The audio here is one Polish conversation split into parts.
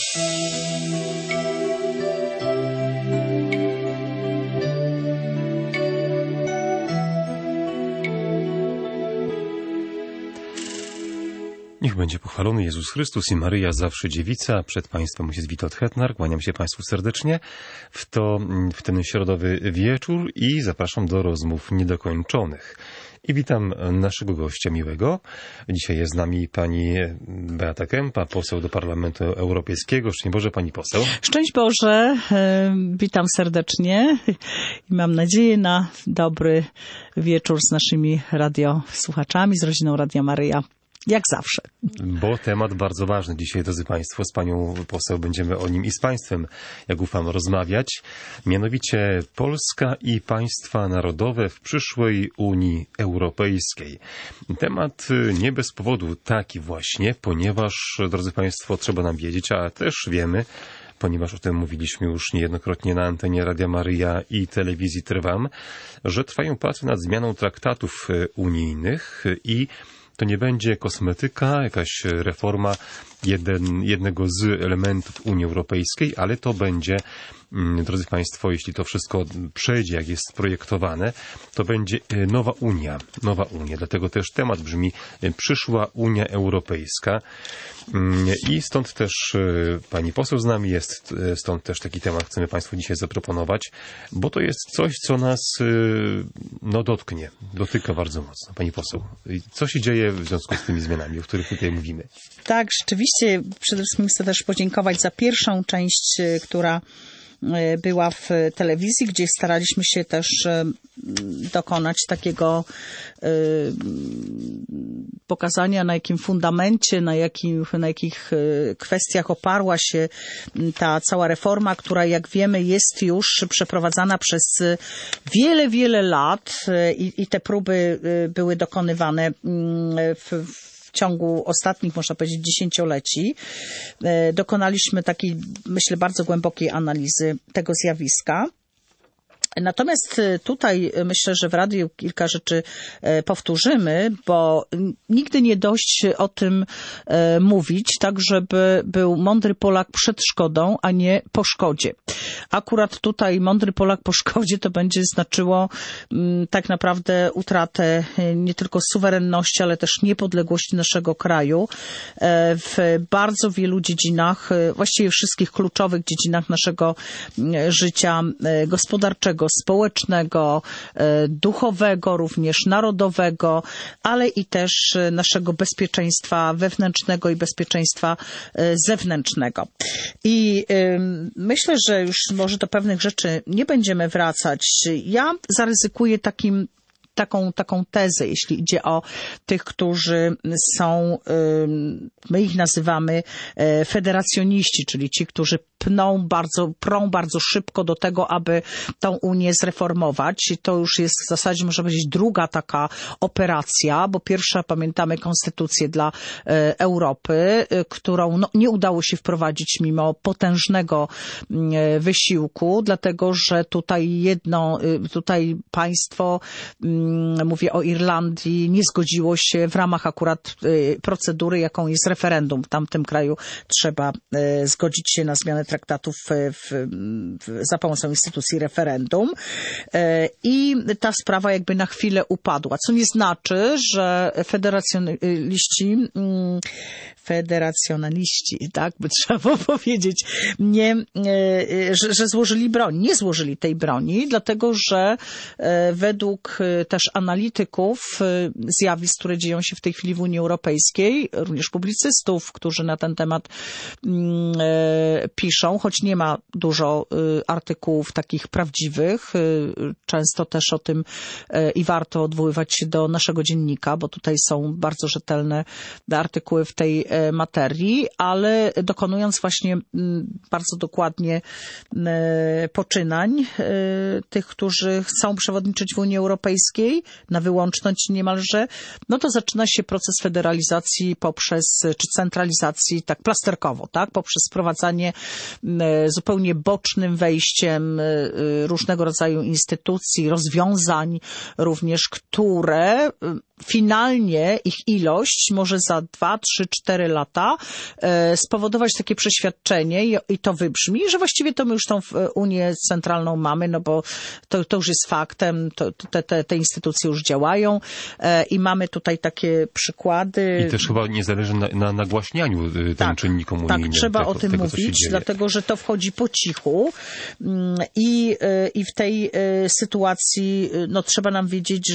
Niech będzie pochwalony Jezus Chrystus i Maryja zawsze dziewica. Przed Państwem ojciec Witold Hetnar. Kłaniam się Państwu serdecznie w ten środowy wieczór i zapraszam do rozmów niedokończonych. I witam naszego gościa miłego. Dzisiaj jest z nami pani Beata Kempa, poseł do Parlamentu Europejskiego. Szczęść Boże, pani poseł. Szczęść Boże, witam serdecznie i mam nadzieję na dobry wieczór z naszymi radiosłuchaczami, z rodziną Radia Maryja. Jak zawsze. Bo temat bardzo ważny dzisiaj, drodzy Państwo, z panią poseł będziemy o nim i z Państwem, jak ufam, rozmawiać. Mianowicie Polska i państwa narodowe w przyszłej Unii Europejskiej. Temat nie bez powodu taki właśnie, ponieważ, drodzy Państwo, trzeba nam wiedzieć, a też wiemy, ponieważ o tym mówiliśmy już niejednokrotnie na antenie Radia Maryja i telewizji Trwam, że trwają prace nad zmianą traktatów unijnych i to nie będzie kosmetyka, jakaś reforma jednego z elementów Unii Europejskiej, ale to będzie, drodzy Państwo, jeśli to wszystko przejdzie, jak jest projektowane, to będzie nowa Unia. Nowa Unia. Dlatego też temat brzmi przyszła Unia Europejska. I stąd też pani poseł z nami jest, stąd też taki temat chcemy Państwu dzisiaj zaproponować, bo to jest coś, co nas dotyka bardzo mocno. Pani poseł, co się dzieje w związku z tymi zmianami, o których tutaj mówimy? Tak, rzeczywiście przede wszystkim chcę też podziękować za pierwszą część, która była w telewizji, gdzie staraliśmy się też dokonać takiego pokazania, na jakim fundamencie, na jakich kwestiach oparła się ta cała reforma, która, jak wiemy, jest już przeprowadzana przez wiele, wiele lat i te próby były dokonywane w ciągu ostatnich, można powiedzieć, dziesięcioleci. Dokonaliśmy takiej, myślę, bardzo głębokiej analizy tego zjawiska. Natomiast tutaj myślę, że w radiu kilka rzeczy powtórzymy, bo nigdy nie dość o tym mówić, tak żeby był mądry Polak przed szkodą, a nie po szkodzie. Akurat tutaj mądry Polak po szkodzie to będzie znaczyło tak naprawdę utratę nie tylko suwerenności, ale też niepodległości naszego kraju w bardzo wielu dziedzinach, właściwie wszystkich kluczowych dziedzinach naszego życia gospodarczego, społecznego, duchowego, również narodowego, ale i też naszego bezpieczeństwa wewnętrznego i bezpieczeństwa zewnętrznego. I myślę, że już może do pewnych rzeczy nie będziemy wracać. Ja zaryzykuję taką tezę, jeśli idzie o tych, którzy są, my ich nazywamy federacjoniści, czyli ci, którzy prą bardzo szybko do tego, aby tą Unię zreformować. I to już jest w zasadzie, można powiedzieć, druga taka operacja, bo pierwsza, pamiętamy, konstytucję dla Europy, którą nie udało się wprowadzić mimo potężnego wysiłku, dlatego że tutaj państwo, mówię o Irlandii, nie zgodziło się w ramach akurat procedury, jaką jest referendum. W tamtym kraju trzeba zgodzić się na zmianę traktatów za pomocą instytucji referendum. I ta sprawa jakby na chwilę upadła, co nie znaczy, że federacjonaliści, tak by trzeba powiedzieć, że złożyli broń. Nie złożyli tej broni, dlatego że według też analityków zjawisk, które dzieją się w tej chwili w Unii Europejskiej, również publicystów, którzy na ten temat piszą, choć nie ma dużo artykułów takich prawdziwych. Często też o tym i warto odwoływać się do naszego dziennika, bo tutaj są bardzo rzetelne artykuły w tej materii, ale dokonując właśnie bardzo dokładnie poczynań tych, którzy chcą przewodniczyć w Unii Europejskiej na wyłączność niemalże, no to zaczyna się proces federalizacji czy centralizacji tak plasterkowo, tak, poprzez sprowadzanie zupełnie bocznym wejściem różnego rodzaju instytucji, rozwiązań również, które finalnie ich ilość może za 2, 3, 4 lata spowodować takie przeświadczenie i to wybrzmi, że właściwie to my już tą Unię Centralną mamy, no bo to już jest faktem, te instytucje już działają i mamy tutaj takie przykłady. I też chyba nie zależy na nagłaśnianiu tym czynnikom unijnym. Tak, trzeba o tym mówić, dlatego że to wchodzi po cichu i w tej sytuacji no, trzeba nam wiedzieć,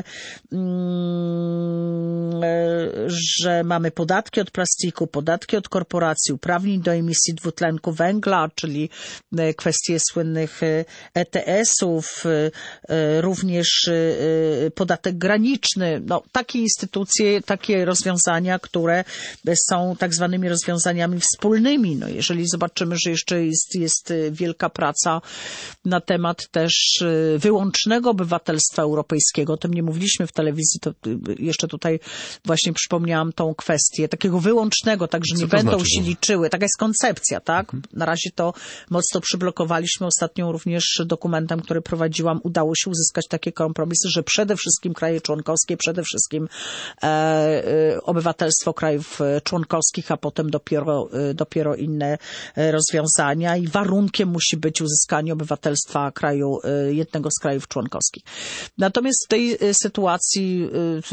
że mamy podatki od plastiku, podatki od korporacji, uprawnień do emisji dwutlenku węgla, czyli kwestie słynnych ETS-ów, również podatek graniczny. No, takie instytucje, takie rozwiązania, które są tak zwanymi rozwiązaniami wspólnymi. No, jeżeli zobaczymy, że jeszcze jest wielka praca na temat też wyłącznego obywatelstwa europejskiego, o tym nie mówiliśmy w telewizji, to jeszcze tutaj właśnie przypomniałam tą kwestię takiego wyłącznego, tak, że nie będą się liczyły. Taka jest koncepcja, tak? Na razie to mocno przyblokowaliśmy. Ostatnio również dokumentem, który prowadziłam, udało się uzyskać takie kompromisy, że przede wszystkim kraje członkowskie, przede wszystkim obywatelstwo krajów członkowskich, a potem dopiero inne rozwiązania i warunkiem musi być uzyskanie obywatelstwa kraju, jednego z krajów członkowskich. Natomiast w tej sytuacji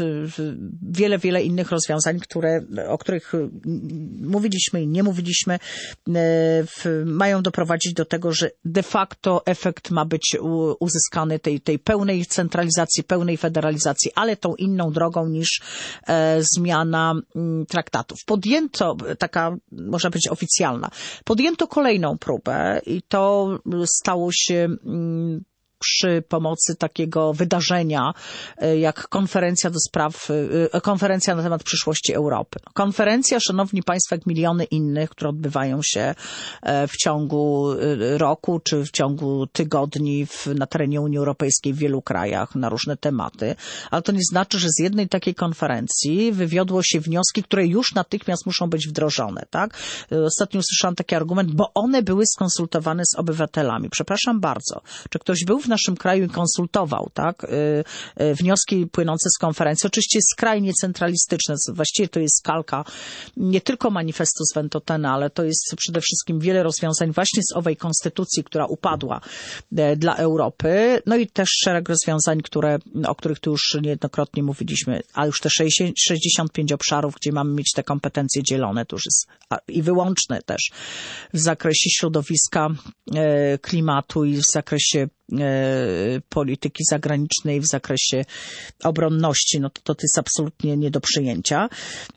wiele innych rozwiązań, o których mówiliśmy i nie mówiliśmy, mają doprowadzić do tego, że de facto efekt ma być uzyskany tej pełnej centralizacji, pełnej federalizacji, ale tą inną drogą niż zmiana traktatów. Podjęto, taka można powiedzieć oficjalna, podjęto kolejną próbę i to stało się przy pomocy takiego wydarzenia jak konferencja na temat przyszłości Europy. Konferencja, szanowni państwo, jak miliony innych, które odbywają się w ciągu roku czy w ciągu tygodni na terenie Unii Europejskiej w wielu krajach na różne tematy, ale to nie znaczy, że z jednej takiej konferencji wywiodło się wnioski, które już natychmiast muszą być wdrożone, tak? Ostatnio usłyszałam taki argument, bo one były skonsultowane z obywatelami. Przepraszam bardzo. Czy ktoś był w naszym kraju i konsultował, tak? Wnioski płynące z konferencji. Oczywiście skrajnie centralistyczne. Właściwie to jest kalka nie tylko manifestu z Ventotena, ale to jest przede wszystkim wiele rozwiązań właśnie z owej konstytucji, która upadła dla Europy. No i też szereg rozwiązań, o których tu już niejednokrotnie mówiliśmy, a już te 65 obszarów, gdzie mamy mieć te kompetencje dzielone, to już jest i wyłączne też w zakresie środowiska, klimatu i w zakresie polityki zagranicznej, w zakresie obronności, no to jest absolutnie nie do przyjęcia.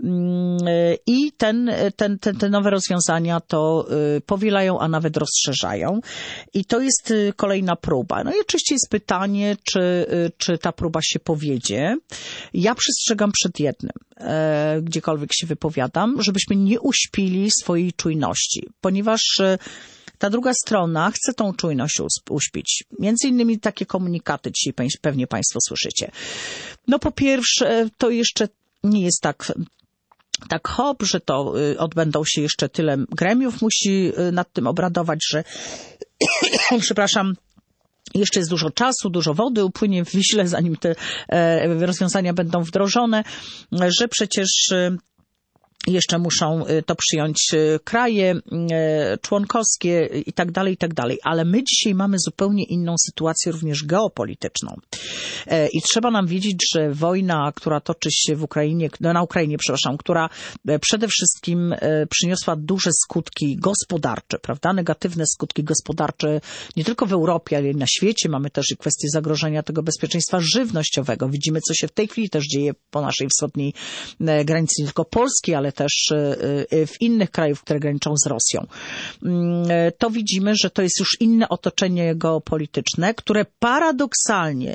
I te nowe rozwiązania to powielają, a nawet rozszerzają. I to jest kolejna próba. No i oczywiście jest pytanie, czy ta próba się powiedzie. Ja przestrzegam przed jednym, gdziekolwiek się wypowiadam, żebyśmy nie uśpili swojej czujności, ponieważ ta druga strona chce tą czujność uśpić. Między innymi takie komunikaty dzisiaj pewnie państwo słyszycie. No po pierwsze, to jeszcze nie jest tak hop, że to odbędą się jeszcze tyle gremiów, musi nad tym obradować, że przepraszam, jeszcze jest dużo czasu, dużo wody upłynie w Wiśle, zanim te rozwiązania będą wdrożone, że przecież jeszcze muszą to przyjąć kraje członkowskie i tak dalej, i tak dalej. Ale my dzisiaj mamy zupełnie inną sytuację, również geopolityczną. I trzeba nam wiedzieć, że wojna, która toczy się na Ukrainie, która przede wszystkim przyniosła duże skutki gospodarcze, prawda? Negatywne skutki gospodarcze nie tylko w Europie, ale i na świecie. Mamy też i kwestię zagrożenia tego bezpieczeństwa żywnościowego. Widzimy, co się w tej chwili też dzieje po naszej wschodniej granicy, nie tylko Polski, ale też w innych krajach, które graniczą z Rosją. To widzimy, że to jest już inne otoczenie geopolityczne, które paradoksalnie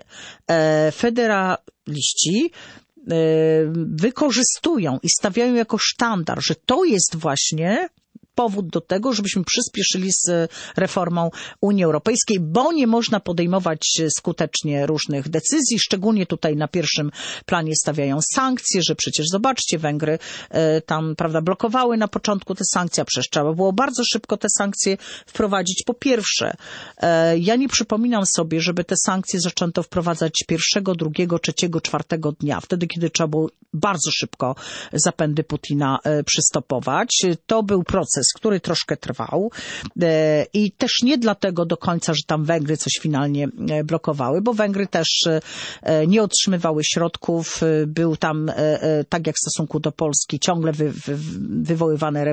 federaliści wykorzystują i stawiają jako sztandar, że to jest właśnie powód do tego, żebyśmy przyspieszyli z reformą Unii Europejskiej, bo nie można podejmować skutecznie różnych decyzji, szczególnie tutaj na pierwszym planie stawiają sankcje, że przecież zobaczcie, Węgry tam, prawda, blokowały na początku te sankcje, a przecież trzeba było bardzo szybko te sankcje wprowadzić. Po pierwsze, ja nie przypominam sobie, żeby te sankcje zaczęto wprowadzać 1., 2., 3., 4 dnia, wtedy, kiedy trzeba było bardzo szybko zapędy Putina przystopować. To był proces, który troszkę trwał i też nie dlatego do końca, że tam Węgry coś finalnie blokowały, bo Węgry też nie otrzymywały środków. Był tam, tak jak w stosunku do Polski, ciągle wywoływane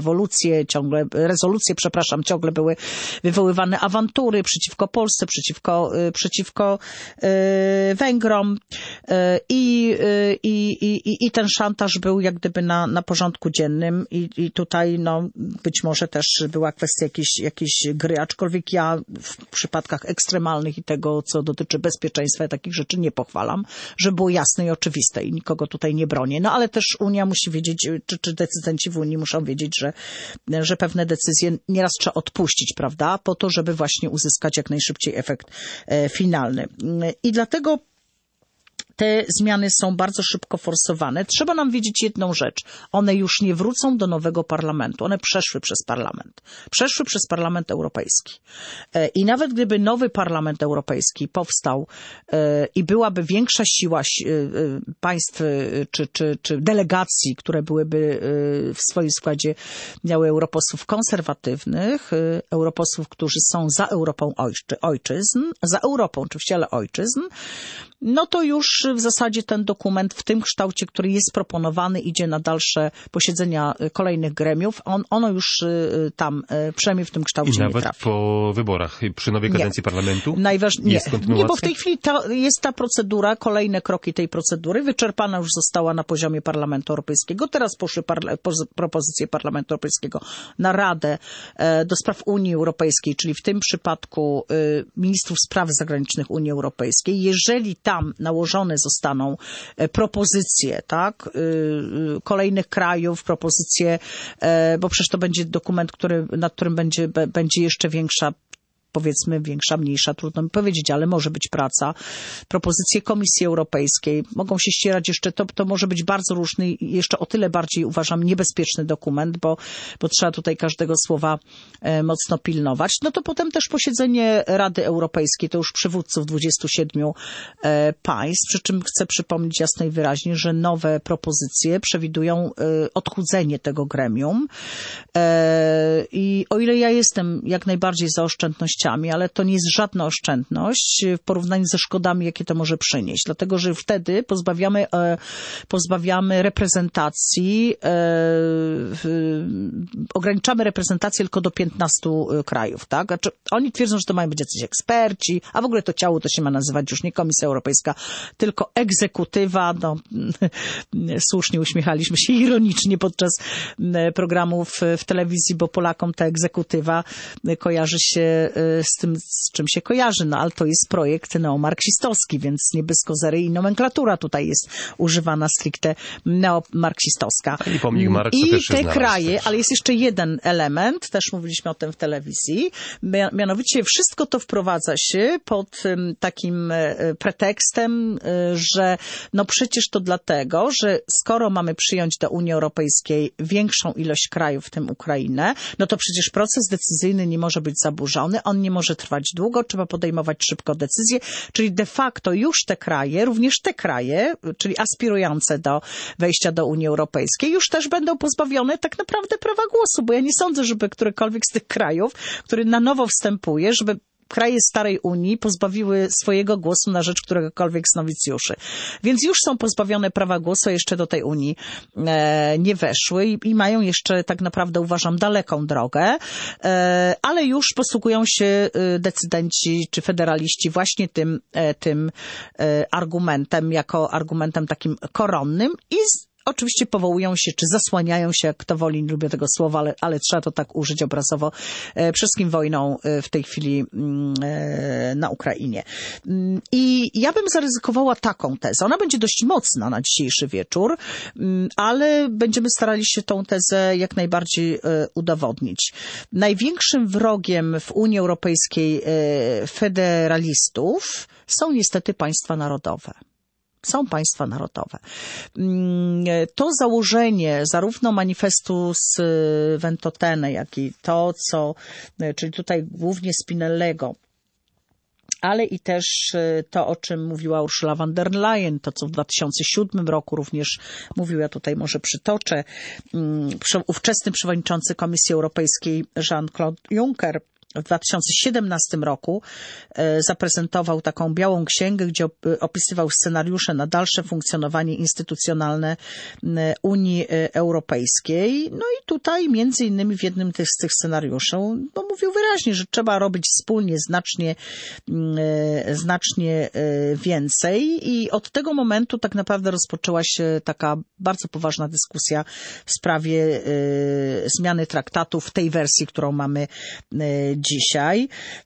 ciągle były wywoływane awantury przeciwko Polsce, przeciwko Węgrom i ten szantaż był jak gdyby na porządku dziennym i tutaj no, być może też była kwestia jakiejś gry, aczkolwiek ja w przypadkach ekstremalnych i tego, co dotyczy bezpieczeństwa, takich rzeczy nie pochwalam, że było jasne i oczywiste i nikogo tutaj nie bronię. No ale też Unia musi wiedzieć, czy decydenci w Unii muszą wiedzieć, że pewne decyzje nieraz trzeba odpuścić, prawda, po to, żeby właśnie uzyskać jak najszybciej efekt finalny. I dlatego te zmiany są bardzo szybko forsowane. Trzeba nam wiedzieć jedną rzecz. One już nie wrócą do nowego parlamentu. One przeszły przez parlament. Przeszły przez Parlament Europejski. I nawet gdyby nowy Parlament Europejski powstał i byłaby większa siła państw czy delegacji, które byłyby w swoim składzie miały europosłów konserwatywnych, europosłów, którzy są za Europą ojczyzn, za Europą oczywiście, ale ojczyzn, no to już w zasadzie ten dokument w tym kształcie, który jest proponowany, idzie na dalsze posiedzenia kolejnych gremiów. Ono już tam, przynajmniej w tym kształcie, i nawet nie trafi. Po wyborach, przy nowej kadencji parlamentu? Jest kontynuacja? Nie, bo w tej chwili jest ta procedura, kolejne kroki tej procedury. Wyczerpana już została na poziomie Parlamentu Europejskiego. Teraz poszły propozycje Parlamentu Europejskiego na Radę do spraw Unii Europejskiej, czyli w tym przypadku ministrów spraw zagranicznych Unii Europejskiej. Jeżeli tam nałożone zostaną propozycje, tak, kolejnych krajów, propozycje, bo przecież to będzie dokument, nad którym będzie jeszcze większa, powiedzmy większa, mniejsza, trudno mi powiedzieć, ale może być praca. Propozycje Komisji Europejskiej mogą się ścierać jeszcze, to może być bardzo różny i jeszcze o tyle bardziej uważam niebezpieczny dokument, bo trzeba tutaj każdego słowa mocno pilnować. No to potem też posiedzenie Rady Europejskiej, to już przywódców 27 państw, przy czym chcę przypomnieć jasno i wyraźnie, że nowe propozycje przewidują odchudzenie tego gremium i o ile ja jestem jak najbardziej za oszczędnościami, ale to nie jest żadna oszczędność w porównaniu ze szkodami, jakie to może przynieść. Dlatego, że wtedy pozbawiamy reprezentacji, ograniczamy reprezentację tylko do 15 krajów. Tak? Znaczy, oni twierdzą, że to mają być jacyś eksperci, a w ogóle to ciało to się ma nazywać już nie Komisja Europejska, tylko egzekutywa. No, słusznie uśmiechaliśmy się ironicznie podczas programów w telewizji, bo Polakom ta egzekutywa kojarzy się z tym, z czym się kojarzy, no ale to jest projekt neomarksistowski, więc nie bez kozery i nomenklatura tutaj jest używana stricte neomarksistowska. I pomnik Marksa I też te kraje, ale jest jeszcze jeden element, też mówiliśmy o tym w telewizji, mianowicie wszystko to wprowadza się pod takim pretekstem, że no przecież to dlatego, że skoro mamy przyjąć do Unii Europejskiej większą ilość krajów, w tym Ukrainę, no to przecież proces decyzyjny nie może być zaburzony, on nie może trwać długo, trzeba podejmować szybko decyzje, czyli de facto już te kraje, również te kraje, czyli aspirujące do wejścia do Unii Europejskiej, już też będą pozbawione tak naprawdę prawa głosu, bo ja nie sądzę, żeby którykolwiek z tych krajów, który na nowo wstępuje, żeby kraje starej Unii pozbawiły swojego głosu na rzecz któregokolwiek z nowicjuszy. Więc już są pozbawione prawa głosu, jeszcze do tej Unii nie weszły i mają jeszcze tak naprawdę, uważam, daleką drogę, ale już posługują się decydenci czy federaliści właśnie tym argumentem, jako argumentem takim koronnym i oczywiście powołują się, czy zasłaniają się, jak kto woli, nie lubię tego słowa, ale trzeba to tak użyć obrazowo, przede wszystkim wojną w tej chwili na Ukrainie. I ja bym zaryzykowała taką tezę. Ona będzie dość mocna na dzisiejszy wieczór, ale będziemy starali się tą tezę jak najbardziej udowodnić. Największym wrogiem w Unii Europejskiej federalistów są niestety państwa narodowe. Są państwa narodowe. To założenie zarówno manifestu z Ventotene, jak i to, czyli tutaj głównie Spinellego, ale i też to, o czym mówiła Ursula von der Leyen, to co w 2007 roku również mówił, ja tutaj może przytoczę, ówczesny przewodniczący Komisji Europejskiej Jean-Claude Juncker w 2017 roku zaprezentował taką białą księgę, gdzie opisywał scenariusze na dalsze funkcjonowanie instytucjonalne Unii Europejskiej. No i tutaj między innymi w jednym z tych scenariuszy mówił wyraźnie, że trzeba robić wspólnie znacznie więcej i od tego momentu tak naprawdę rozpoczęła się taka bardzo poważna dyskusja w sprawie zmiany traktatu w tej wersji, którą mamy dzisiaj.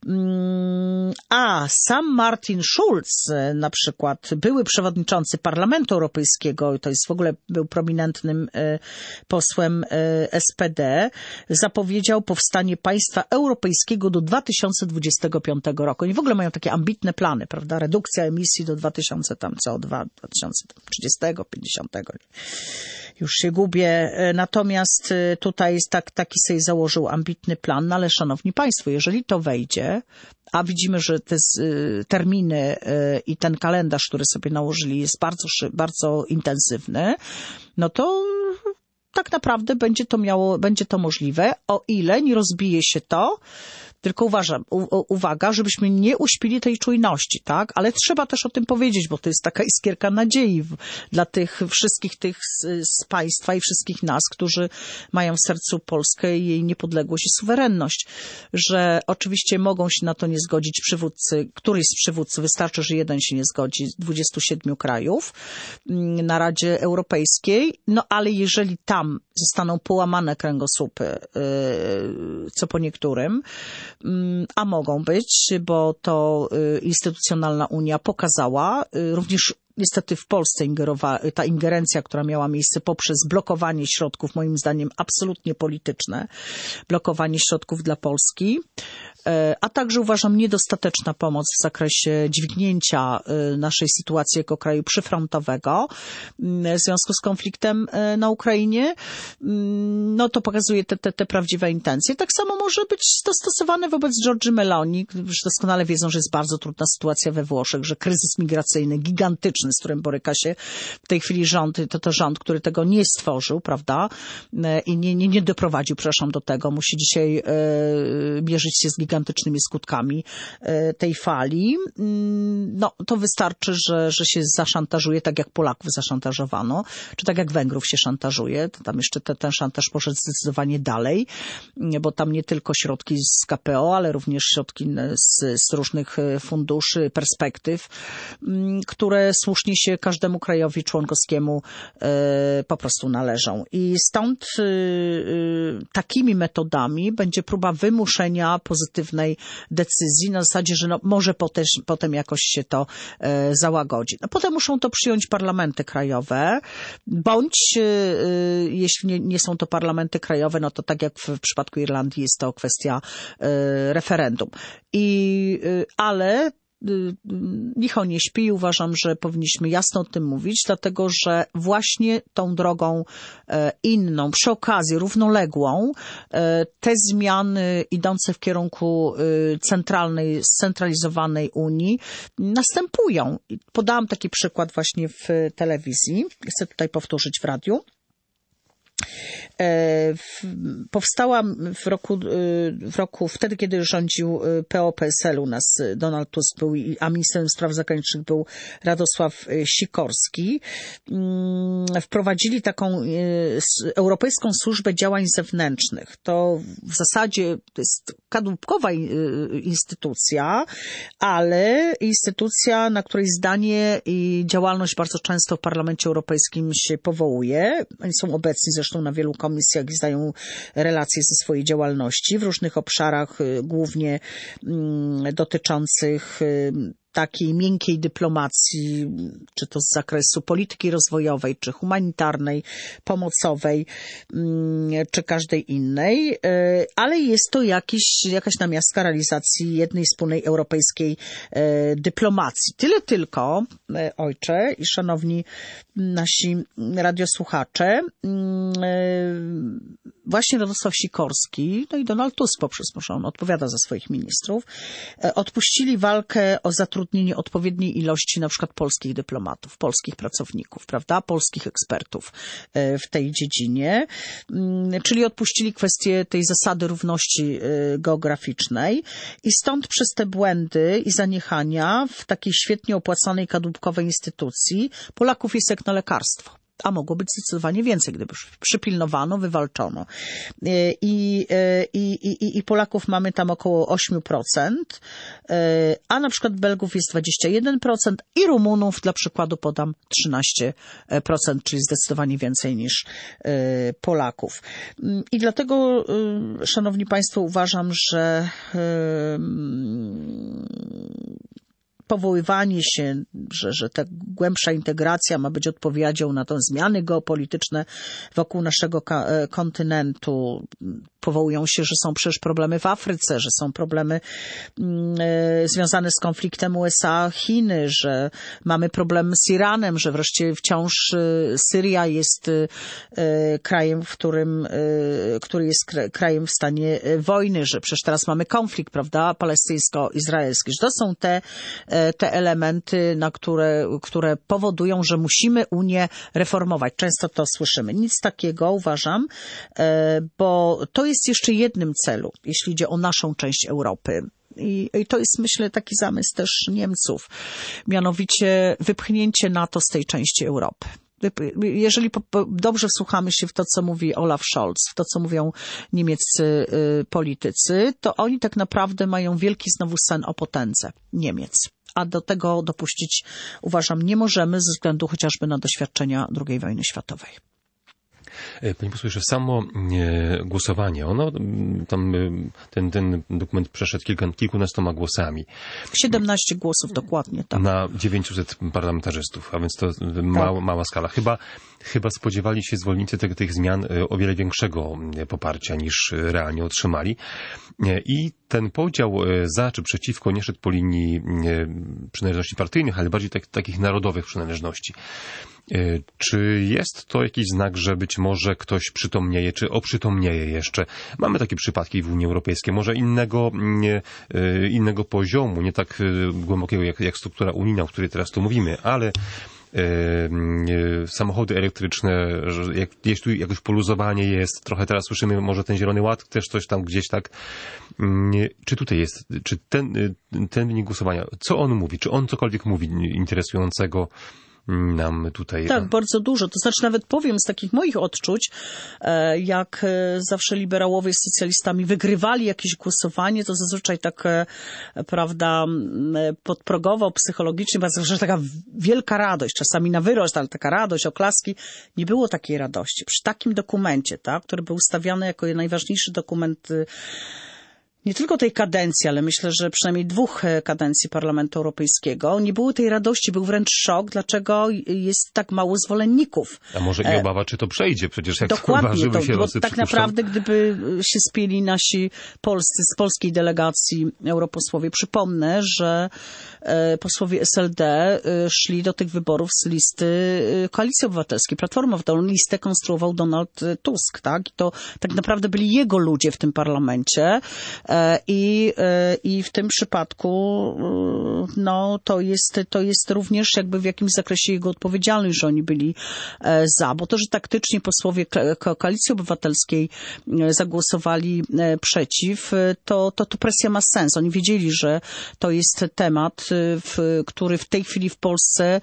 A sam Martin Schulz, na przykład były przewodniczący Parlamentu Europejskiego, to jest w ogóle był prominentnym posłem SPD, zapowiedział powstanie państwa europejskiego do 2025 roku. Oni w ogóle mają takie ambitne plany, prawda? Redukcja emisji do CO2 2030, 50. Już się gubię. Natomiast tutaj jest taki sobie założył ambitny plan, no ale szanowni państwo, jeżeli to wejdzie, a widzimy, że te terminy i ten kalendarz, który sobie nałożyli, jest bardzo intensywny, no to tak naprawdę będzie to możliwe, o ile nie rozbije się to, tylko uwaga, żebyśmy nie uśpili tej czujności, tak? Ale trzeba też o tym powiedzieć, bo to jest taka iskierka nadziei dla tych wszystkich z państwa i wszystkich nas, którzy mają w sercu Polskę i jej niepodległość i suwerenność, że oczywiście mogą się na to nie zgodzić któryś z przywódców, wystarczy, że jeden się nie zgodzi z 27 krajów na Radzie Europejskiej, no ale jeżeli tam zostaną połamane kręgosłupy, co po niektórym, a mogą być, bo to instytucjonalna Unia pokazała, również niestety w Polsce ta ingerencja, która miała miejsce poprzez blokowanie środków, moim zdaniem absolutnie polityczne, blokowanie środków dla Polski, a także uważam niedostateczna pomoc w zakresie dźwignięcia naszej sytuacji jako kraju przyfrontowego w związku z konfliktem na Ukrainie, no to pokazuje te prawdziwe intencje. Tak samo może być to stosowane wobec Giorgi Meloni, którzy doskonale wiedzą, że jest bardzo trudna sytuacja we Włoszech, że kryzys migracyjny gigantyczny, z którym boryka się w tej chwili rząd, to rząd, który tego nie stworzył, prawda, i nie doprowadził, przepraszam, do tego. Musi dzisiaj mierzyć się z gigantycznymi skutkami tej fali. No, to wystarczy, że się zaszantażuje, tak jak Polaków zaszantażowano, czy tak jak Węgrów się szantażuje. Tam jeszcze ten szantaż poszedł zdecydowanie dalej, bo tam nie tylko środki z KPO, ale również środki z różnych funduszy, perspektyw, które słusznie się każdemu krajowi członkowskiemu po prostu należą. I stąd takimi metodami będzie próba wymuszenia pozytywnej decyzji na zasadzie, że może potem jakoś się to załagodzi. No, potem muszą to przyjąć parlamenty krajowe, bądź jeśli nie są to parlamenty krajowe, no to tak jak w przypadku Irlandii jest to kwestia referendum. Ale licho nie śpi i uważam, że powinniśmy jasno o tym mówić, dlatego że właśnie tą drogą inną, przy okazji równoległą, te zmiany idące w kierunku scentralizowanej Unii następują. Podałam taki przykład właśnie w telewizji, chcę tutaj powtórzyć w radiu. Powstała w roku wtedy, kiedy rządził PO-PSL u nas, Donald Tusk był, a ministrem spraw zagranicznych był Radosław Sikorski. Wprowadzili taką Europejską Służbę Działań Zewnętrznych. To w zasadzie to jest kadłubkowa instytucja, ale instytucja, na której zdanie i działalność bardzo często w Parlamencie Europejskim się powołuje. Oni są obecni zresztą na wielu komisjach i zdają relacje ze swojej działalności w różnych obszarach, głównie dotyczących takiej miękkiej dyplomacji, czy to z zakresu polityki rozwojowej, czy humanitarnej, pomocowej, czy każdej innej, ale jest to jakaś namiastka realizacji jednej wspólnej europejskiej dyplomacji. Tyle tylko, ojcze i szanowni nasi radiosłuchacze, właśnie Radosław Sikorski, no i Donald Tusk poprzez, może on odpowiada za swoich ministrów, odpuścili walkę o zatrudnienie odpowiedniej ilości na przykład polskich dyplomatów, polskich pracowników, prawda, polskich ekspertów w tej dziedzinie, czyli odpuścili kwestię tej zasady równości geograficznej i stąd przez te błędy i zaniechania w takiej świetnie opłacanej kadłubkowej instytucji Polaków jest jak na lekarstwo. A mogło być zdecydowanie więcej, gdyby przypilnowano, wywalczono. I Polaków mamy tam około 8%, a na przykład Belgów jest 21% i Rumunów, dla przykładu podam, 13%, czyli zdecydowanie więcej niż Polaków. I dlatego, szanowni państwo, uważam, że powoływanie się, że ta głębsza integracja ma być odpowiedzią na te zmiany geopolityczne wokół naszego kontynentu. Powołują się, że są przecież problemy w Afryce, że są problemy związane z konfliktem USA-Chiny, że mamy problemy z Iranem, że wreszcie wciąż Syria jest krajem, który jest krajem w stanie wojny, że przecież teraz mamy konflikt, prawda, palestyńsko-izraelski. Że to są te elementy, które powodują, że musimy Unię reformować. Często to słyszymy. Nic takiego, uważam, bo to jest jeszcze jednym celu, jeśli idzie o naszą część Europy. I to jest, myślę, taki zamysł też Niemców. Mianowicie wypchnięcie NATO z tej części Europy. Jeżeli dobrze wsłuchamy się w to, co mówi Olaf Scholz, w to, co mówią niemieccy politycy, to oni tak naprawdę mają wielki znowu sen o potędze Niemiec. A do tego dopuścić, uważam, nie możemy ze względu chociażby na doświadczenia II wojny światowej. Pani poseł, jeszcze samo głosowanie, ten dokument przeszedł kilkunastoma głosami. 17 głosów dokładnie, tak. Na 900 parlamentarzystów, a więc to mała skala. Chyba spodziewali się zwolennicy tych zmian o wiele większego poparcia niż realnie otrzymali. I ten podział za czy przeciwko nie szedł po linii przynależności partyjnych, ale bardziej takich narodowych przynależności. Czy jest to jakiś znak, że być może ktoś przytomnieje, czy oprzytomnieje jeszcze? Mamy takie przypadki w Unii Europejskiej, może innego poziomu, nie tak głębokiego jak struktura unijna, o której teraz tu mówimy, ale samochody elektryczne, że gdzieś tu jakoś poluzowanie jest, trochę teraz słyszymy, może ten Zielony Ład też coś tam gdzieś tak. Czy tutaj jest, czy ten wynik głosowania, co on mówi, czy on cokolwiek mówi interesującego nam tutaj... Tak, bardzo dużo. To znaczy nawet powiem z takich moich odczuć, jak zawsze liberałowie z socjalistami wygrywali jakieś głosowanie, to zazwyczaj tak, prawda, podprogowo, psychologicznie, bardzo taka wielka radość, czasami na wyrost, ale taka radość, oklaski. Nie było takiej radości. Przy takim dokumencie, tak, który był ustawiany jako najważniejszy dokument nie tylko tej kadencji, ale myślę, że przynajmniej 2 kadencji Parlamentu Europejskiego. Nie było tej radości, był wręcz szok, dlaczego jest tak mało zwolenników. A może i obawa, czy to przejdzie, przecież jak dokładnie, ważyły się bo losy, tak naprawdę, gdyby się spieli nasi polscy, z polskiej delegacji europosłowie, przypomnę, że posłowie SLD szli do tych wyborów z listy Koalicji Obywatelskiej, Platformy Obywatelskiej. Listę konstruował Donald Tusk, tak? I to tak naprawdę byli jego ludzie w tym parlamencie. I w tym przypadku no, to jest również jakby w jakimś zakresie jego odpowiedzialność, że oni byli za, bo to, że taktycznie posłowie Koalicji Obywatelskiej zagłosowali przeciw, to presja ma sens. Oni wiedzieli, że to jest temat, który w tej chwili w Polsce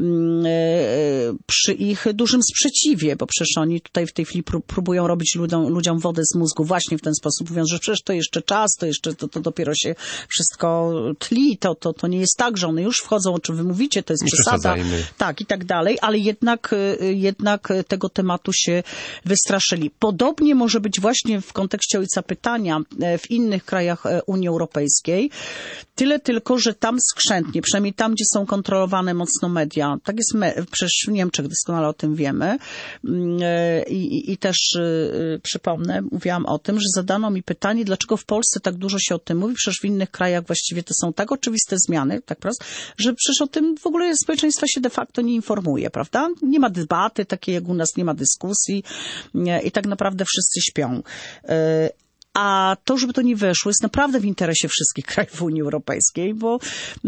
przy ich dużym sprzeciwie, bo przecież oni tutaj w tej chwili próbują robić ludziom wodę z mózgu właśnie w ten sposób, mówiąc, że przecież to jeszcze czas, czas, to jeszcze to dopiero się wszystko tli, to nie jest tak, że one już wchodzą, o czym wy mówicie, to jest przesada. Tak, i tak dalej, ale jednak tego tematu się wystraszyli. Podobnie może być właśnie w kontekście ojca pytania w innych krajach Unii Europejskiej, tyle tylko, że tam skrzętnie, przynajmniej tam, gdzie są kontrolowane mocno media, tak jest przecież w Niemczech, doskonale o tym wiemy, i też przypomnę, mówiłam o tym, że zadano mi pytanie, dlaczego w Polsce tak dużo się o tym mówi, przecież w innych krajach właściwie to są tak oczywiste zmiany, tak prosto, że przecież o tym w ogóle społeczeństwa się de facto nie informuje, prawda? Nie ma debaty takiej jak u nas, nie ma dyskusji i tak naprawdę wszyscy śpią. A to, żeby to nie weszło, jest naprawdę w interesie wszystkich krajów Unii Europejskiej, bo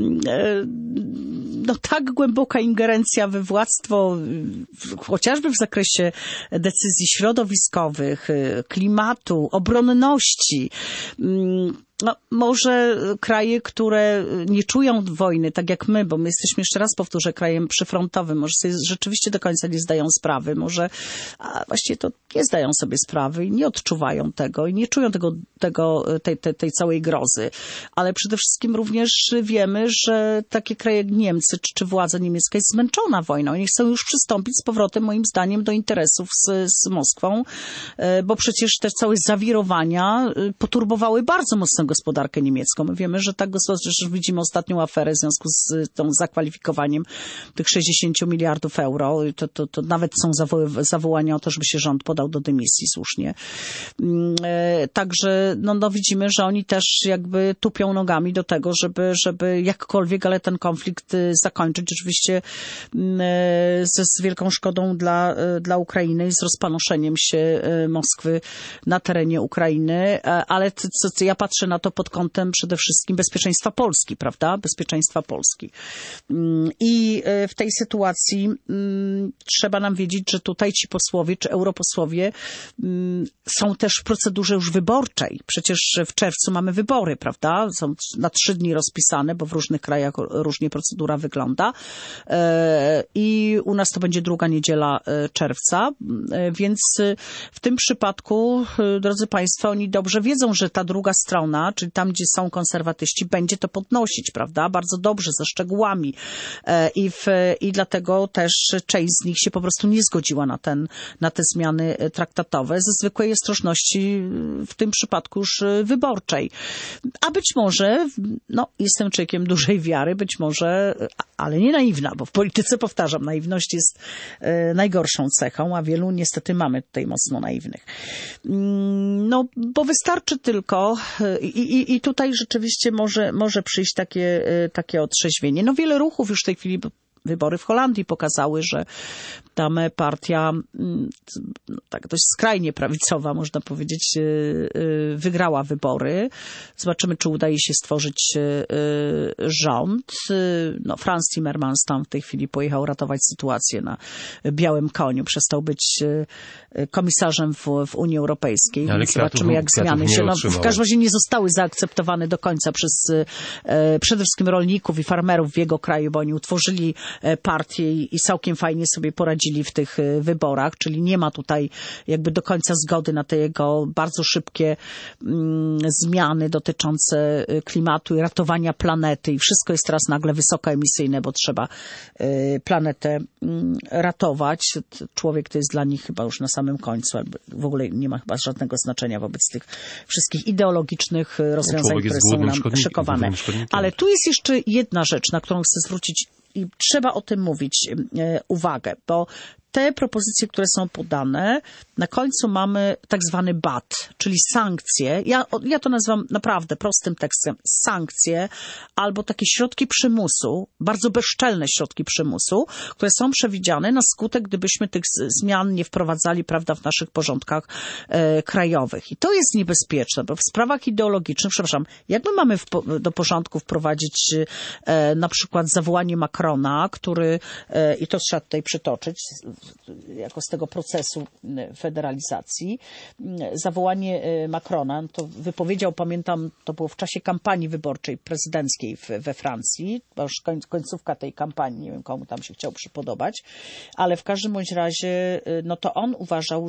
tak głęboka ingerencja we władztwo, chociażby w zakresie decyzji środowiskowych, klimatu, obronności, może kraje, które nie czują wojny, tak jak my, bo my jesteśmy, jeszcze raz powtórzę, krajem przyfrontowym, może sobie rzeczywiście do końca nie zdają sprawy, może właściwie to nie zdają sobie sprawy i nie odczuwają tego i nie czują tej całej grozy. Ale przede wszystkim również wiemy, że takie kraje jak Niemcy, czy władza niemiecka jest zmęczona wojną. Oni chcą już przystąpić z powrotem, moim zdaniem, do interesów z Moskwą, bo przecież te całe zawirowania poturbowały bardzo mocno gospodarkę niemiecką. My wiemy, że tak gospodarka, widzimy ostatnią aferę w związku z tą zakwalifikowaniem tych 60 miliardów euro. To nawet są zawołania o to, żeby się rząd podał do dymisji słusznie. Także widzimy, że oni też jakby tupią nogami do tego, żeby jakkolwiek, ale ten konflikt zakończyć oczywiście z wielką szkodą dla Ukrainy i z rozpanoszeniem się Moskwy na terenie Ukrainy, ale ja patrzę na to pod kątem przede wszystkim bezpieczeństwa Polski, prawda? Bezpieczeństwa Polski. I w tej sytuacji trzeba nam wiedzieć, że tutaj ci posłowie, czy europosłowie są też w procedurze już wyborczej. Przecież w czerwcu mamy wybory, prawda? Są na 3 dni rozpisane, bo w różnych krajach różnie procedura wygląda. I u nas to będzie 2. niedziela czerwca, więc w tym przypadku, drodzy Państwo, oni dobrze wiedzą, że ta druga strona, czyli tam, gdzie są konserwatyści, będzie to podnosić, prawda? Bardzo dobrze, ze szczegółami. I dlatego też część z nich się po prostu nie zgodziła na te zmiany traktatowe ze zwykłej ostrożności, w tym przypadku już wyborczej. A być może, jestem człowiekiem dużej wiary, być może, ale nie naiwna, bo w polityce, powtarzam, naiwność jest najgorszą cechą, a wielu niestety mamy tutaj mocno naiwnych. Bo wystarczy tylko i tutaj rzeczywiście może przyjść takie otrzeźwienie. Wiele ruchów już w tej chwili, wybory w Holandii pokazały, że tam partia, tak dość skrajnie prawicowa, można powiedzieć, wygrała wybory. Zobaczymy, czy uda jej się stworzyć rząd. Franz Timmermans tam w tej chwili pojechał ratować sytuację na białym koniu. Przestał być komisarzem w Unii Europejskiej. Ale zobaczymy, jak zmiany się... w każdym razie nie zostały zaakceptowane do końca przez przede wszystkim rolników i farmerów w jego kraju, bo oni utworzyli partię i całkiem fajnie sobie poradzili w tych wyborach, czyli nie ma tutaj jakby do końca zgody na te jego bardzo szybkie zmiany dotyczące klimatu i ratowania planety i wszystko jest teraz nagle wysokoemisyjne, bo trzeba planetę ratować. Człowiek to jest dla nich chyba już na samym końcu, w ogóle nie ma chyba żadnego znaczenia wobec tych wszystkich ideologicznych rozwiązań, które są nam szykowane. Ale tu jest jeszcze jedna rzecz, na którą chcę zwrócić i trzeba o tym mówić uwagę, bo te propozycje, które są podane, na końcu mamy tak zwany BAT, czyli sankcje. Ja to nazywam naprawdę prostym tekstem. Sankcje albo takie środki przymusu, bardzo bezczelne środki przymusu, które są przewidziane na skutek, gdybyśmy tych zmian nie wprowadzali, prawda, w naszych porządkach krajowych. I to jest niebezpieczne, bo w sprawach ideologicznych, jak my mamy do porządku wprowadzić na przykład zawołanie Macrona, który, i to trzeba tutaj przytoczyć, jako z tego procesu federalizacji. Zawołanie Macrona, to wypowiedział, pamiętam, to było w czasie kampanii wyborczej prezydenckiej we Francji, bo już końcówka tej kampanii, nie wiem komu tam się chciał przypodobać, ale w każdym bądź razie, no to on uważał,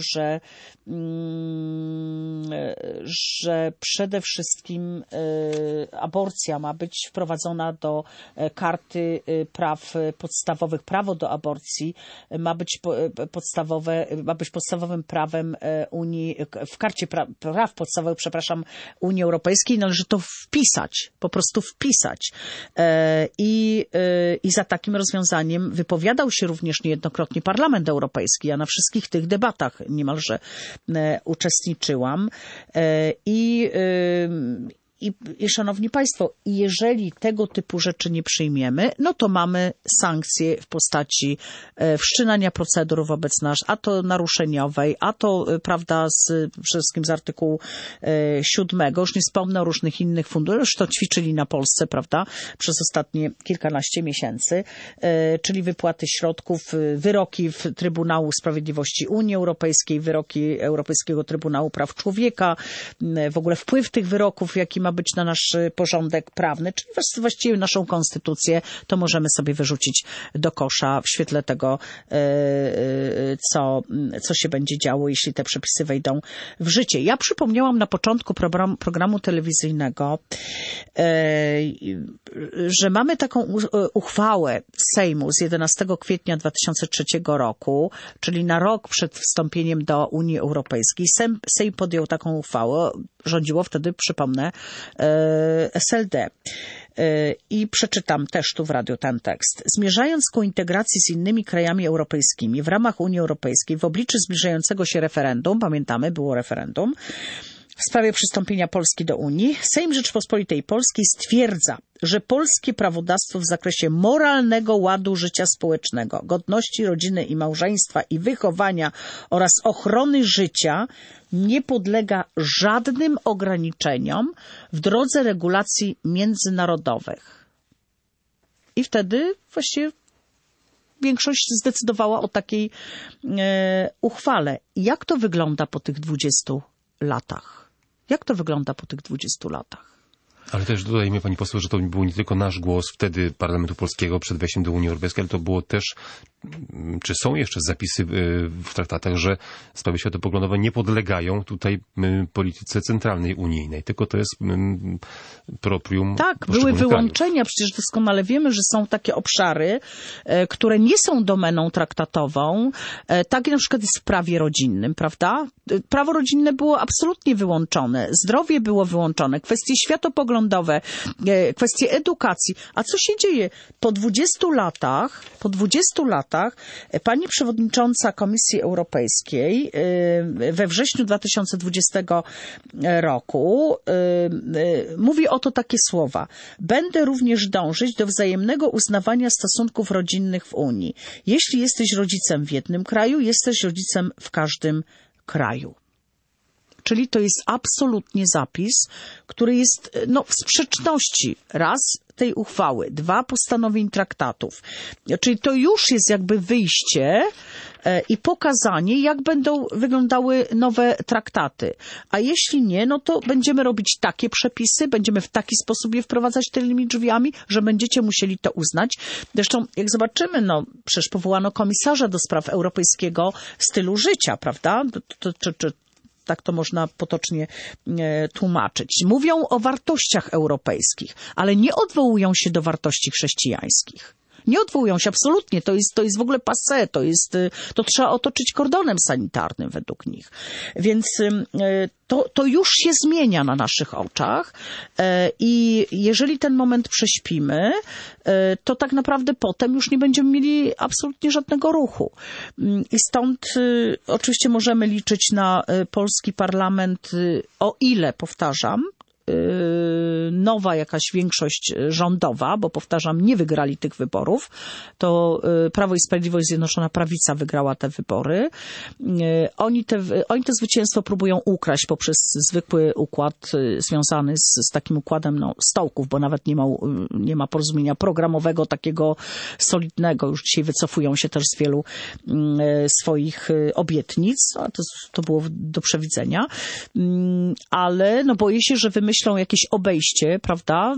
że przede wszystkim aborcja ma być wprowadzona do karty praw podstawowych. Prawo do aborcji ma być podstawowym prawem Unii, w karcie praw podstawowych, Unii Europejskiej. Należy to wpisać, po prostu wpisać. I za takim rozwiązaniem wypowiadał się również niejednokrotnie Parlament Europejski. Ja na wszystkich tych debatach niemalże uczestniczyłam. I szanowni państwo, jeżeli tego typu rzeczy nie przyjmiemy, no to mamy sankcje w postaci wszczynania procedur wobec nas, a to naruszeniowej, a to, prawda, przede wszystkim z artykułu 7, już nie wspomnę o różnych innych funduszach, już to ćwiczyli na Polsce, prawda, przez ostatnie kilkanaście miesięcy, czyli wypłaty środków, wyroki Trybunału Sprawiedliwości Unii Europejskiej, wyroki Europejskiego Trybunału Praw Człowieka, w ogóle wpływ tych wyroków, jaki ma być na nasz porządek prawny, czyli właściwie naszą konstytucję, to możemy sobie wyrzucić do kosza w świetle tego, co się będzie działo, jeśli te przepisy wejdą w życie. Ja przypomniałam na początku programu telewizyjnego, że mamy taką uchwałę Sejmu z 11 kwietnia 2003 roku, czyli na rok przed wstąpieniem do Unii Europejskiej. Sejm podjął taką uchwałę, rządziło wtedy, przypomnę, SLD. I przeczytam też tu w radiu ten tekst. Zmierzając ku integracji z innymi krajami europejskimi w ramach Unii Europejskiej w obliczu zbliżającego się referendum, pamiętamy, było referendum, w sprawie przystąpienia Polski do Unii, Sejm Rzeczypospolitej Polskiej stwierdza, że polskie prawodawstwo w zakresie moralnego ładu życia społecznego, godności rodziny i małżeństwa i wychowania oraz ochrony życia nie podlega żadnym ograniczeniom w drodze regulacji międzynarodowych. I wtedy właściwie większość zdecydowała o takiej uchwale. Jak to wygląda po tych 20 latach? Jak to wygląda po tych 20 latach? Ale też dodajmy, pani poseł, że to był nie tylko nasz głos wtedy Parlamentu Polskiego przed wejściem do Unii Europejskiej, ale to było też, czy są jeszcze zapisy w traktatach, że sprawy światopoglądowe nie podlegają tutaj polityce centralnej unijnej, tylko to jest proprium. Tak, były wyłączenia, krajów. Przecież doskonale wiemy, że są takie obszary, które nie są domeną traktatową, tak na przykład jest w prawie rodzinnym, prawda? Prawo rodzinne było absolutnie wyłączone, zdrowie było wyłączone, kwestie światopoglądowe, kwestie edukacji. A co się dzieje? Po 20 latach pani przewodnicząca Komisji Europejskiej we wrześniu 2020 roku mówi oto takie słowa. Będę również dążyć do wzajemnego uznawania stosunków rodzinnych w Unii. Jeśli jesteś rodzicem w jednym kraju, jesteś rodzicem w każdym kraju. Czyli to jest absolutnie zapis, który jest w sprzeczności raz tej uchwały, 2 postanowień traktatów. Czyli to już jest jakby wyjście i pokazanie, jak będą wyglądały nowe traktaty. A jeśli nie, no to będziemy robić takie przepisy, będziemy w taki sposób je wprowadzać tylnymi drzwiami, że będziecie musieli to uznać. Zresztą, jak zobaczymy, przecież powołano komisarza do spraw europejskiego stylu życia, prawda? Tak to można potocznie tłumaczyć. Mówią o wartościach europejskich, ale nie odwołują się do wartości chrześcijańskich. Nie odwołują się absolutnie. To jest w ogóle passé. To trzeba otoczyć kordonem sanitarnym według nich. Więc to już się zmienia na naszych oczach i jeżeli ten moment prześpimy, to tak naprawdę potem już nie będziemy mieli absolutnie żadnego ruchu. I stąd oczywiście możemy liczyć na polski parlament, o ile, powtarzam, nowa jakaś większość rządowa, bo powtarzam, nie wygrali tych wyborów, to Prawo i Sprawiedliwość, Zjednoczona Prawica wygrała te wybory. Oni te zwycięstwo próbują ukraść poprzez zwykły układ związany z takim układem stołków, bo nawet nie ma porozumienia programowego takiego solidnego. Już dzisiaj wycofują się też z wielu swoich obietnic. To było do przewidzenia. Ale boję się, że wymyślą jakieś obejście, prawda,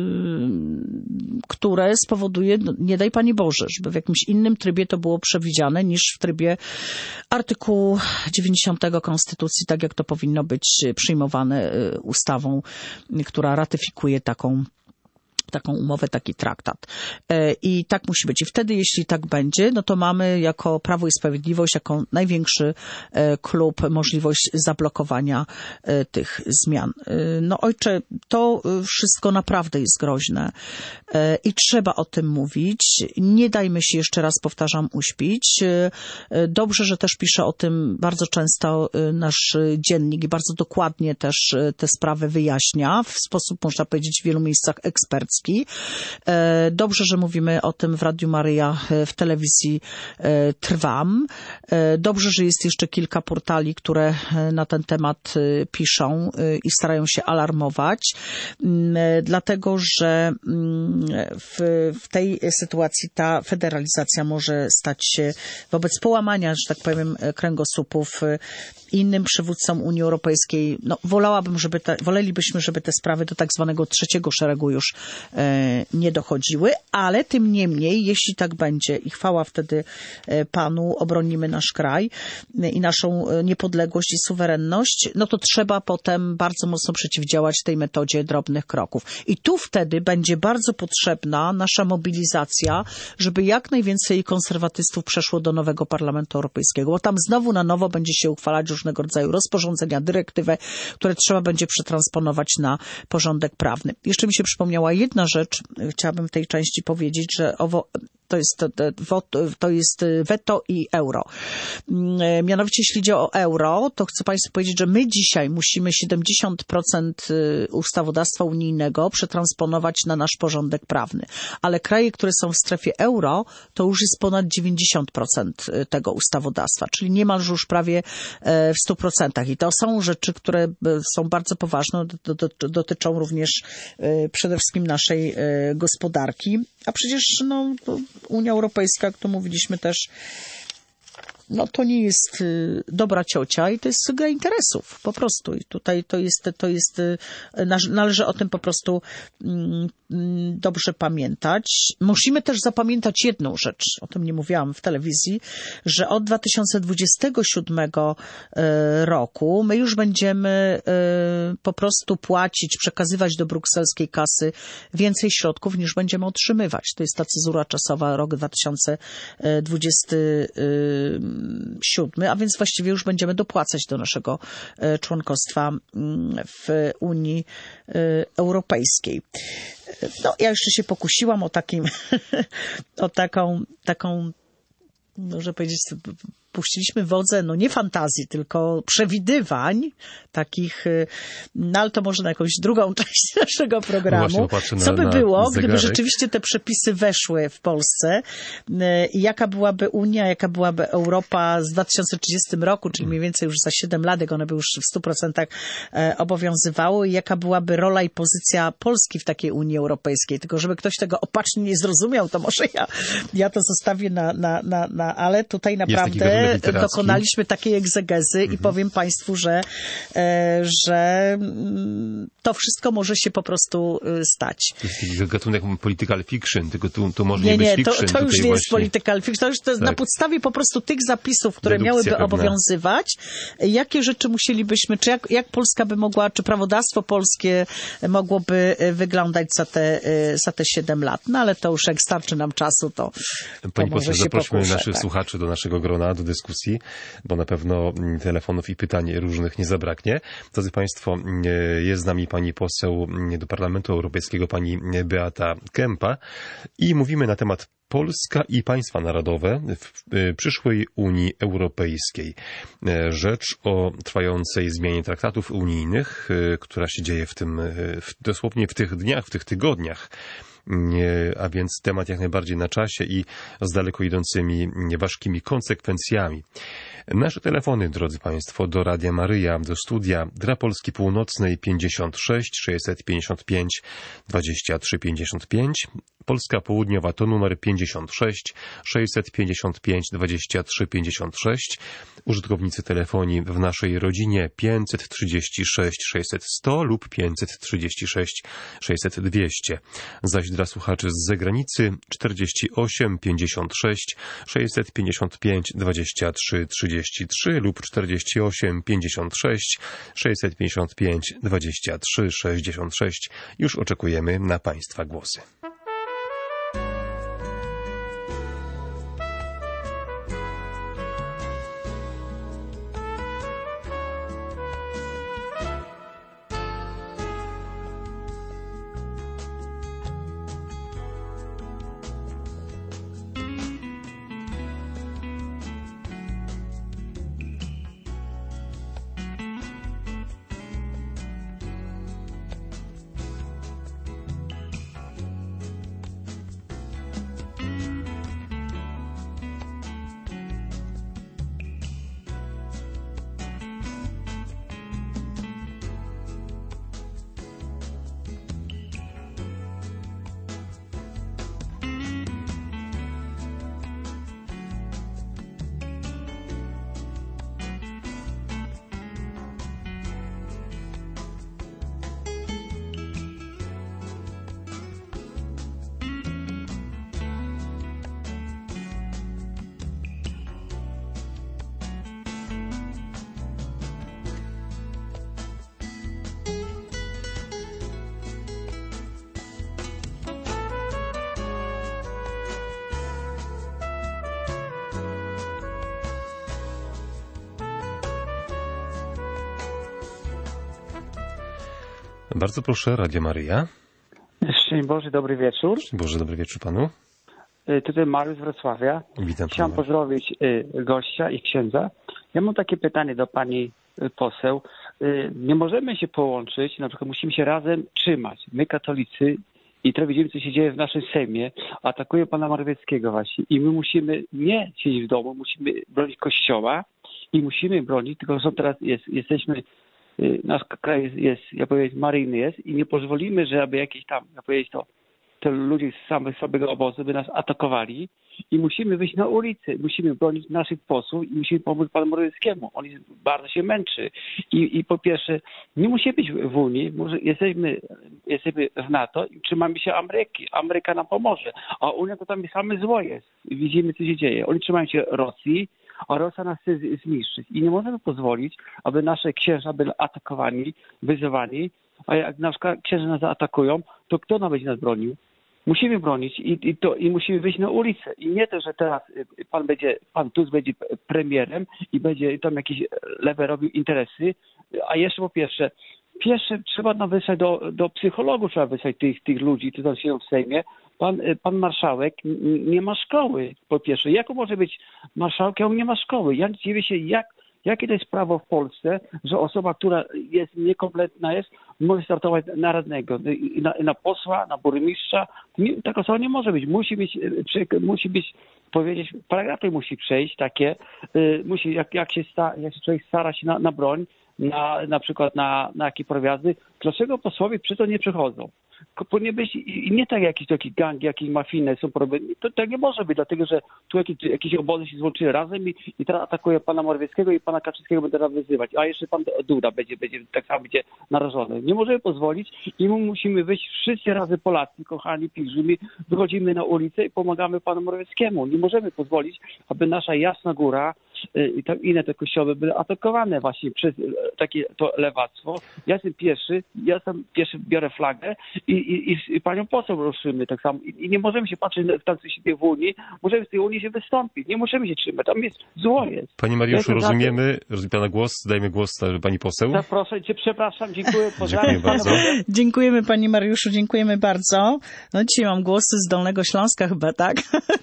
które spowoduje, nie daj Panie Boże, żeby w jakimś innym trybie to było przewidziane niż w trybie artykułu 90 Konstytucji, tak jak to powinno być przyjmowane ustawą, która ratyfikuje taką umowę, taki traktat. I tak musi być. I wtedy, jeśli tak będzie, no to mamy jako Prawo i Sprawiedliwość, jako największy klub możliwość zablokowania tych zmian. No ojcze, to wszystko naprawdę jest groźne i trzeba o tym mówić. Nie dajmy się, jeszcze raz powtarzam, uśpić. Dobrze, że też pisze o tym bardzo często nasz dziennik i bardzo dokładnie też te sprawy wyjaśnia w sposób, można powiedzieć, w wielu miejscach ekspercki. Dobrze, że mówimy o tym w Radiu Maryja, w telewizji Trwam. Dobrze, że jest jeszcze kilka portali, które na ten temat piszą i starają się alarmować, dlatego że w tej sytuacji ta federalizacja może stać się wobec połamania, że tak powiem, kręgosłupów innym przywódcom Unii Europejskiej. No, wolelibyśmy, żeby te sprawy do tak zwanego trzeciego szeregu już nie dochodziły, ale tym niemniej, jeśli tak będzie i chwała wtedy Panu, obronimy nasz kraj i naszą niepodległość i suwerenność, no to trzeba potem bardzo mocno przeciwdziałać tej metodzie drobnych kroków. I tu wtedy będzie bardzo potrzebna nasza mobilizacja, żeby jak najwięcej konserwatystów przeszło do nowego Parlamentu Europejskiego, bo tam znowu na nowo będzie się uchwalać różnego rodzaju rozporządzenia, dyrektywę, które trzeba będzie przetransponować na porządek prawny. Jeszcze mi się przypomniała jedna rzecz, chciałabym w tej części powiedzieć, że to jest weto i euro. Mianowicie, jeśli idzie o euro, to chcę Państwu powiedzieć, że my dzisiaj musimy 70% ustawodawstwa unijnego przetransponować na nasz porządek prawny. Ale kraje, które są w strefie euro, to już jest ponad 90% tego ustawodawstwa, czyli niemalże już prawie w 100%. I to są rzeczy, które są bardzo poważne, dotyczą również przede wszystkim naszej gospodarki. A przecież Unia Europejska, jak to mówiliśmy też, to nie jest dobra ciocia i to jest gra interesów, po prostu. I tutaj należy o tym po prostu dobrze pamiętać. Musimy też zapamiętać jedną rzecz, o tym nie mówiłam w telewizji, że od 2027 roku my już będziemy po prostu płacić, przekazywać do brukselskiej kasy więcej środków niż będziemy otrzymywać. To jest ta cezura czasowa, rok 2027, a więc właściwie już będziemy dopłacać do naszego członkostwa w Unii Europejskiej. Ja jeszcze się pokusiłam o taką, może powiedzieć, puściliśmy wodze, nie fantazji, tylko przewidywań takich, ale to może na jakąś drugą część naszego programu. Co by było, gdyby rzeczywiście te przepisy weszły w Polsce i jaka byłaby Unia, jaka byłaby Europa z 2030 roku, czyli mniej więcej już za 7 lat, jak one by już w 100% obowiązywały i jaka byłaby rola i pozycja Polski w takiej Unii Europejskiej. Tylko żeby ktoś tego opacznie nie zrozumiał, to może ja to zostawię ale tutaj naprawdę dokonaliśmy takiej egzegezy i powiem Państwu, że to wszystko może się po prostu stać. To jest taki gatunek political fiction, tylko tu może nie być fiction. To już nie jest political fiction, to jest na podstawie po prostu tych zapisów, które miałyby obowiązywać, jakie rzeczy musielibyśmy, czy jak Polska by mogła, czy prawodawstwo polskie mogłoby wyglądać za te 7 lat. Ale to już jak starczy nam czasu, to Pani może poseł, się zaprośmy pokuszę, naszych słuchaczy do naszego grona, do dyskusji, bo na pewno telefonów i pytań różnych nie zabraknie. Drodzy Państwo, jest z nami pani poseł do Parlamentu Europejskiego, pani Beata Kempa i mówimy na temat Polska i państwa narodowe w przyszłej Unii Europejskiej. Rzecz o trwającej zmianie traktatów unijnych, która się dzieje dosłownie w tych dniach, w tych tygodniach. A więc temat jak najbardziej na czasie i z daleko idącymi ważkimi konsekwencjami. Nasze telefony, drodzy Państwo, do Radia Maryja, do studia dla Polski Północnej 56 655 23 55, Polska Południowa to numer 56 655 23 56, użytkownicy telefonii w naszej rodzinie 536 600 100 lub 536 600 200, zaś dla słuchaczy z zagranicy 48 56 655 23 33 lub 48 56 655 23 66. Już oczekujemy na Państwa głosy. Bardzo proszę, Radio Maryja. Szczęść Boże, dobry wieczór. Szczęść Boże, dobry wieczór panu. Tutaj Mariusz z Wrocławia. Witam Chciałem pana. pozdrowić gościa i księdza. Ja mam takie pytanie do pani poseł. Nie możemy się połączyć, na przykład musimy się razem trzymać. My katolicy i to widzimy, co się dzieje w naszym Sejmie. Atakuje pana Morawieckiego właśnie. I my musimy nie siedzieć w domu, musimy bronić Kościoła i musimy bronić, tylko że teraz jesteśmy, nasz kraj jest, ja powiedzieć, maryjny jest i nie pozwolimy, żeby jakieś tam, ja powiedzieć to ludzie z samych słabego obozu by nas atakowali i musimy wyjść na ulicę, musimy bronić naszych posłów i musimy pomóc panu Morawieckiemu. On bardzo się męczy. I po pierwsze, nie musimy być w Unii, może jesteśmy w NATO i trzymamy się Ameryki. Ameryka nam pomoże, a Unia to tam same zło jest. Widzimy, co się dzieje. Oni trzymają się Rosji, a Rosja nas chce zniszczyć. I nie możemy pozwolić, aby nasze księża byli atakowani, wyzywani, a jak na przykład księża nas zaatakują, to kto nam będzie nas bronił? Musimy bronić i musimy wyjść na ulicę. I nie to, że teraz pan Tusk będzie premierem i będzie tam jakieś lewe robił interesy, a jeszcze po pierwsze trzeba nam wysłać do psychologów, trzeba wysłać tych ludzi, którzy tam siedzą w Sejmie. Pan marszałek nie ma szkoły, po pierwsze. Jak on może być marszałkiem, on nie ma szkoły? Ja dziwię się, jakie to jest prawo w Polsce, że osoba, która jest niekompletna może startować na radnego, na posła, na burmistrza. Taka osoba nie może być. Musi być, powiedzieć, paragrafy musi przejść takie, jak się człowiek stara się na broń, na przykład na jakie prowjazdy, dlaczego posłowie przy to nie przechodzą? Powinien być i nie tak jakieś gangi, jakieś mafijne są problemy. To tak nie może być, dlatego że tu jakieś obozy się złączyły razem i teraz atakuje pana Morawieckiego i pana Kaczyńskiego będzie teraz wyzywać. A jeszcze pan Duda będzie tak samo będzie narażony. Nie możemy pozwolić i my musimy wyjść wszyscy razem, Polacy, kochani pielgrzymi, wychodzimy na ulicę i pomagamy panu Morawieckiemu. Nie możemy pozwolić, aby nasza Jasna Góra i tam inne te kościoły były atakowane właśnie przez takie to lewactwo. Ja jestem pierwszy biorę flagę i panią poseł ruszymy tak samo. I nie możemy się patrzeć w tacy siebie w Unii, możemy z tej Unii się wystąpić. Nie możemy się trzymać, tam jest zło jest. Panie Mariuszu, rozumiemy pana głos, dajmy głos pani poseł. Proszę cię, przepraszam, dziękuję. Dziękuję bardzo. Dziękujemy panie Mariuszu, dziękujemy bardzo. No dzisiaj mam głosy z Dolnego Śląska chyba, tak?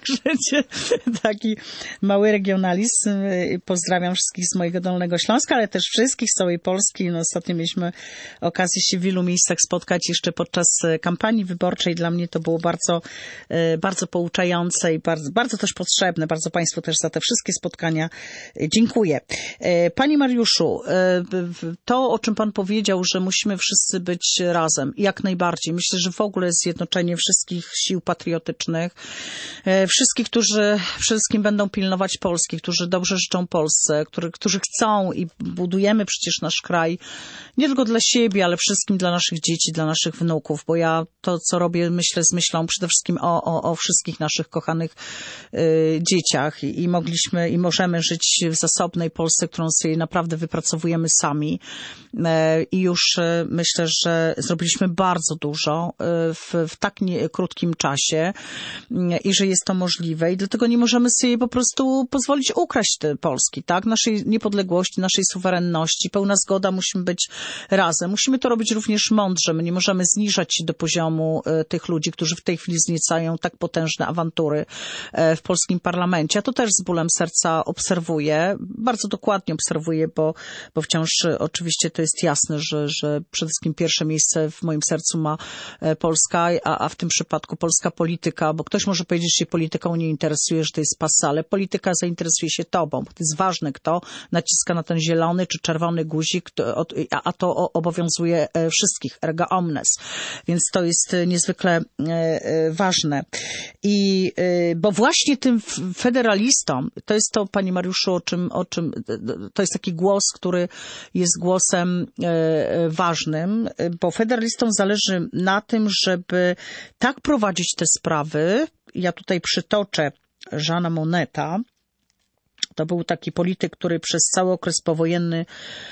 Taki mały regionalizm. Pozdrawiam wszystkich z mojego Dolnego Śląska, ale też wszystkich z całej Polski. No, ostatnio mieliśmy okazję się w wielu miejscach spotkać jeszcze podczas kampanii wyborczej. Dla mnie to było bardzo, bardzo pouczające i bardzo, bardzo też potrzebne. Bardzo państwu też za te wszystkie spotkania dziękuję. Panie Mariuszu, to o czym pan powiedział, że musimy wszyscy być razem, jak najbardziej. Myślę, że w ogóle zjednoczenie wszystkich sił patriotycznych, wszystkich, którzy przede wszystkim będą pilnować Polski, którzy dobrze życzą Polsce, którzy chcą i budujemy przecież nasz kraj, nie tylko dla siebie, ale wszystkim dla naszych dzieci, dla naszych wnuków, bo ja to, co robię, myślę z myślą przede wszystkim o wszystkich naszych kochanych dzieciach i mogliśmy i możemy żyć w zasobnej Polsce, którą sobie naprawdę wypracowujemy sami i już myślę, że zrobiliśmy bardzo dużo w tak krótkim czasie i że jest to możliwe i dlatego nie możemy sobie po prostu pozwolić ukraść te Polski, tak? Naszej niepodległości, naszej suwerenności. Pełna zgoda, musimy być razem. Musimy to robić również mądrze. My nie możemy zniżać się do poziomu tych ludzi, którzy w tej chwili wzniecają tak potężne awantury w polskim parlamencie. Ja to też z bólem serca obserwuję. Bardzo dokładnie obserwuję, bo wciąż oczywiście to jest jasne, że przede wszystkim pierwsze miejsce w moim sercu ma Polska, a w tym przypadku polska polityka, bo ktoś może powiedzieć, że się polityką nie interesuje, że to jest pasa, ale polityka zainteresuje się tobą. To jest ważne, kto naciska na ten zielony czy czerwony guzik, a to obowiązuje wszystkich, erga omnes. Więc to jest niezwykle ważne. I bo właśnie tym federalistom, to jest to, panie Mariuszu, o czym to jest taki głos, który jest głosem ważnym, bo federalistom zależy na tym, żeby tak prowadzić te sprawy. Ja tutaj przytoczę Jeana Monneta. To był taki polityk, który przez cały okres powojenny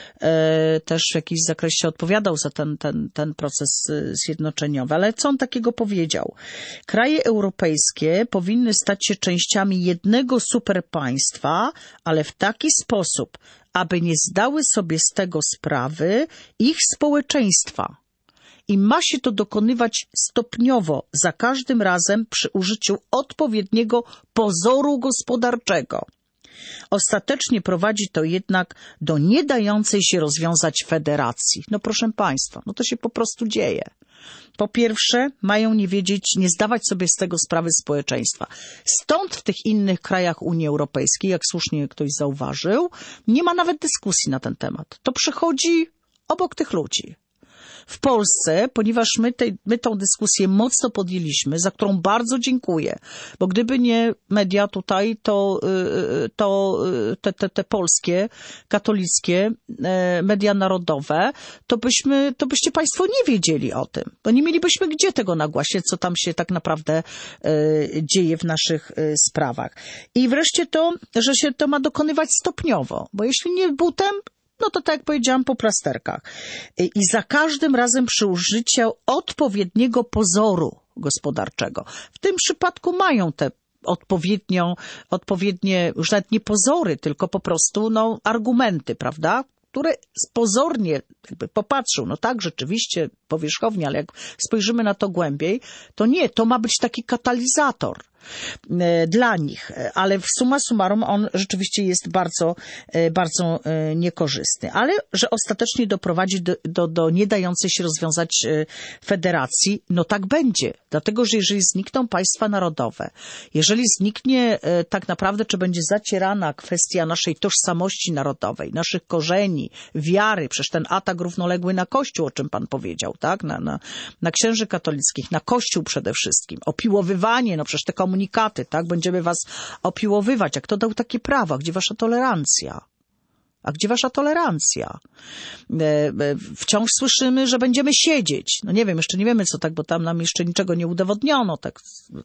też w jakimś zakresie odpowiadał za ten proces zjednoczeniowy. Ale co on takiego powiedział? Kraje europejskie powinny stać się częściami jednego superpaństwa, ale w taki sposób, aby nie zdały sobie z tego sprawy ich społeczeństwa. I ma się to dokonywać stopniowo, za każdym razem przy użyciu odpowiedniego pozoru gospodarczego. Ostatecznie prowadzi to jednak do nie dającej się rozwiązać federacji. No proszę państwa, no to się po prostu dzieje. Po pierwsze, mają nie wiedzieć, nie zdawać sobie z tego sprawy społeczeństwa. Stąd w tych innych krajach Unii Europejskiej, jak słusznie ktoś zauważył, nie ma nawet dyskusji na ten temat. To przechodzi obok tych ludzi. W Polsce, ponieważ my tą dyskusję mocno podjęliśmy, za którą bardzo dziękuję, bo gdyby nie media tutaj, to te polskie, katolickie, media narodowe, to byście państwo nie wiedzieli o tym, bo nie mielibyśmy gdzie tego nagłaśniać, co tam się tak naprawdę dzieje w naszych sprawach. I wreszcie to, że się to ma dokonywać stopniowo, bo jeśli nie butem, no to tak jak powiedziałam, po plasterkach. I za każdym razem przy użyciu odpowiedniego pozoru gospodarczego. W tym przypadku mają te odpowiednie, już nawet nie pozory, tylko po prostu argumenty, prawda? Które pozornie jakby popatrzą, no tak, rzeczywiście powierzchownie, ale jak spojrzymy na to głębiej, to nie, to ma być taki katalizator dla nich, ale w summa summarum on rzeczywiście jest bardzo, bardzo niekorzystny, ale że ostatecznie doprowadzi do nie dającej się rozwiązać federacji, no tak będzie, dlatego, że jeżeli znikną państwa narodowe, jeżeli zniknie tak naprawdę, czy będzie zacierana kwestia naszej tożsamości narodowej, naszych korzeni, wiary, przecież ten atak równoległy na Kościół, o czym pan powiedział, tak, na księży katolickich, na Kościół przede wszystkim, opiłowywanie, no przecież te komunikaty, tak, będziemy was opiłowywać. Jak kto dał takie prawa? Gdzie wasza tolerancja? A gdzie wasza tolerancja? Wciąż słyszymy, że będziemy siedzieć. No nie wiem, jeszcze nie wiemy co tak, bo tam nam jeszcze niczego nie udowodniono, tak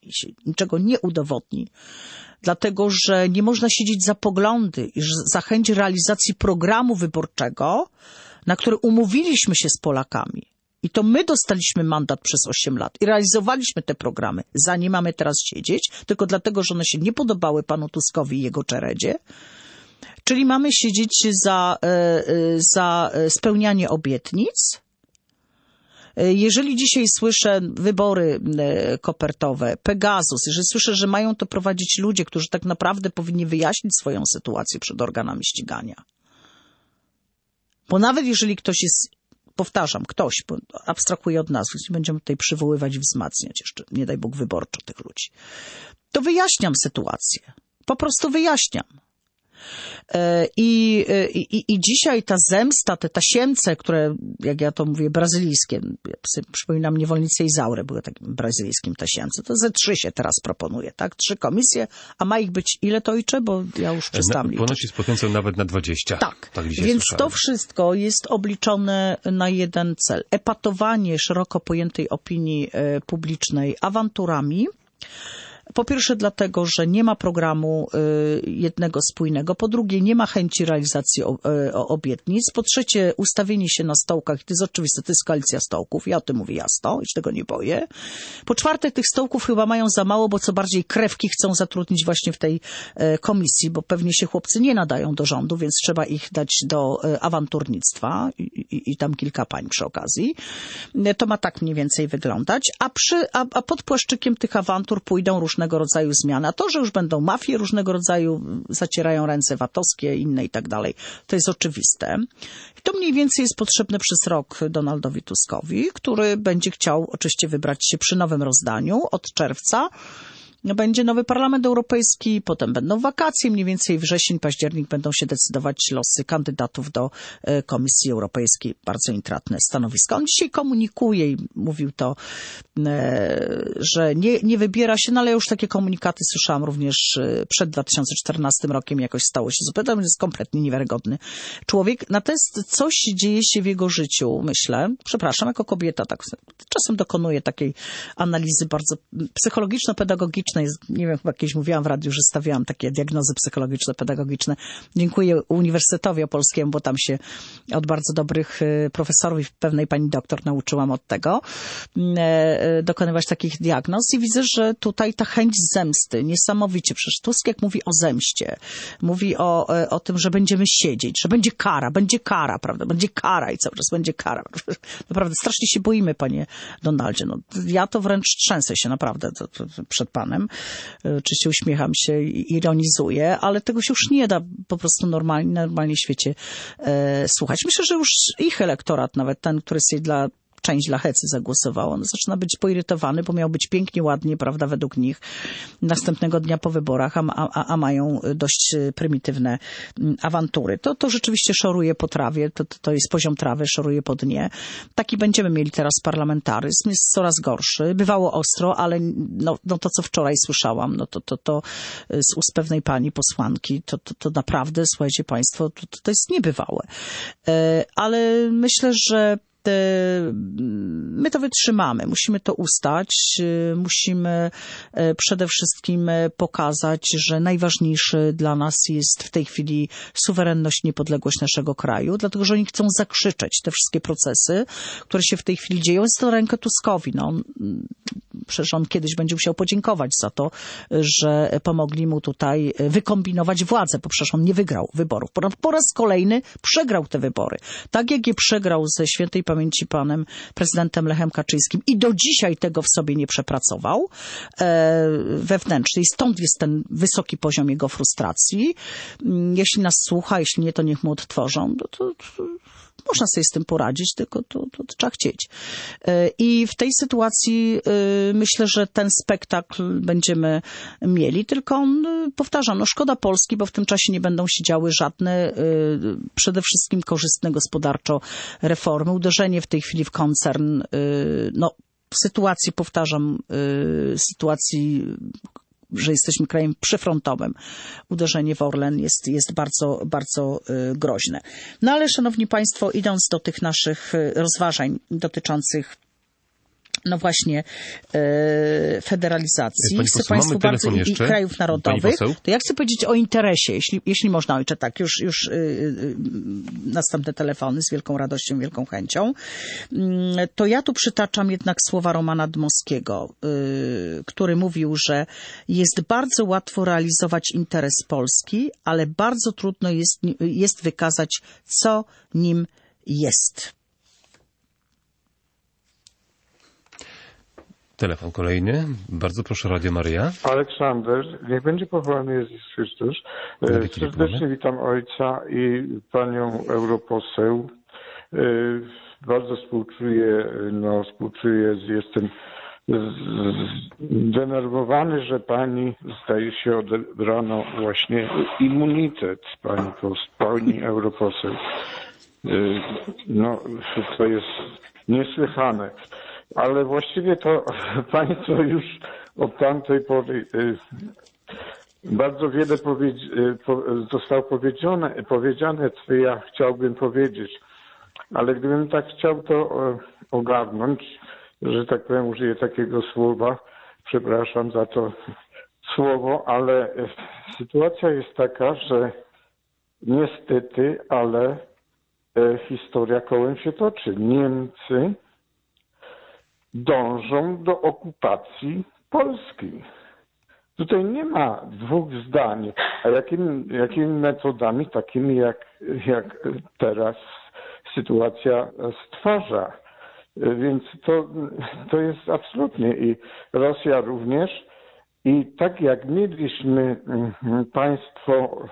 niczego nie udowodni. Dlatego, że nie można siedzieć za poglądy i za chęć realizacji programu wyborczego, na który umówiliśmy się z Polakami. I to my dostaliśmy mandat przez 8 lat i realizowaliśmy te programy. Za nie mamy teraz siedzieć, tylko dlatego, że one się nie podobały panu Tuskowi i jego czeredzie. Czyli mamy siedzieć za spełnianie obietnic. Jeżeli dzisiaj słyszę wybory kopertowe, Pegasus, jeżeli słyszę, że mają to prowadzić ludzie, którzy tak naprawdę powinni wyjaśnić swoją sytuację przed organami ścigania. Bo nawet jeżeli ktoś jest, powtarzam, ktoś, bo abstrahuję od nazwy, będziemy tutaj przywoływać i wzmacniać jeszcze, nie daj Bóg, wyborczo tych ludzi, to wyjaśniam sytuację. Po prostu wyjaśniam. I dzisiaj ta zemsta, te tasiemce, które, jak ja to mówię, brazylijskie, przypominam niewolnice Izaury, były takim brazylijskim tasiemcem, to ze 3 się teraz proponuje, tak? 3 komisje, a ma ich być ile to ojcze? Bo ja już przestałam liczyć. Ponoć jest potencjał nawet na 20. Tak, więc to wszystko jest obliczone na jeden cel. Epatowanie szeroko pojętej opinii publicznej awanturami. Po pierwsze dlatego, że nie ma programu jednego spójnego. Po drugie, nie ma chęci realizacji obietnic. Po trzecie, ustawienie się na stołkach. To jest oczywiste, to jest koalicja stołków. Ja o tym mówię jasno i się tego nie boję. Po czwarte, tych stołków chyba mają za mało, bo co bardziej krewki chcą zatrudnić właśnie w tej komisji, bo pewnie się chłopcy nie nadają do rządu, więc trzeba ich dać do awanturnictwa i tam kilka pań przy okazji. To ma tak mniej więcej wyglądać. A pod płaszczykiem tych awantur pójdą różnego rodzaju zmiany. A to, że już będą mafie różnego rodzaju, zacierają ręce VAT-owskie, inne i tak dalej, to jest oczywiste. I to mniej więcej jest potrzebne przez rok Donaldowi Tuskowi, który będzie chciał oczywiście wybrać się przy nowym rozdaniu od czerwca. Będzie nowy Parlament Europejski, potem będą wakacje, mniej więcej wrzesień, październik będą się decydować losy kandydatów do Komisji Europejskiej. Bardzo intratne stanowisko. On dzisiaj komunikuje i mówił to, że nie wybiera się, no ale już takie komunikaty słyszałam również przed 2014 rokiem, jakoś stało się zupełnie, to jest kompletnie niewiarygodny człowiek. Natomiast coś dzieje się w jego życiu, myślę, przepraszam, jako kobieta, tak czasem dokonuję takiej analizy bardzo psychologiczno-pedagogicznej. Nie wiem, chyba kiedyś mówiłam w radiu, że stawiałam takie diagnozy psychologiczno-pedagogiczne. Dziękuję Uniwersytetowi Opolskiemu, bo tam się od bardzo dobrych profesorów i pewnej pani doktor nauczyłam od tego dokonywać takich diagnoz i widzę, że tutaj ta chęć zemsty, niesamowicie, przecież Tusk jak mówi o zemście, mówi o tym, że będziemy siedzieć, że będzie kara, prawda, będzie kara i cały czas będzie kara. Naprawdę strasznie się boimy, panie Donaldzie. No, ja to wręcz trzęsę się naprawdę przed panem. Oczywiście uśmiecham się i ironizuję, ale tego się już nie da po prostu normalnie w świecie słuchać. Myślę, że już ich elektorat, nawet ten, który sobie część dla Hecy zagłosowała. On zaczyna być poirytowany, bo miał być pięknie, ładnie, prawda, według nich następnego dnia po wyborach, a mają dość prymitywne awantury. To rzeczywiście szoruje po trawie, to jest poziom trawy, szoruje po dnie. Taki będziemy mieli teraz parlamentaryzm, jest coraz gorszy. Bywało ostro, ale no to, co wczoraj słyszałam, no to z ust pewnej pani posłanki, to naprawdę, słuchajcie państwo, to jest niebywałe. Ale myślę, że my to wytrzymamy, musimy to ustać, musimy przede wszystkim pokazać, że najważniejsze dla nas jest w tej chwili suwerenność, niepodległość naszego kraju, dlatego że oni chcą zakrzyczeć te wszystkie procesy, które się w tej chwili dzieją. Jest to rękę Tuskowi. Przecież on kiedyś będzie musiał podziękować za to, że pomogli mu tutaj wykombinować władzę, bo przecież on nie wygrał wyborów. Po raz kolejny przegrał te wybory. Tak jak je przegrał ze świętej pamięci panem prezydentem Lechem Kaczyńskim i do dzisiaj tego w sobie nie przepracował wewnętrznie. I stąd jest ten wysoki poziom jego frustracji. Jeśli nas słucha, jeśli nie, to niech mu odtworzą. To można sobie z tym poradzić, tylko to trzeba chcieć. I w tej sytuacji myślę, że ten spektakl będziemy mieli, tylko powtarzam, szkoda Polski, bo w tym czasie nie będą się działy żadne przede wszystkim korzystne gospodarczo reformy. Uderzenie w tej chwili w koncern, w sytuacji, powtarzam, że jesteśmy krajem przyfrontowym. Uderzenie w Orlen jest bardzo, bardzo groźne. Ale, szanowni państwo, idąc do tych naszych rozważań dotyczących no właśnie, federalizacji, Pani chcę poseł, Państwu mamy bardzo telefon i jeszcze. krajów Pani narodowych, poseł? to ja chcę powiedzieć o interesie, jeśli można, ojcze, tak, już następne telefony z wielką radością, wielką chęcią. To ja tu przytaczam jednak słowa Romana Dmowskiego, który mówił, że jest bardzo łatwo realizować interes Polski, ale bardzo trudno jest wykazać, co nim jest. Telefon kolejny. Bardzo proszę, Radio Maryja. Aleksander, niech będzie powołany Jezus Chrystus. Serdecznie witam ojca i panią europoseł. Bardzo współczuję, jestem zdenerwowany, że pani, zdaje się, odebrano właśnie immunitet pani europoseł. No, to jest niesłychane. Ale właściwie to państwo już od tamtej pory bardzo wiele zostało powiedziane, co ja chciałbym powiedzieć. Ale gdybym tak chciał to ogarnąć, że tak powiem, użyję takiego słowa, przepraszam za to słowo, ale sytuacja jest taka, że niestety, ale historia kołem się toczy. Niemcy dążą do okupacji Polski. Tutaj nie ma dwóch zdań. A jakimi metodami? Takimi jak teraz sytuacja stwarza. Więc to jest absolutnie i Rosja również. I tak jak mieliśmy państwo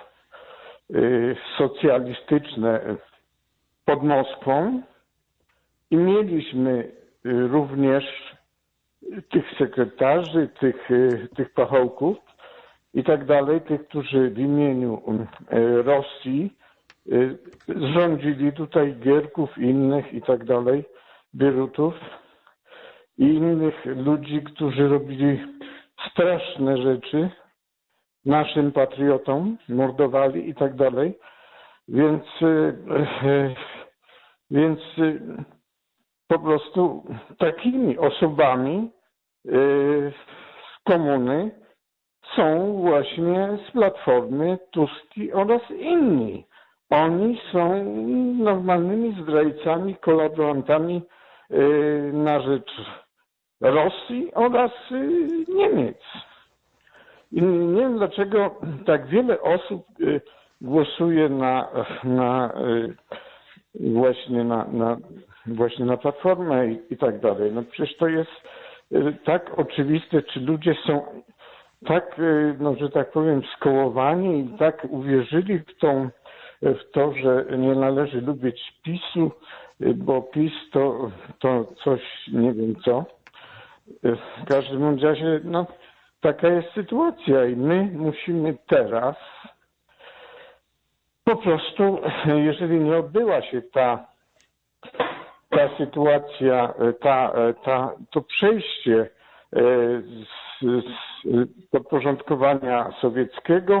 socjalistyczne pod Moskwą i mieliśmy również tych sekretarzy, tych pachołków i tak dalej, tych, którzy w imieniu Rosji zrządzili tutaj Gierków, innych i tak dalej, Bierutów i innych ludzi, którzy robili straszne rzeczy naszym patriotom, mordowali i tak dalej. Więc po prostu takimi osobami z komuny są właśnie z Platformy Tuski oraz inni. Oni są normalnymi zdrajcami, kolaborantami na rzecz Rosji oraz Niemiec. I nie wiem, dlaczego tak wiele osób głosuje właśnie na Platformę i tak dalej. No przecież to jest tak oczywiste, czy ludzie są tak, no że tak powiem, skołowani i tak uwierzyli w to, że nie należy lubić PiS-u, bo PiS to coś, nie wiem co. W każdym razie, no taka jest sytuacja i my musimy teraz po prostu, jeżeli nie odbyła się ta sytuacja, to przejście z podporządkowania sowieckiego,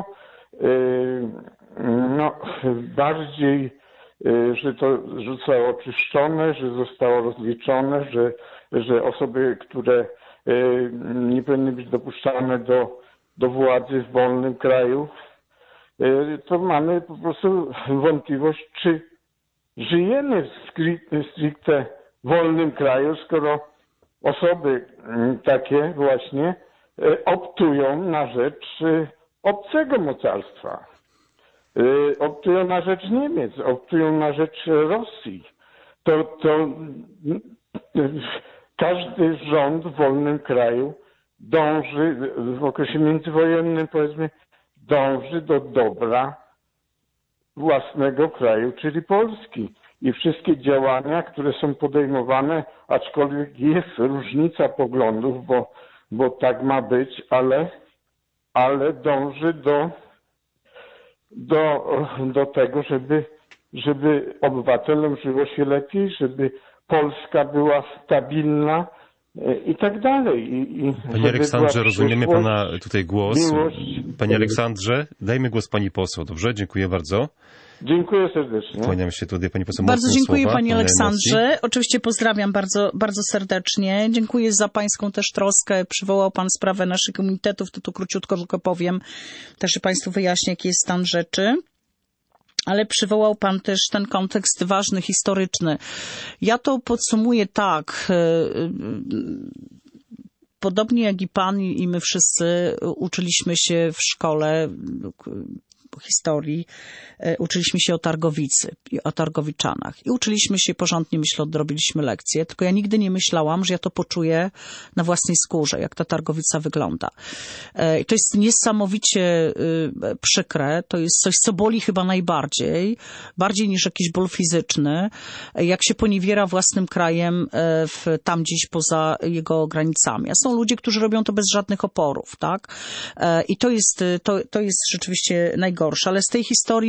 no bardziej, że to zostało oczyszczone, że zostało rozliczone, że osoby, które nie powinny być dopuszczane do władzy w wolnym kraju, to mamy po prostu wątpliwość, czy żyjemy w stricte wolnym kraju, skoro osoby takie właśnie optują na rzecz obcego mocarstwa. Optują na rzecz Niemiec, optują na rzecz Rosji. To każdy rząd w wolnym kraju dąży, w okresie międzywojennym powiedzmy, dąży do dobra własnego kraju, czyli Polski. I wszystkie działania, które są podejmowane, aczkolwiek jest różnica poglądów, bo tak ma być, ale dąży do tego, żeby obywatelom żyło się lepiej, żeby Polska była stabilna, i tak dalej. Panie Aleksandrze, rozumiemy pana tutaj głos. Miłość. Panie Aleksandrze, dajmy głos pani poseł, dobrze? Dziękuję bardzo. Dziękuję serdecznie. Kłaniam się tutaj, pani poseł. Bardzo mocne dziękuję słowa, panie pełne Aleksandrze. emocji. Oczywiście pozdrawiam bardzo, bardzo serdecznie. Dziękuję za pańską też troskę. Przywołał pan sprawę naszych immunitetów, to tu króciutko tylko powiem. Też państwu wyjaśnię, jaki jest stan rzeczy. Ale przywołał pan też ten kontekst ważny, historyczny. Ja to podsumuję tak. Podobnie jak i pan i my wszyscy uczyliśmy się w szkole historii, uczyliśmy się o Targowicy i o Targowiczanach. I uczyliśmy się porządnie, myślę, odrobiliśmy lekcje, tylko ja nigdy nie myślałam, że ja to poczuję na własnej skórze, jak ta Targowica wygląda. I to jest niesamowicie przykre, to jest coś, co boli chyba najbardziej, bardziej niż jakiś ból fizyczny, jak się poniewiera własnym krajem tam gdzieś poza jego granicami. A są ludzie, którzy robią to bez żadnych oporów, tak? I to jest rzeczywiście najgorsze. Ale z tej historii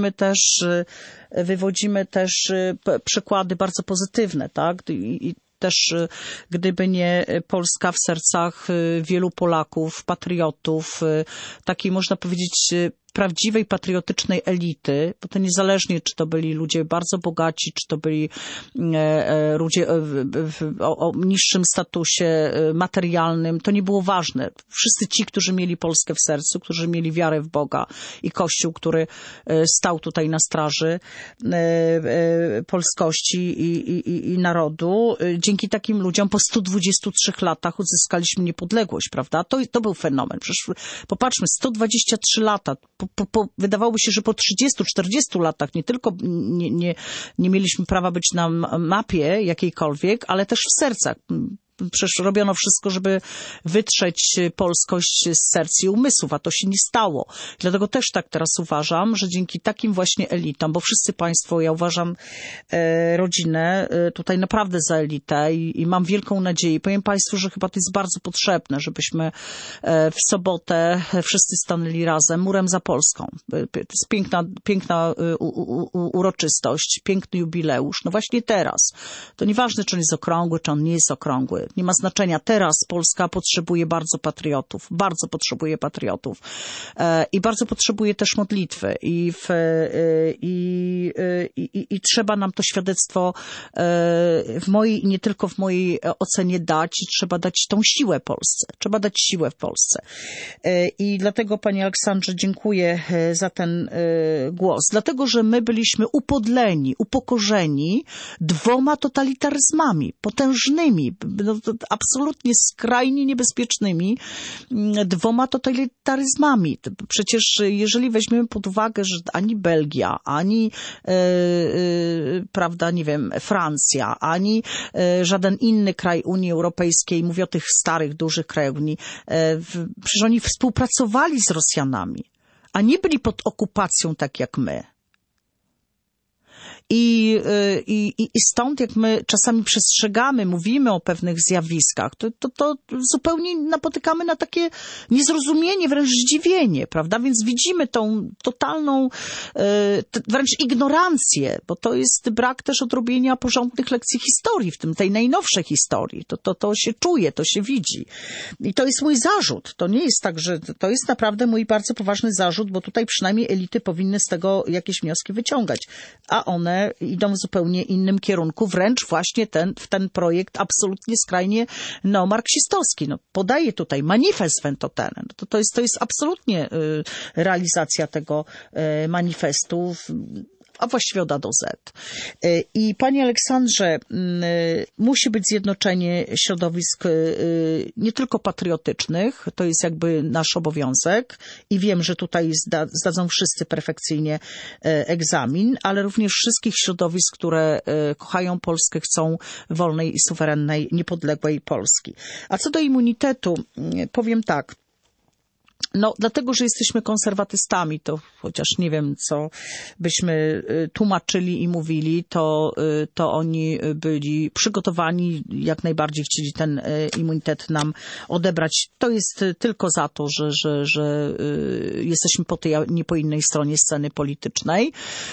wywodzimy też przykłady bardzo pozytywne, tak? I też gdyby nie Polska w sercach wielu Polaków, patriotów, takiej można powiedzieć prawdziwej, patriotycznej elity, bo to niezależnie, czy to byli ludzie bardzo bogaci, czy to byli ludzie o niższym statusie materialnym, to nie było ważne. Wszyscy ci, którzy mieli Polskę w sercu, którzy mieli wiarę w Boga i Kościół, który stał tutaj na straży polskości i narodu, dzięki takim ludziom po 123 latach uzyskaliśmy niepodległość, prawda? To był fenomen. Przecież popatrzmy, 123 lata, wydawałoby się, że po 30-40 latach nie tylko nie mieliśmy prawa być na mapie jakiejkolwiek, ale też w sercach. Przecież robiono wszystko, żeby wytrzeć polskość z serc i umysłów, a to się nie stało. Dlatego też tak teraz uważam, że dzięki takim właśnie elitom, bo wszyscy państwo, ja uważam rodzinę tutaj naprawdę za elitę i mam wielką nadzieję. Powiem państwu, że chyba to jest bardzo potrzebne, żebyśmy w sobotę wszyscy stanęli razem, murem za Polską. To jest piękna uroczystość, piękny jubileusz. No właśnie teraz. To nieważne, czy on jest okrągły, czy on nie jest okrągły. Nie ma znaczenia. Teraz Polska potrzebuje bardzo potrzebuje patriotów. I bardzo potrzebuje też modlitwy. I trzeba nam to świadectwo w mojej, i nie tylko w mojej ocenie dać. I trzeba dać tą siłę Polsce. Trzeba dać siłę w Polsce. I dlatego, panie Aleksandrze, dziękuję za ten głos. Dlatego, że my byliśmy upodleni, upokorzeni 2 totalitaryzmami, potężnymi, absolutnie skrajnie niebezpiecznymi 2 totalitaryzmami. Przecież jeżeli weźmiemy pod uwagę, że ani Belgia, ani prawda, nie wiem, Francja, ani żaden inny kraj Unii Europejskiej, mówię o tych starych, dużych krajach Unii, przecież oni współpracowali z Rosjanami, a nie byli pod okupacją tak jak my. I stąd jak my czasami przestrzegamy, mówimy o pewnych zjawiskach, to zupełnie napotykamy na takie niezrozumienie, wręcz zdziwienie, prawda? Więc widzimy tą totalną wręcz ignorancję, bo to jest brak też odrobienia porządnych lekcji historii, w tym tej najnowszej historii. To się czuje, to się widzi. I to jest mój zarzut. To nie jest tak, że to jest naprawdę mój bardzo poważny zarzut, bo tutaj przynajmniej elity powinny z tego jakieś wnioski wyciągać, a one idą w zupełnie innym kierunku, wręcz właśnie w ten projekt absolutnie skrajnie neomarksistowski. No, podaję tutaj manifest Ventotene. To jest absolutnie realizacja tego manifestu, a właściwie od A do Z. I panie Aleksandrze, musi być zjednoczenie środowisk nie tylko patriotycznych, to jest jakby nasz obowiązek i wiem, że tutaj zdadzą wszyscy perfekcyjnie egzamin, ale również wszystkich środowisk, które kochają Polskę, chcą wolnej i suwerennej, niepodległej Polski. A co do immunitetu, powiem tak. No, dlatego, że jesteśmy konserwatystami, to chociaż nie wiem, co byśmy tłumaczyli i mówili, to oni byli przygotowani, jak najbardziej chcieli ten immunitet nam odebrać. To jest tylko za to, że jesteśmy nie po innej stronie sceny politycznej.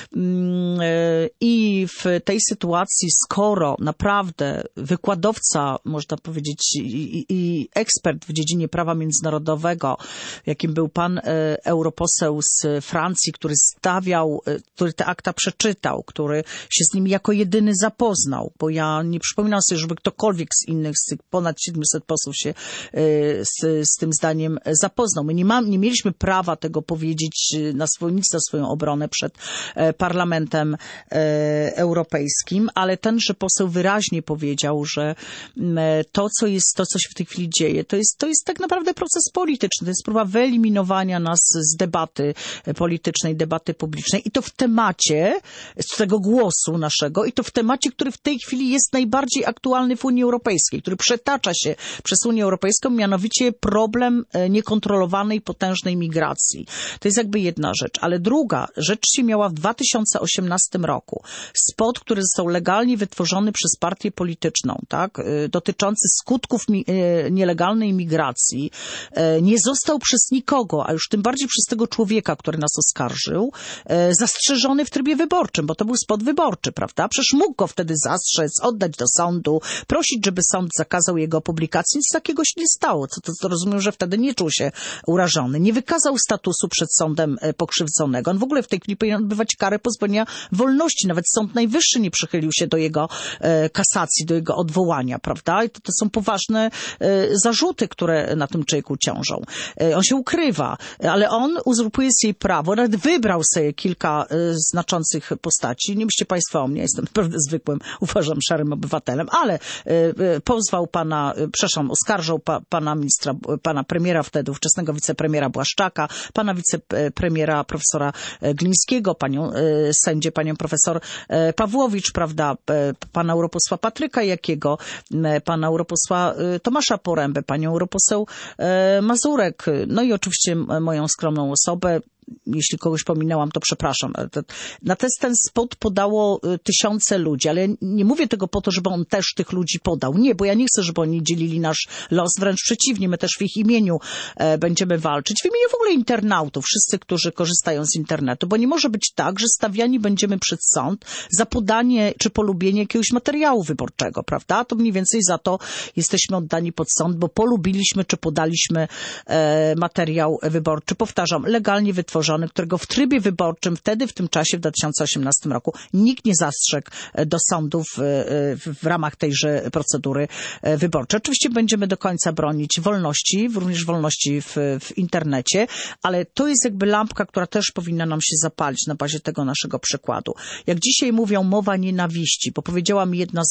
I w tej sytuacji, skoro naprawdę wykładowca, można powiedzieć, i ekspert w dziedzinie prawa międzynarodowego, jakim był pan europoseł z Francji, który te akta przeczytał, który się z nimi jako jedyny zapoznał, bo ja nie przypominam sobie, żeby ktokolwiek z innych, z tych ponad 700 posłów się z tym zdaniem zapoznał. My nie mieliśmy prawa tego powiedzieć na swoją obronę przed Parlamentem Europejskim, ale tenże poseł wyraźnie powiedział, że to, co się w tej chwili dzieje, to jest tak naprawdę proces polityczny, to jest próba wyeliminowania nas z debaty politycznej, debaty publicznej i to w temacie, z tego głosu naszego, i to w temacie, który w tej chwili jest najbardziej aktualny w Unii Europejskiej, który przetacza się przez Unię Europejską, mianowicie problem niekontrolowanej, potężnej migracji. To jest jakby jedna rzecz, ale druga rzecz się miała w 2018 roku. Spot, który został legalnie wytworzony przez partię polityczną, tak, dotyczący skutków nielegalnej migracji, nie został przez nikogo, a już tym bardziej przez tego człowieka, który nas oskarżył, zastrzeżony w trybie wyborczym, bo to był spot wyborczy, prawda? Przecież mógł go wtedy zastrzec, oddać do sądu, prosić, żeby sąd zakazał jego publikacji. Nic takiego się nie stało. To rozumiem, że wtedy nie czuł się urażony. Nie wykazał statusu przed sądem pokrzywdzonego. On w ogóle w tej chwili powinien odbywać karę pozbawienia wolności. Nawet Sąd Najwyższy nie przychylił się do jego kasacji, do jego odwołania, prawda? I to są poważne zarzuty, które na tym człowieku ciążą. On się ukrywa, ale on uzurpuje sobie prawo, nawet wybrał sobie kilka znaczących postaci. Nie myślcie państwo o mnie, jestem naprawdę zwykłym, uważam, szarym obywatelem, ale oskarżał pana ministra, pana premiera wtedy, ówczesnego wicepremiera Błaszczaka, pana wicepremiera profesora Glińskiego, sędzię, panią profesor Pawłowicz, prawda, pana europosła Patryka Jakiego, pana europosła Tomasza Porębę, panią europoseł Mazurek, no i oczywiście moją skromną osobę. Jeśli kogoś pominęłam, to przepraszam. Na ten spot podało tysiące ludzi, ale nie mówię tego po to, żeby on też tych ludzi podał. Nie, bo ja nie chcę, żeby oni dzielili nasz los, wręcz przeciwnie, my też w ich imieniu będziemy walczyć. W imieniu w ogóle internautów, wszyscy, którzy korzystają z internetu, bo nie może być tak, że stawiani będziemy przed sąd za podanie czy polubienie jakiegoś materiału wyborczego, prawda? To mniej więcej za to jesteśmy oddani pod sąd, bo polubiliśmy czy podaliśmy materiał wyborczy. Powtarzam, legalnie wytworzony, którego w trybie wyborczym wtedy, w tym czasie, w 2018 roku, nikt nie zastrzegł do sądów w ramach tejże procedury wyborczej. Oczywiście będziemy do końca bronić wolności, również wolności w internecie, ale to jest jakby lampka, która też powinna nam się zapalić na bazie tego naszego przykładu. Jak dzisiaj mówią, mowa nienawiści, bo powiedziała mi jedna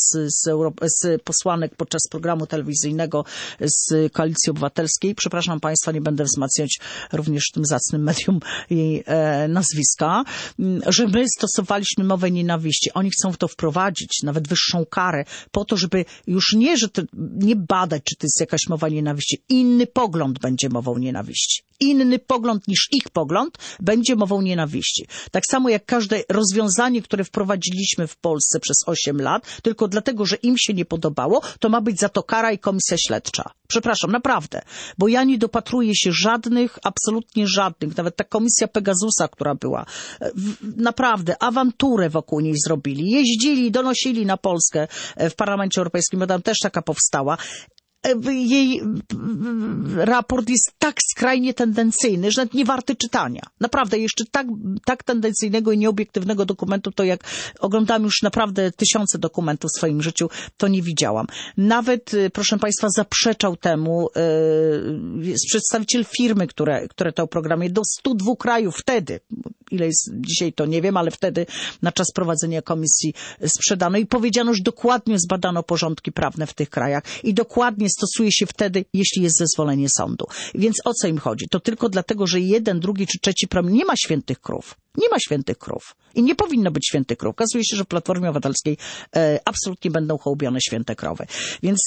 z posłanek podczas programu telewizyjnego z Koalicji Obywatelskiej, przepraszam państwa, nie będę wzmacniać również w tym zacnym medium jej nazwiska, że my stosowaliśmy mowę nienawiści. Oni chcą w to wprowadzić nawet wyższą karę po to, żeby już nie badać, czy to jest jakaś mowa nienawiści. Inny pogląd będzie mową nienawiści. Inny pogląd niż ich pogląd będzie mową nienawiści. Tak samo jak każde rozwiązanie, które wprowadziliśmy w Polsce przez 8 lat, tylko dlatego, że im się nie podobało, to ma być za to kara i komisja śledcza. Przepraszam, naprawdę. Bo ja nie dopatruję się żadnych, absolutnie żadnych, nawet ta komisja Pegasusa, która była, naprawdę awanturę wokół niej zrobili. Jeździli, donosili na Polskę w Parlamencie Europejskim, bo tam też taka powstała. Jej raport jest tak skrajnie tendencyjny, że nawet nie warty czytania. Naprawdę, jeszcze tak tendencyjnego i nieobiektywnego dokumentu, to jak oglądam już naprawdę tysiące dokumentów w swoim życiu, to nie widziałam. Nawet, proszę państwa, zaprzeczał temu przedstawiciel firmy, które to oprogramuje, do 102 krajów wtedy. Ile jest dzisiaj, to nie wiem, ale wtedy na czas prowadzenia komisji sprzedano i powiedziano, że dokładnie zbadano porządki prawne w tych krajach i dokładnie stosuje się wtedy, jeśli jest zezwolenie sądu. Więc o co im chodzi? To tylko dlatego, że jeden, drugi czy trzeci premier, nie ma świętych krów. Nie ma świętych krów. I nie powinno być świętych krów. Okazuje się, że w Platformie Obywatelskiej absolutnie będą hołubione święte krowy. Więc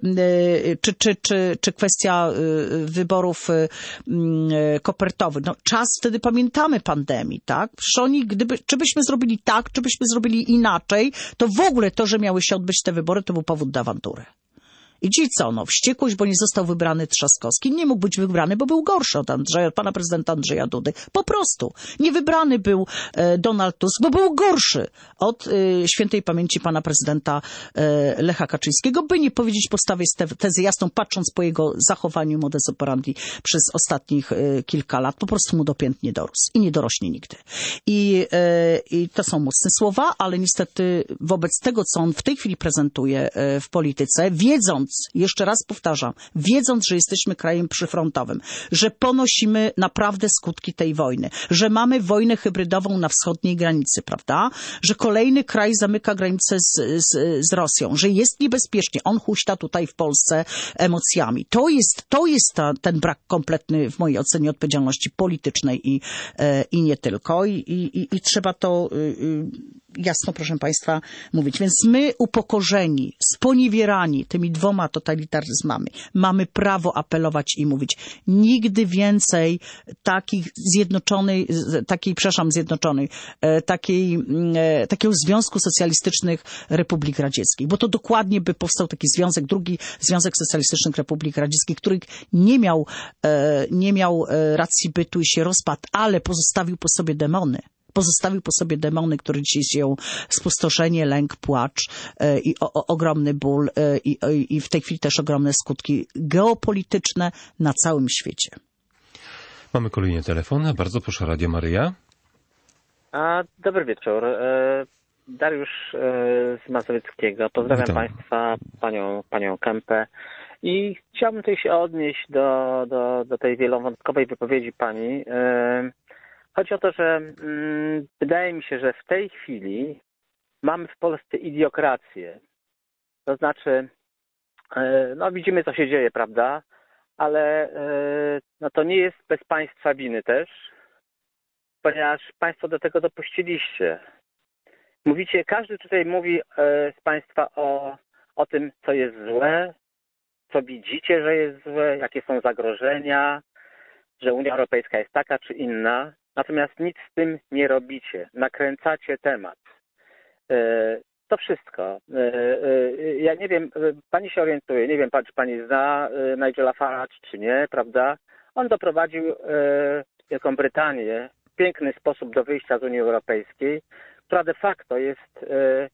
czy kwestia wyborów kopertowych. No, czas wtedy pamiętamy pandemii, tak? Przecież oni, czy byśmy zrobili tak, czy byśmy zrobili inaczej, to w ogóle to, że miały się odbyć te wybory, to był powód do awantury. I dziś co? No, wściekłość, bo nie został wybrany Trzaskowski. Nie mógł być wybrany, bo był gorszy od pana prezydenta Andrzeja Dudy. Po prostu. Nie wybrany był Donald Tusk, bo był gorszy od świętej pamięci pana prezydenta Lecha Kaczyńskiego, by nie powiedzieć postawić tezy jasną, patrząc po jego zachowaniu modus operandi przez ostatnich kilka lat. Po prostu mu do pięt nie dorósł. I nie dorośnie nigdy. I to są mocne słowa, ale niestety wobec tego, co on w tej chwili prezentuje w polityce, wiedząc, jeszcze raz powtarzam, wiedząc, że jesteśmy krajem przyfrontowym, że ponosimy naprawdę skutki tej wojny, że mamy wojnę hybrydową na wschodniej granicy, prawda? Że kolejny kraj zamyka granicę z Rosją, że jest niebezpiecznie. On huśta tutaj w Polsce emocjami. To jest ten brak kompletny w mojej ocenie odpowiedzialności politycznej i nie tylko. I trzeba to jasno, proszę państwa, mówić. Więc my upokorzeni, sponiewierani tymi dwoma totalitaryzmami, mamy prawo apelować i mówić, nigdy więcej takiego Związku Socjalistycznych Republik Radzieckich, bo to dokładnie by powstał taki związek, drugi Związek Socjalistycznych Republik Radzieckich, który nie miał racji bytu i się rozpadł, ale pozostawił po sobie demony. Które dzisiaj sieją spustoszenie, lęk, płacz i ogromny ból i w tej chwili też ogromne skutki geopolityczne na całym świecie. Mamy kolejny telefon. Bardzo proszę, Radio Maryja. Dobry wieczór. Dariusz z Mazowieckiego. Pozdrawiam Witam. Państwa, panią Kempę. I chciałbym tutaj się odnieść do tej wielowątkowej wypowiedzi pani. Chodzi o to, że wydaje mi się, że w tej chwili mamy w Polsce idiokrację. To znaczy, no widzimy, co się dzieje, prawda? Ale no to nie jest bez państwa winy też, ponieważ państwo do tego dopuściliście. Mówicie, każdy tutaj mówi z państwa o tym, co jest złe, co widzicie, że jest złe, jakie są zagrożenia, że Unia Europejska jest taka czy inna. Natomiast nic z tym nie robicie. Nakręcacie temat. To wszystko. Ja nie wiem, pani się orientuje, nie wiem, czy pani zna Nigela Farage, czy nie, prawda? On doprowadził Wielką Brytanię w piękny sposób do wyjścia z Unii Europejskiej, która de facto jest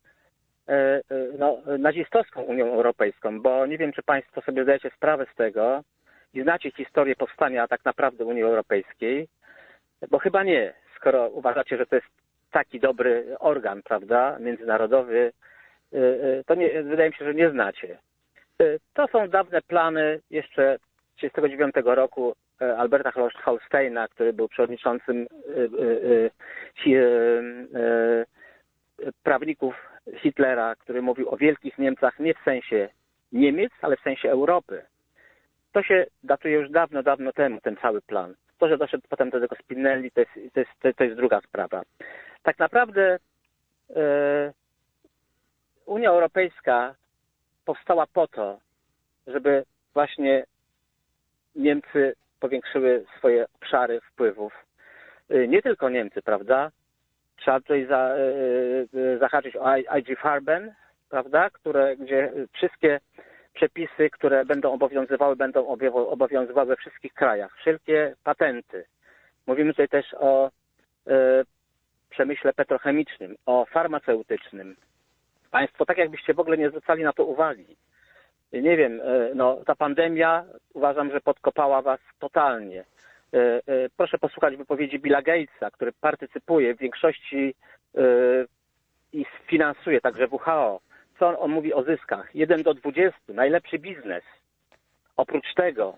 nazistowską Unią Europejską, bo nie wiem, czy państwo sobie zdajecie sprawę z tego i znacie historię powstania tak naprawdę Unii Europejskiej, bo chyba nie, skoro uważacie, że to jest taki dobry organ, prawda, międzynarodowy, to nie, wydaje mi się, że nie znacie. To są dawne plany jeszcze 1939 roku Alberta Holsteina, który był przewodniczącym prawników Hitlera, który mówił o wielkich Niemcach nie w sensie Niemiec, ale w sensie Europy. To się datuje już dawno, dawno temu, ten cały plan. To, że doszedł potem do tego Spinelli, to jest druga sprawa. Tak naprawdę Unia Europejska powstała po to, żeby właśnie Niemcy powiększyły swoje obszary wpływów. Nie tylko Niemcy, prawda? Trzeba tutaj zahaczyć o IG Farben, prawda? Gdzie wszystkie przepisy, które będą obowiązywały we wszystkich krajach. Wszelkie patenty. Mówimy tutaj też o przemyśle petrochemicznym, o farmaceutycznym. Państwo tak jakbyście w ogóle nie zwracali na to uwagi. Nie wiem, no ta pandemia uważam, że podkopała was totalnie. Proszę posłuchać wypowiedzi Billa Gatesa, który partycypuje w większości i finansuje także WHO. Co on mówi o zyskach? 1 do 20, najlepszy biznes. Oprócz tego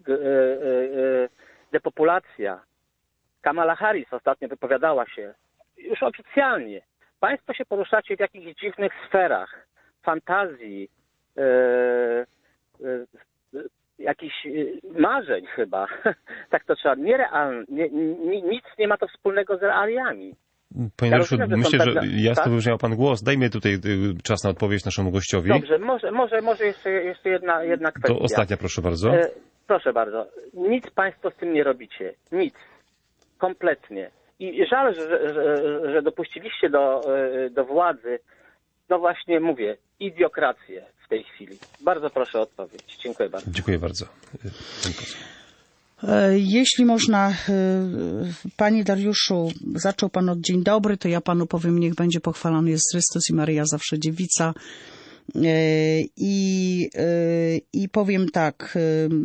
depopulacja. Kamala Harris ostatnio wypowiadała się już oficjalnie. Państwo się poruszacie w jakichś dziwnych sferach fantazji, jakichś marzeń chyba. Tak to trzeba. Nic nie ma to wspólnego z realiami. Panie Dariuszu, rozumiem, że myślę, są że pewne- jasno tak? wybrzmiał pan głos. Dajmy tutaj czas na odpowiedź naszemu gościowi. Dobrze, może jeszcze jedna kwestia. To ostatnia, proszę bardzo. Proszę bardzo. Nic państwo z tym nie robicie. Nic. Kompletnie. I żal, że dopuściliście do władzy, no właśnie mówię, idiokrację w tej chwili. Bardzo proszę o odpowiedź. Dziękuję bardzo. Dziękuję bardzo. Pani poseł. Jeśli można, panie Dariuszu, zaczął pan od dzień dobry, to ja panu powiem, niech będzie pochwalony jest Chrystus i Maryja zawsze dziewica. I powiem tak,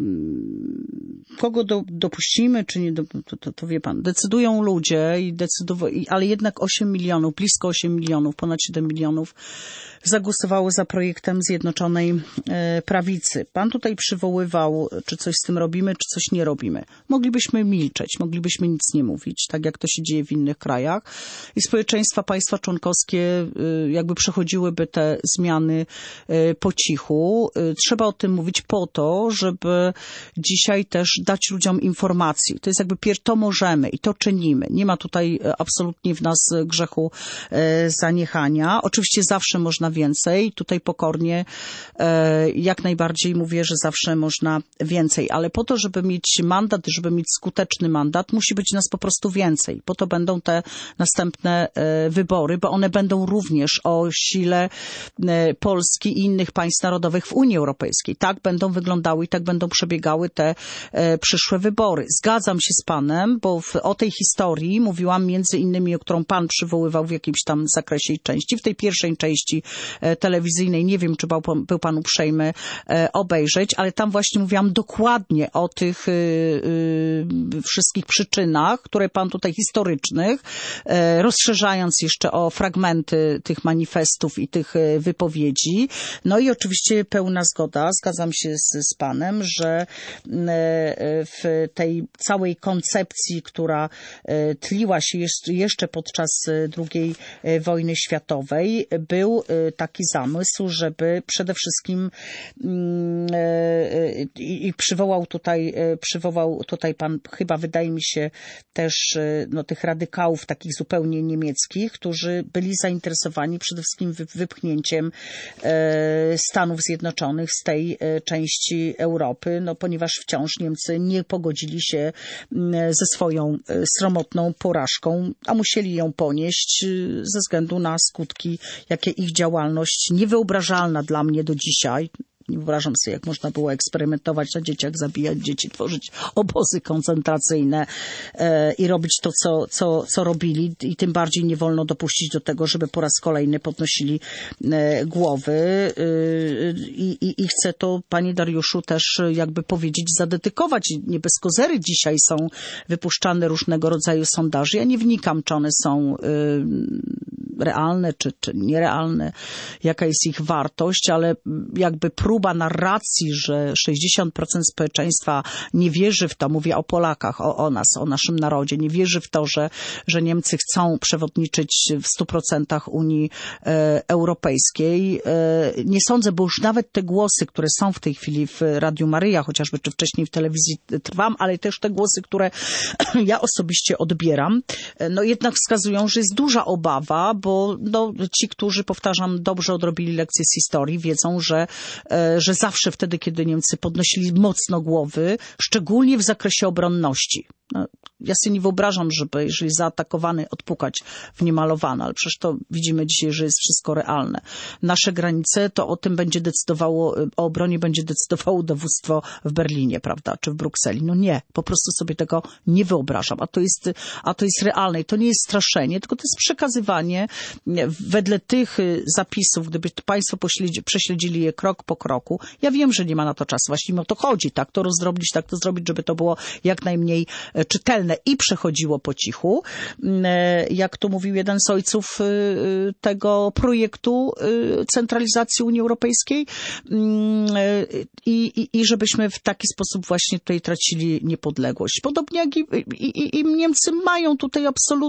kogo dopuścimy, czy nie, to wie pan, decydują ludzie, ale jednak 8 milionów, blisko 8 milionów, ponad 7 milionów zagłosowało za projektem Zjednoczonej Prawicy. Pan tutaj przywoływał, czy coś z tym robimy, czy coś nie robimy. Moglibyśmy milczeć, moglibyśmy nic nie mówić, tak jak to się dzieje w innych krajach i społeczeństwa, państwa członkowskie jakby przechodziłyby te zmiany po cichu. Trzeba o tym mówić po to, żeby dzisiaj też dać ludziom informacji. To jest jakby to możemy i to czynimy. Nie ma tutaj absolutnie w nas grzechu zaniechania. Oczywiście zawsze można więcej. Tutaj pokornie jak najbardziej mówię, że zawsze można więcej. Ale po to, żeby mieć mandat, żeby mieć skuteczny mandat, musi być nas po prostu więcej. Po to będą te następne wybory, bo one będą również o sile Polski i innych państw narodowych w Unii Europejskiej. Tak będą wyglądały i tak będą przebiegały te przyszłe wybory. Zgadzam się z panem, bo o tej historii mówiłam między innymi, o którą pan przywoływał w jakimś tam zakresie i części. W tej pierwszej części telewizyjnej, nie wiem, czy był pan uprzejmy obejrzeć, ale tam właśnie mówiłam dokładnie o tych wszystkich przyczynach, które pan tutaj historycznych, rozszerzając jeszcze o fragmenty tych manifestów i tych wypowiedzi. No i oczywiście pełna zgoda, zgadzam się z panem, że w tej całej koncepcji, która tliła się jeszcze podczas II wojny światowej, był taki zamysł, żeby przede wszystkim i przywołał tutaj pan, chyba wydaje mi się też tych radykałów takich zupełnie niemieckich, którzy byli zainteresowani przede wszystkim wypchnięciem Stanów Zjednoczonych z tej części Europy, ponieważ wciąż Niemcy nie pogodzili się ze swoją sromotną porażką, a musieli ją ponieść ze względu na skutki, jakie ich działalność niewyobrażalna dla mnie do dzisiaj. Nie wyobrażam sobie, jak można było eksperymentować na dzieciach, zabijać dzieci, tworzyć obozy koncentracyjne i robić to, co robili. I tym bardziej nie wolno dopuścić do tego, żeby po raz kolejny podnosili głowy. I chcę to, panie Dariuszu, też jakby powiedzieć, zadedykować. Nie bez kozery dzisiaj są wypuszczane różnego rodzaju sondaże. Ja nie wnikam, czy one są realne, czy nierealne, jaka jest ich wartość, ale jakby próba narracji, że 60% społeczeństwa nie wierzy w to, mówię o Polakach, o nas, o naszym narodzie, nie wierzy w to, że Niemcy chcą przewodniczyć w 100% Unii Europejskiej. Nie sądzę, bo już nawet te głosy, które są w tej chwili w Radiu Maryja, chociażby czy wcześniej w telewizji Trwam, ale też te głosy, które ja osobiście odbieram, jednak wskazują, że jest duża obawa, bo ci, którzy, powtarzam, dobrze odrobili lekcje z historii, wiedzą, że zawsze wtedy, kiedy Niemcy podnosili mocno głowy, szczególnie w zakresie obronności. Ja sobie nie wyobrażam, żeby, jeżeli zaatakowany, odpukać w niemalowane, ale przecież to widzimy dzisiaj, że jest wszystko realne. Nasze granice, to o tym będzie decydowało, o obronie będzie decydowało dowództwo w Berlinie, prawda, czy w Brukseli. Nie, po prostu sobie tego nie wyobrażam, a to jest realne i to nie jest straszenie, tylko to jest przekazywanie wedle tych zapisów, gdyby państwo prześledzili je krok po kroku. Ja wiem, że nie ma na to czasu, właśnie o to chodzi, tak to rozdrobnić, tak to zrobić, żeby to było jak najmniej czytelne i przechodziło po cichu. Jak tu mówił jeden z ojców tego projektu centralizacji Unii Europejskiej i żebyśmy w taki sposób właśnie tutaj tracili niepodległość. Podobnie jak i Niemcy mają tutaj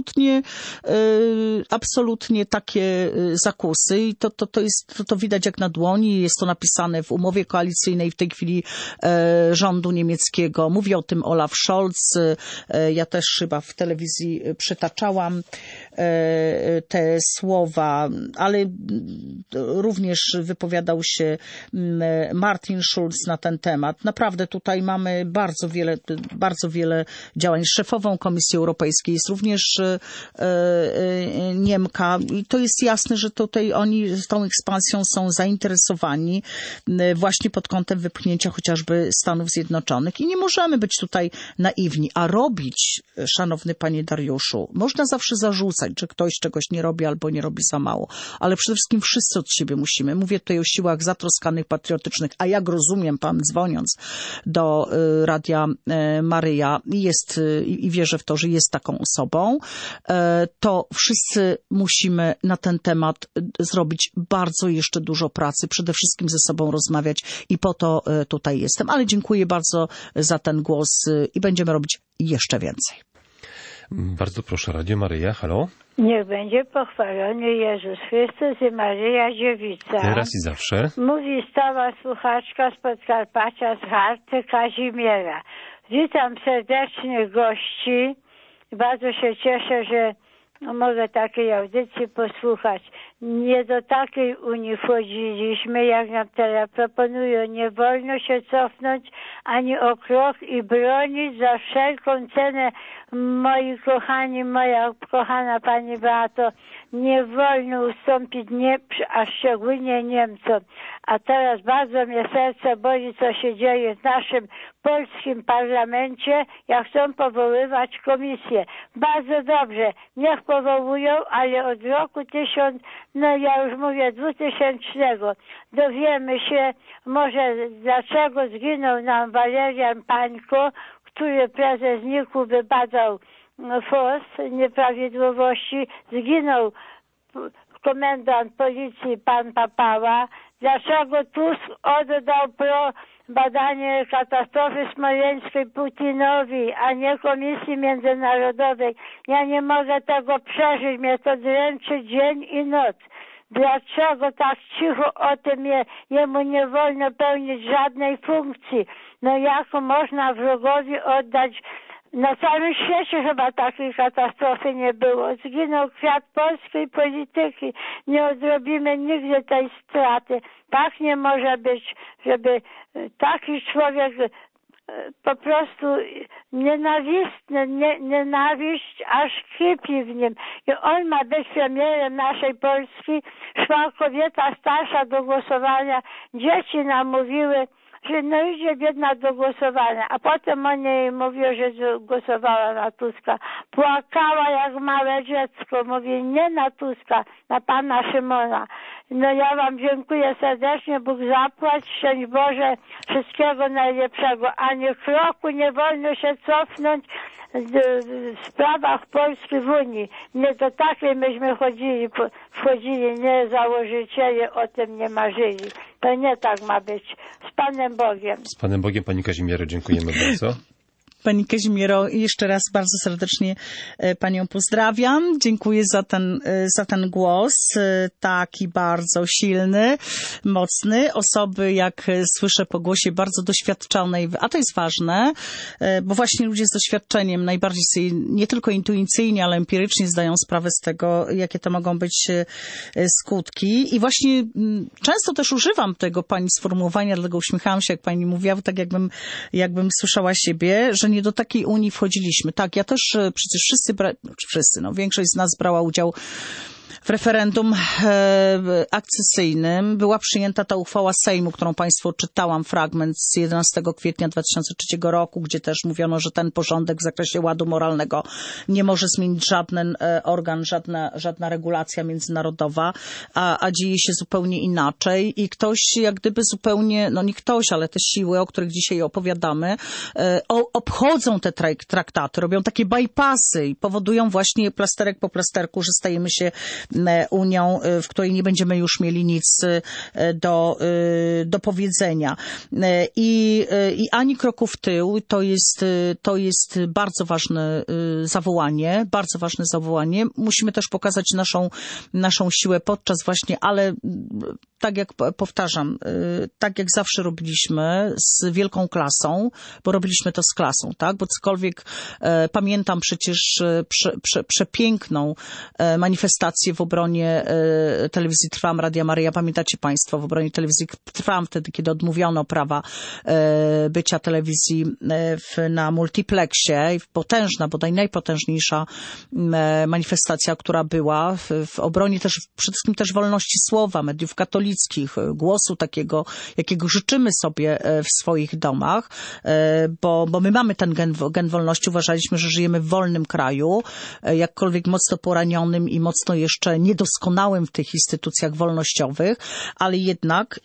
absolutnie takie zakusy i to widać jak na dłoni. Jest to napisane w umowie koalicyjnej w tej chwili rządu niemieckiego. Mówi o tym Olaf Scholz. Ja też chyba w telewizji przytaczałam te słowa, ale również wypowiadał się Martin Schulz na ten temat. Naprawdę tutaj mamy bardzo wiele działań. Szefową Komisji Europejskiej jest również Niemka i to jest jasne, że tutaj oni tą ekspansją są zainteresowani właśnie pod kątem wypchnięcia chociażby Stanów Zjednoczonych i nie możemy być tutaj naiwni, a robić, szanowny panie Dariuszu, można zawsze zarzucać, że ktoś czegoś nie robi albo nie robi za mało, ale przede wszystkim wszyscy od siebie musimy. Mówię tutaj o siłach zatroskanych, patriotycznych, a jak rozumiem, pan dzwoniąc do Radia Maryja jest i wierzę w to, że jest taką osobą, to wszyscy musimy na ten temat zrobić bardzo jeszcze dużo pracy, przede wszystkim ze sobą rozmawiać i po to tutaj jestem. Ale dziękuję bardzo za ten głos i będziemy robić jeszcze więcej. Bardzo proszę, Radio Maryja, halo? Niech będzie pochwalony Jezus Chrystus i Maryja Dziewica. Teraz i zawsze. Mówi stała słuchaczka z Podkarpacia, z Harty, Kazimiera. Witam serdecznie gości. Bardzo się cieszę, że mogę takiej audycji posłuchać. Nie do takiej Unii wchodziliśmy, jak nam teraz proponują. Nie wolno się cofnąć ani o krok i bronić za wszelką cenę. Moi kochani, moja kochana pani Beato, nie wolno ustąpić, a szczególnie Niemcom. A teraz bardzo mnie serce boli, co się dzieje w naszym polskim parlamencie, jak chcą powoływać komisję. Bardzo dobrze, niech powołują, ale od roku 2000 dowiemy się może dlaczego zginął nam Walerian Pańko, który prezes NIK-u wybadał FOS, nieprawidłowości, zginął komendant policji pan Papała, dlaczego Tusk oddał badanie katastrofy smoleńskiej Putinowi, a nie Komisji Międzynarodowej. Ja nie mogę tego przeżyć, mnie to dręczy dzień i noc. Dlaczego tak cicho o tym jemu nie wolno pełnić żadnej funkcji? No jak można wrogowi oddać? Na całym świecie chyba takiej katastrofy nie było. Zginął kwiat polskiej polityki. Nie odrobimy nigdy tej straty. Tak nie może być, żeby taki człowiek po prostu nienawistny, nienawiść aż kipi w nim. I on ma być premierem naszej Polski. Szła kobieta starsza do głosowania. Dzieci nam mówiły, że no idzie biedna do głosowania, a potem on jej mówił, że głosowała na Tuska. Płakała jak małe dziecko, mówi nie na Tuska, na pana Szymona. No ja wam dziękuję serdecznie, Bóg zapłać, szczęść Boże, wszystkiego najlepszego. Ani kroku nie wolno się cofnąć w sprawach Polski w Unii. Nie do takiej myśmy wchodzili, nie założyciele o tym nie marzyli. To nie tak ma być. Z Panem Bogiem. Z Panem Bogiem, Pani Kazimiero, dziękujemy bardzo. Pani Kazimiero, jeszcze raz bardzo serdecznie panią pozdrawiam. Dziękuję za ten głos, taki bardzo silny, mocny. Osoby, jak słyszę po głosie, bardzo doświadczonej, a to jest ważne, bo właśnie ludzie z doświadczeniem najbardziej sobie nie tylko intuicyjnie, ale empirycznie zdają sprawę z tego, jakie to mogą być skutki. I właśnie często też używam tego pani sformułowania, dlatego uśmiechałam się, jak pani mówiła, tak jakbym słyszała siebie, że nie do takiej Unii wchodziliśmy. Tak, ja też przecież większość z nas brała udział w referendum akcesyjnym była przyjęta ta uchwała Sejmu, którą Państwu czytałam fragment z 11 kwietnia 2003 roku, gdzie też mówiono, że ten porządek w zakresie ładu moralnego nie może zmienić żaden organ, żadna regulacja międzynarodowa, a dzieje się zupełnie inaczej i ktoś jak gdyby zupełnie, no nie ktoś, ale te siły, o których dzisiaj opowiadamy, obchodzą te traktaty, robią takie bypassy i powodują właśnie plasterek po plasterku, że stajemy się Unią, w której nie będziemy już mieli nic do powiedzenia. I ani kroku w tył, to jest bardzo ważne zawołanie. Musimy też pokazać naszą siłę podczas właśnie, ale tak jak powtarzam, tak jak zawsze robiliśmy z wielką klasą, bo robiliśmy to z klasą, tak? Bo cokolwiek pamiętam przecież przepiękną manifestację w obronie telewizji Trwam, Radia Maryja. Pamiętacie Państwo, w obronie telewizji Trwam, wtedy, kiedy odmówiono prawa bycia telewizji na multiplexie. Potężna, bodaj najpotężniejsza manifestacja, która była w obronie też, przede wszystkim też wolności słowa, mediów katolickich, głosu takiego, jakiego życzymy sobie w swoich domach, bo my mamy ten gen wolności. Uważaliśmy, że żyjemy w wolnym kraju, jakkolwiek mocno poranionym i mocno jeszcze niedoskonałym w tych instytucjach wolnościowych, ale jednak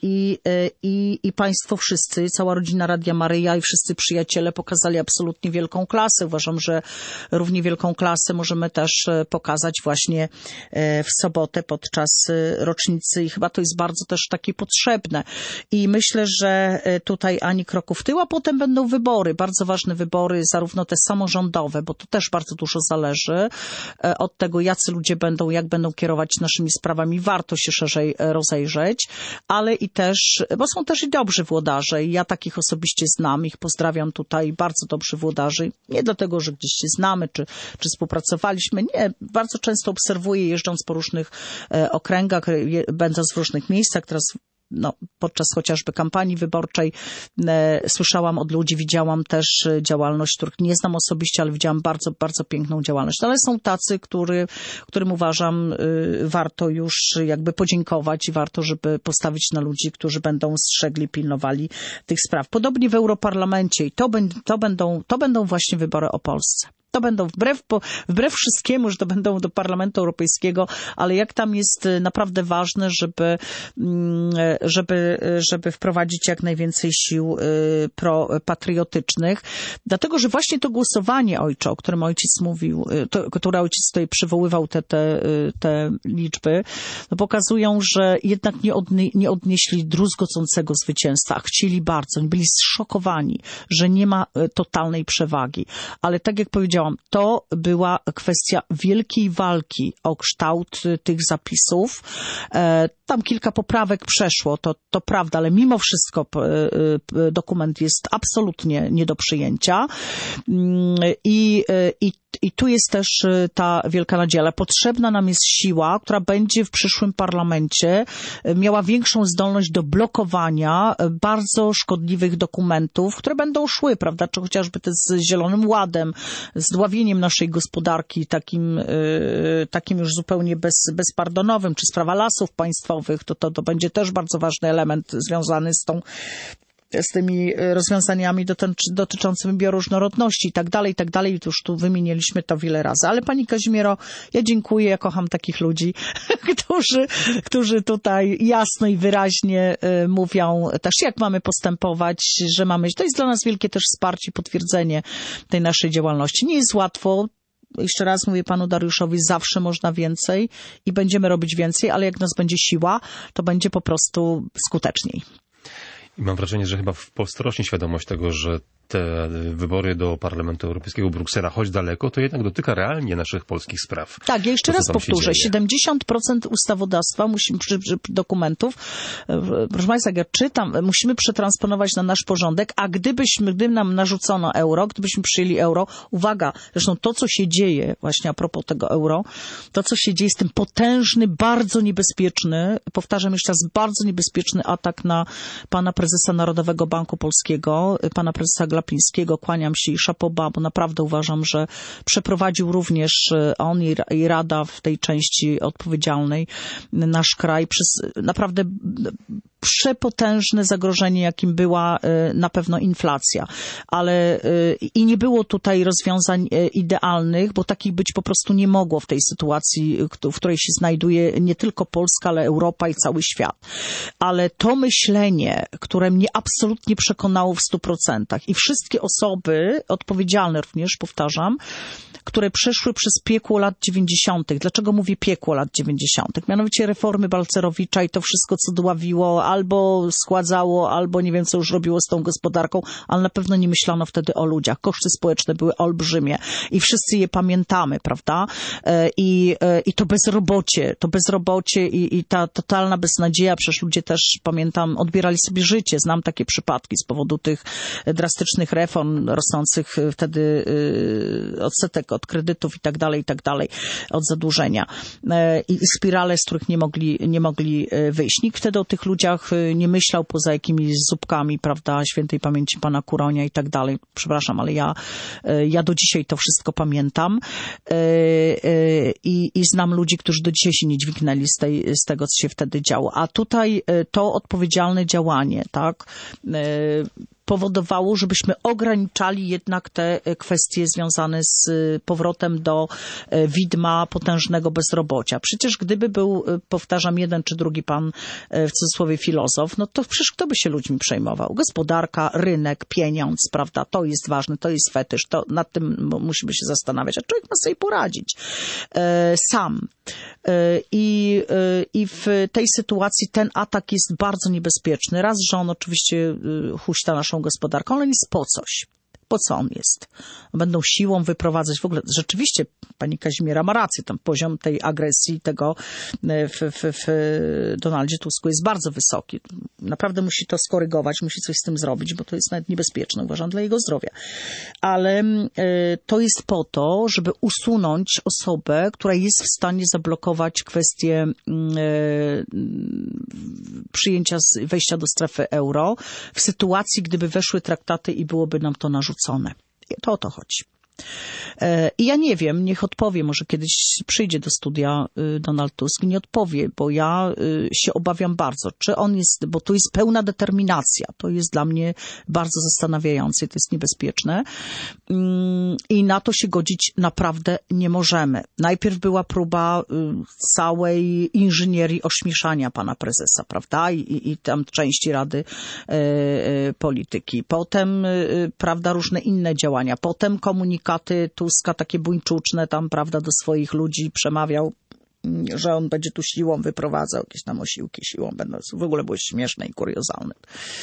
i Państwo wszyscy, cała rodzina Radia Maryja i wszyscy przyjaciele pokazali absolutnie wielką klasę. Uważam, że równie wielką klasę możemy też pokazać właśnie w sobotę podczas rocznicy i chyba to jest bardzo też takie potrzebne. I myślę, że tutaj ani kroku w tył, a potem będą wybory, bardzo ważne wybory, zarówno te samorządowe, bo to też bardzo dużo zależy od tego, jacy ludzie będą, jak będą kierować naszymi sprawami. Warto się szerzej rozejrzeć, ale i też, bo są też i dobrzy włodarze i ja takich osobiście znam, ich pozdrawiam tutaj, bardzo dobrzy włodarzy. Nie dlatego, że gdzieś się znamy, czy współpracowaliśmy. Nie, bardzo często obserwuję, jeżdżąc po różnych okręgach, będąc w różnych miejscach. Teraz podczas chociażby kampanii wyborczej słyszałam od ludzi, widziałam też działalność, których nie znam osobiście, ale widziałam bardzo, bardzo piękną działalność. Ale są tacy, którym uważam warto już jakby podziękować i warto, żeby postawić na ludzi, którzy będą strzegli, pilnowali tych spraw. Podobnie w Europarlamencie i to będą właśnie wybory o Polsce. To będą wbrew wszystkiemu, że to będą do Parlamentu Europejskiego, ale jak tam jest naprawdę ważne, żeby wprowadzić jak najwięcej sił propatriotycznych. Dlatego, że właśnie to głosowanie, ojcze, o którym ojciec mówił, które ojciec tutaj przywoływał te liczby, pokazują, że jednak nie odnieśli druzgocącego zwycięstwa, a chcieli bardzo. Oni byli zszokowani, że nie ma totalnej przewagi. Ale tak jak powiedziałam, to była kwestia wielkiej walki o kształt tych zapisów. Tam kilka poprawek przeszło, to prawda, ale mimo wszystko dokument jest absolutnie nie do przyjęcia. I tu jest też ta wielka nadzieja, ale potrzebna nam jest siła, która będzie w przyszłym parlamencie miała większą zdolność do blokowania bardzo szkodliwych dokumentów, które będą szły, prawda, czy chociażby te z Zielonym Ładem, z dławieniem naszej gospodarki, takim już zupełnie bezpardonowym, czy sprawa lasów państwowych, to będzie też bardzo ważny element związany z tymi rozwiązaniami dotyczącymi bioróżnorodności i tak dalej. Już tu wymieniliśmy to wiele razy. Ale pani Kazimiero, ja dziękuję, ja kocham takich ludzi, którzy tutaj jasno i wyraźnie mówią też, jak mamy postępować, że mamy... To jest dla nas wielkie też wsparcie, potwierdzenie tej naszej działalności. Nie jest łatwo. Jeszcze raz mówię panu Dariuszowi, zawsze można więcej i będziemy robić więcej, ale jak nas będzie siła, to będzie po prostu skuteczniej. I mam wrażenie, że chyba w Polsce rośnie świadomość tego, że te wybory do Parlamentu Europejskiego Bruksela, choć daleko, to jednak dotyka realnie naszych polskich spraw. Tak, ja jeszcze raz powtórzę, 70% ustawodawstwa, dokumentów, proszę Państwa, jak ja czytam, musimy przetransponować na nasz porządek, a gdyby nam narzucono euro, gdybyśmy przyjęli euro, uwaga, zresztą to, co się dzieje, właśnie a propos tego euro, to, co się dzieje, jest ten potężny, bardzo niebezpieczny, powtarzam jeszcze raz, bardzo niebezpieczny atak na pana prezesa Narodowego Banku Polskiego, pana prezesa Glapińskiego, kłaniam się i szapoba, bo naprawdę uważam, że przeprowadził również on i Rada w tej części odpowiedzialnej nasz kraj przez naprawdę przepotężne zagrożenie, jakim była na pewno inflacja. Ale i nie było tutaj rozwiązań idealnych, bo takich być po prostu nie mogło w tej sytuacji, w której się znajduje nie tylko Polska, ale Europa i cały świat. Ale to myślenie, które mnie absolutnie przekonało w 100% i wszystkie osoby odpowiedzialne również, powtarzam, które przeszły przez piekło lat 90. Dlaczego mówię piekło lat 90.? Mianowicie reformy Balcerowicza i to wszystko, co dławiło, albo schładzało, albo nie wiem, co już robiło z tą gospodarką, ale na pewno nie myślano wtedy o ludziach. Koszty społeczne były olbrzymie i wszyscy je pamiętamy, prawda? I to bezrobocie i ta totalna beznadzieja, przecież ludzie też, pamiętam, odbierali sobie życie. Znam takie przypadki z powodu tych drastycznych reform, rosnących wtedy odsetek od kredytów i tak dalej, od zadłużenia. I spirale, z których nie mogli wyjść. Nikt wtedy o tych ludziach nie myślał poza jakimiś zupkami, prawda, świętej pamięci pana Kuronia i tak dalej. Przepraszam, ale ja do dzisiaj to wszystko pamiętam i znam ludzi, którzy do dzisiaj się nie dźwignęli z tego, co się wtedy działo. A tutaj to odpowiedzialne działanie, tak, powodowało, żebyśmy ograniczali jednak te kwestie związane z powrotem do widma potężnego bezrobocia. Przecież gdyby był, powtarzam, jeden czy drugi pan, w cudzysłowie, filozof, no to przecież kto by się ludźmi przejmował? Gospodarka, rynek, pieniądz, prawda? To jest ważne, to jest fetysz, to nad tym musimy się zastanawiać, a człowiek ma sobie poradzić sam. I w tej sytuacji ten atak jest bardzo niebezpieczny. Raz, że on oczywiście huśta naszą gospodarką, ale jest po coś. Po co on jest? Będą siłą wyprowadzać w ogóle. Rzeczywiście pani Kazimiera ma rację. Tam poziom tej agresji tego w Donaldzie Tusku jest bardzo wysoki. Naprawdę musi to skorygować, musi coś z tym zrobić, bo to jest nawet niebezpieczne, uważam, dla jego zdrowia. Ale to jest po to, żeby usunąć osobę, która jest w stanie zablokować kwestię przyjęcia, wejścia do strefy euro w sytuacji, gdyby weszły traktaty i byłoby nam to narzucone. To o to chodzi. I ja nie wiem, niech odpowie, może kiedyś przyjdzie do studia Donald Tusk, nie odpowie, bo ja się obawiam bardzo, czy on jest, bo tu jest pełna determinacja, to jest dla mnie bardzo zastanawiające, to jest niebezpieczne i na to się godzić naprawdę nie możemy. Najpierw była próba całej inżynierii ośmieszania pana prezesa, prawda, i tam części Rady Polityki, potem, prawda, różne inne działania, potem komunikaty Tuska, takie buńczuczne tam, prawda, do swoich ludzi przemawiał, że on będzie tu siłą wyprowadzał, jakieś tam osiłki siłą będą, w ogóle było śmieszne i kuriozalne.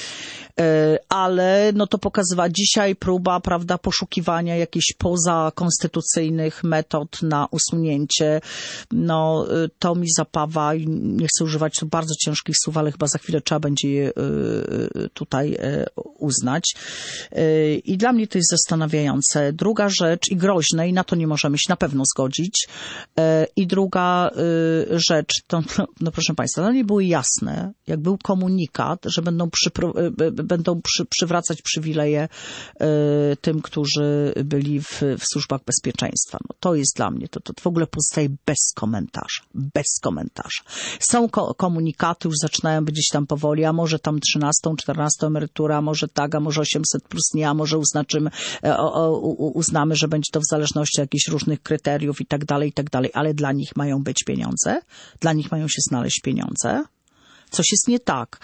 Ale no to pokazywała dzisiaj próba, prawda, poszukiwania jakichś pozakonstytucyjnych metod na usunięcie. No to mi zapawa i nie chcę używać tu bardzo ciężkich słów, ale chyba za chwilę trzeba będzie je tutaj uznać. I dla mnie to jest zastanawiające. Druga rzecz i groźne i na to nie możemy się na pewno zgodzić. I druga rzecz, to no proszę państwa, dla mnie było jasne, jak był komunikat, że będą przywracać przywileje tym, którzy byli w służbach bezpieczeństwa. No, to jest dla mnie, to w ogóle pozostaje bez komentarza. Bez komentarza. Są komunikaty, już zaczynają być gdzieś tam powoli, a może tam 13, 14 emerytura, a może tak, a może 800 plus nie, a może uznamy, że będzie to w zależności od jakichś różnych kryteriów i tak dalej, ale dla nich mają być pieniądze, dla nich mają się znaleźć pieniądze. Coś jest nie tak.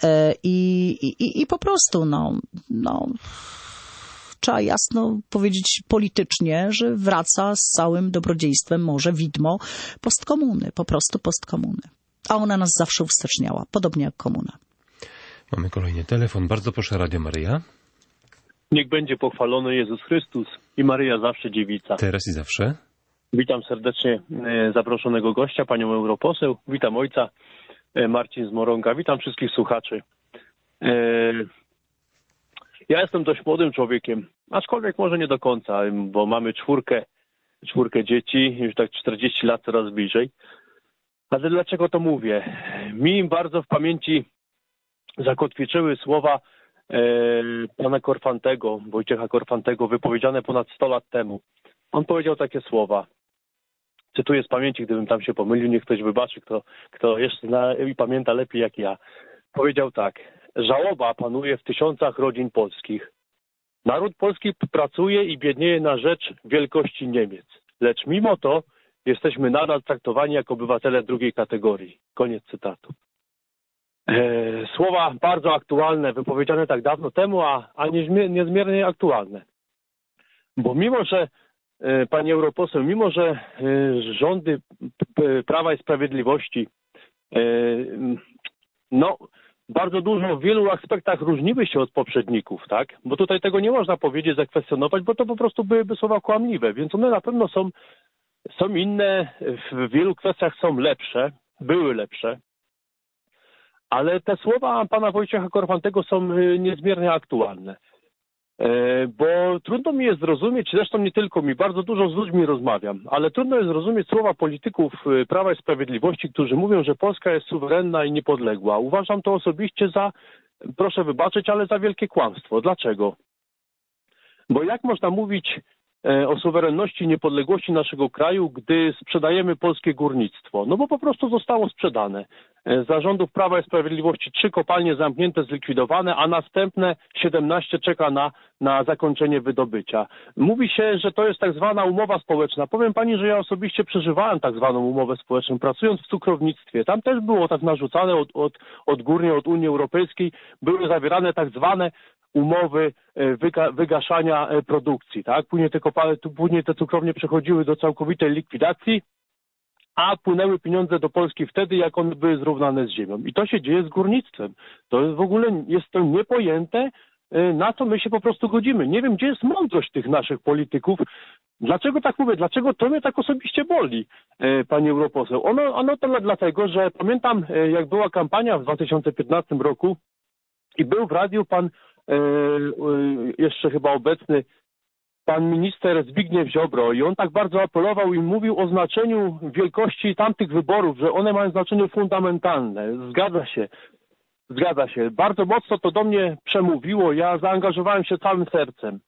I po prostu, no, trzeba jasno powiedzieć politycznie, że wraca z całym dobrodziejstwem może widmo postkomuny, po prostu postkomuny. A ona nas zawsze uwsteczniała, podobnie jak komuna. Mamy kolejny telefon. Bardzo proszę, Radio Maryja. Niech będzie pochwalony Jezus Chrystus i Maryja zawsze dziewica. Teraz i zawsze. Witam serdecznie zaproszonego gościa, panią europoseł. Witam ojca. Marcin z Morąga. Witam wszystkich słuchaczy. Ja jestem dość młodym człowiekiem, aczkolwiek może nie do końca, bo mamy czwórkę dzieci, już tak 40 lat coraz bliżej. Ale dlaczego to mówię? Mi bardzo w pamięci zakotwiczyły słowa pana Korfantego, Wojciecha Korfantego, wypowiedziane ponad 100 lat temu. On powiedział takie słowa. Cytuję z pamięci, gdybym tam się pomylił, niech ktoś wybaczy, kto jeszcze zna i pamięta lepiej jak ja. Powiedział tak: żałoba panuje w tysiącach rodzin polskich. Naród polski pracuje i biednieje na rzecz wielkości Niemiec. Lecz mimo to jesteśmy nadal traktowani jako obywatele drugiej kategorii. Koniec cytatu. Słowa bardzo aktualne, wypowiedziane tak dawno temu, a niezmiernie aktualne. Bo mimo, że pani europoseł, mimo, że rządy Prawa i Sprawiedliwości bardzo dużo w wielu aspektach różniły się od poprzedników, tak? Bo tutaj tego nie można powiedzieć, zakwestionować, bo to po prostu byłyby słowa kłamliwe, więc one na pewno są inne, w wielu kwestiach są lepsze, były lepsze, ale te słowa pana Wojciecha Korfantego są niezmiernie aktualne. Bo trudno mi jest zrozumieć, zresztą nie tylko mi, bardzo dużo z ludźmi rozmawiam, ale trudno jest zrozumieć słowa polityków Prawa i Sprawiedliwości, którzy mówią, że Polska jest suwerenna i niepodległa. Uważam to osobiście za, proszę wybaczyć, ale za wielkie kłamstwo. Dlaczego? Bo jak można mówić o suwerenności i niepodległości naszego kraju, gdy sprzedajemy polskie górnictwo? No bo po prostu zostało sprzedane. Za rządów Prawa i Sprawiedliwości 3 kopalnie zamknięte, zlikwidowane, a następne 17 czeka na zakończenie wydobycia. Mówi się, że to jest tak zwana umowa społeczna. Powiem pani, że ja osobiście przeżywałem tak zwaną umowę społeczną, pracując w cukrownictwie. Tam też było tak narzucane odgórnie od Unii Europejskiej, były zawierane tak zwane umowy wygaszania produkcji, tak? Później te cukrownie przechodziły do całkowitej likwidacji, a płynęły pieniądze do Polski wtedy, jak one były zrównane z ziemią. I to się dzieje z górnictwem. To jest w ogóle jest to niepojęte, na co my się po prostu godzimy. Nie wiem, gdzie jest mądrość tych naszych polityków. Dlaczego tak mówię? Dlaczego to mnie tak osobiście boli, pani europoseł? Ono to dlatego, że pamiętam, jak była kampania w 2015 roku i był w radiu pan jeszcze chyba obecny pan minister Zbigniew Ziobro i on tak bardzo apelował i mówił o znaczeniu wielkości tamtych wyborów, że one mają znaczenie fundamentalne. Zgadza się. Bardzo mocno to do mnie przemówiło. Ja zaangażowałem się całym sercem.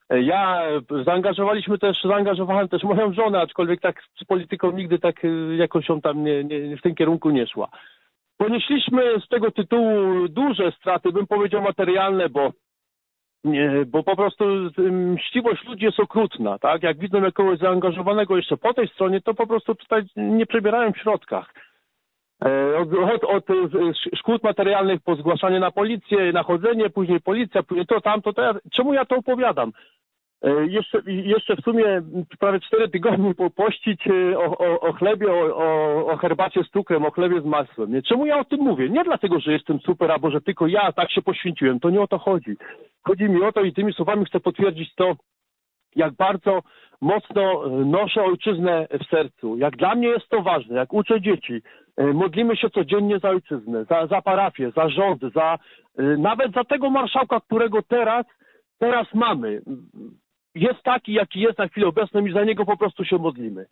Zaangażowałem też moją żonę, aczkolwiek tak z polityką nigdy tak jakoś on tam nie w tym kierunku nie szła. Ponieśliśmy z tego tytułu duże straty, bym powiedział materialne, bo po prostu mściwość ludzi jest okrutna, tak? Jak widzą kogoś zaangażowanego jeszcze po tej stronie, to po prostu tutaj nie przebierają w środkach. Od szkód materialnych po zgłaszanie na policję, nachodzenie, później policja, później to, tamto, czemu ja to opowiadam? Jeszcze w sumie prawie 4 tygodnie pościć o chlebie, o herbacie z cukrem, o chlebie z masłem. Nie? Czemu ja o tym mówię? Nie dlatego, że jestem super, albo że tylko ja tak się poświęciłem. To nie o to chodzi. Chodzi mi o to i tymi słowami chcę potwierdzić to, jak bardzo mocno noszę ojczyznę w sercu. Jak dla mnie jest to ważne, jak uczę dzieci. Modlimy się codziennie za ojczyznę, za parafię, za rząd, nawet za tego marszałka, którego teraz mamy. Jest taki, jaki jest na chwilę obecną i za niego po prostu się modlimy.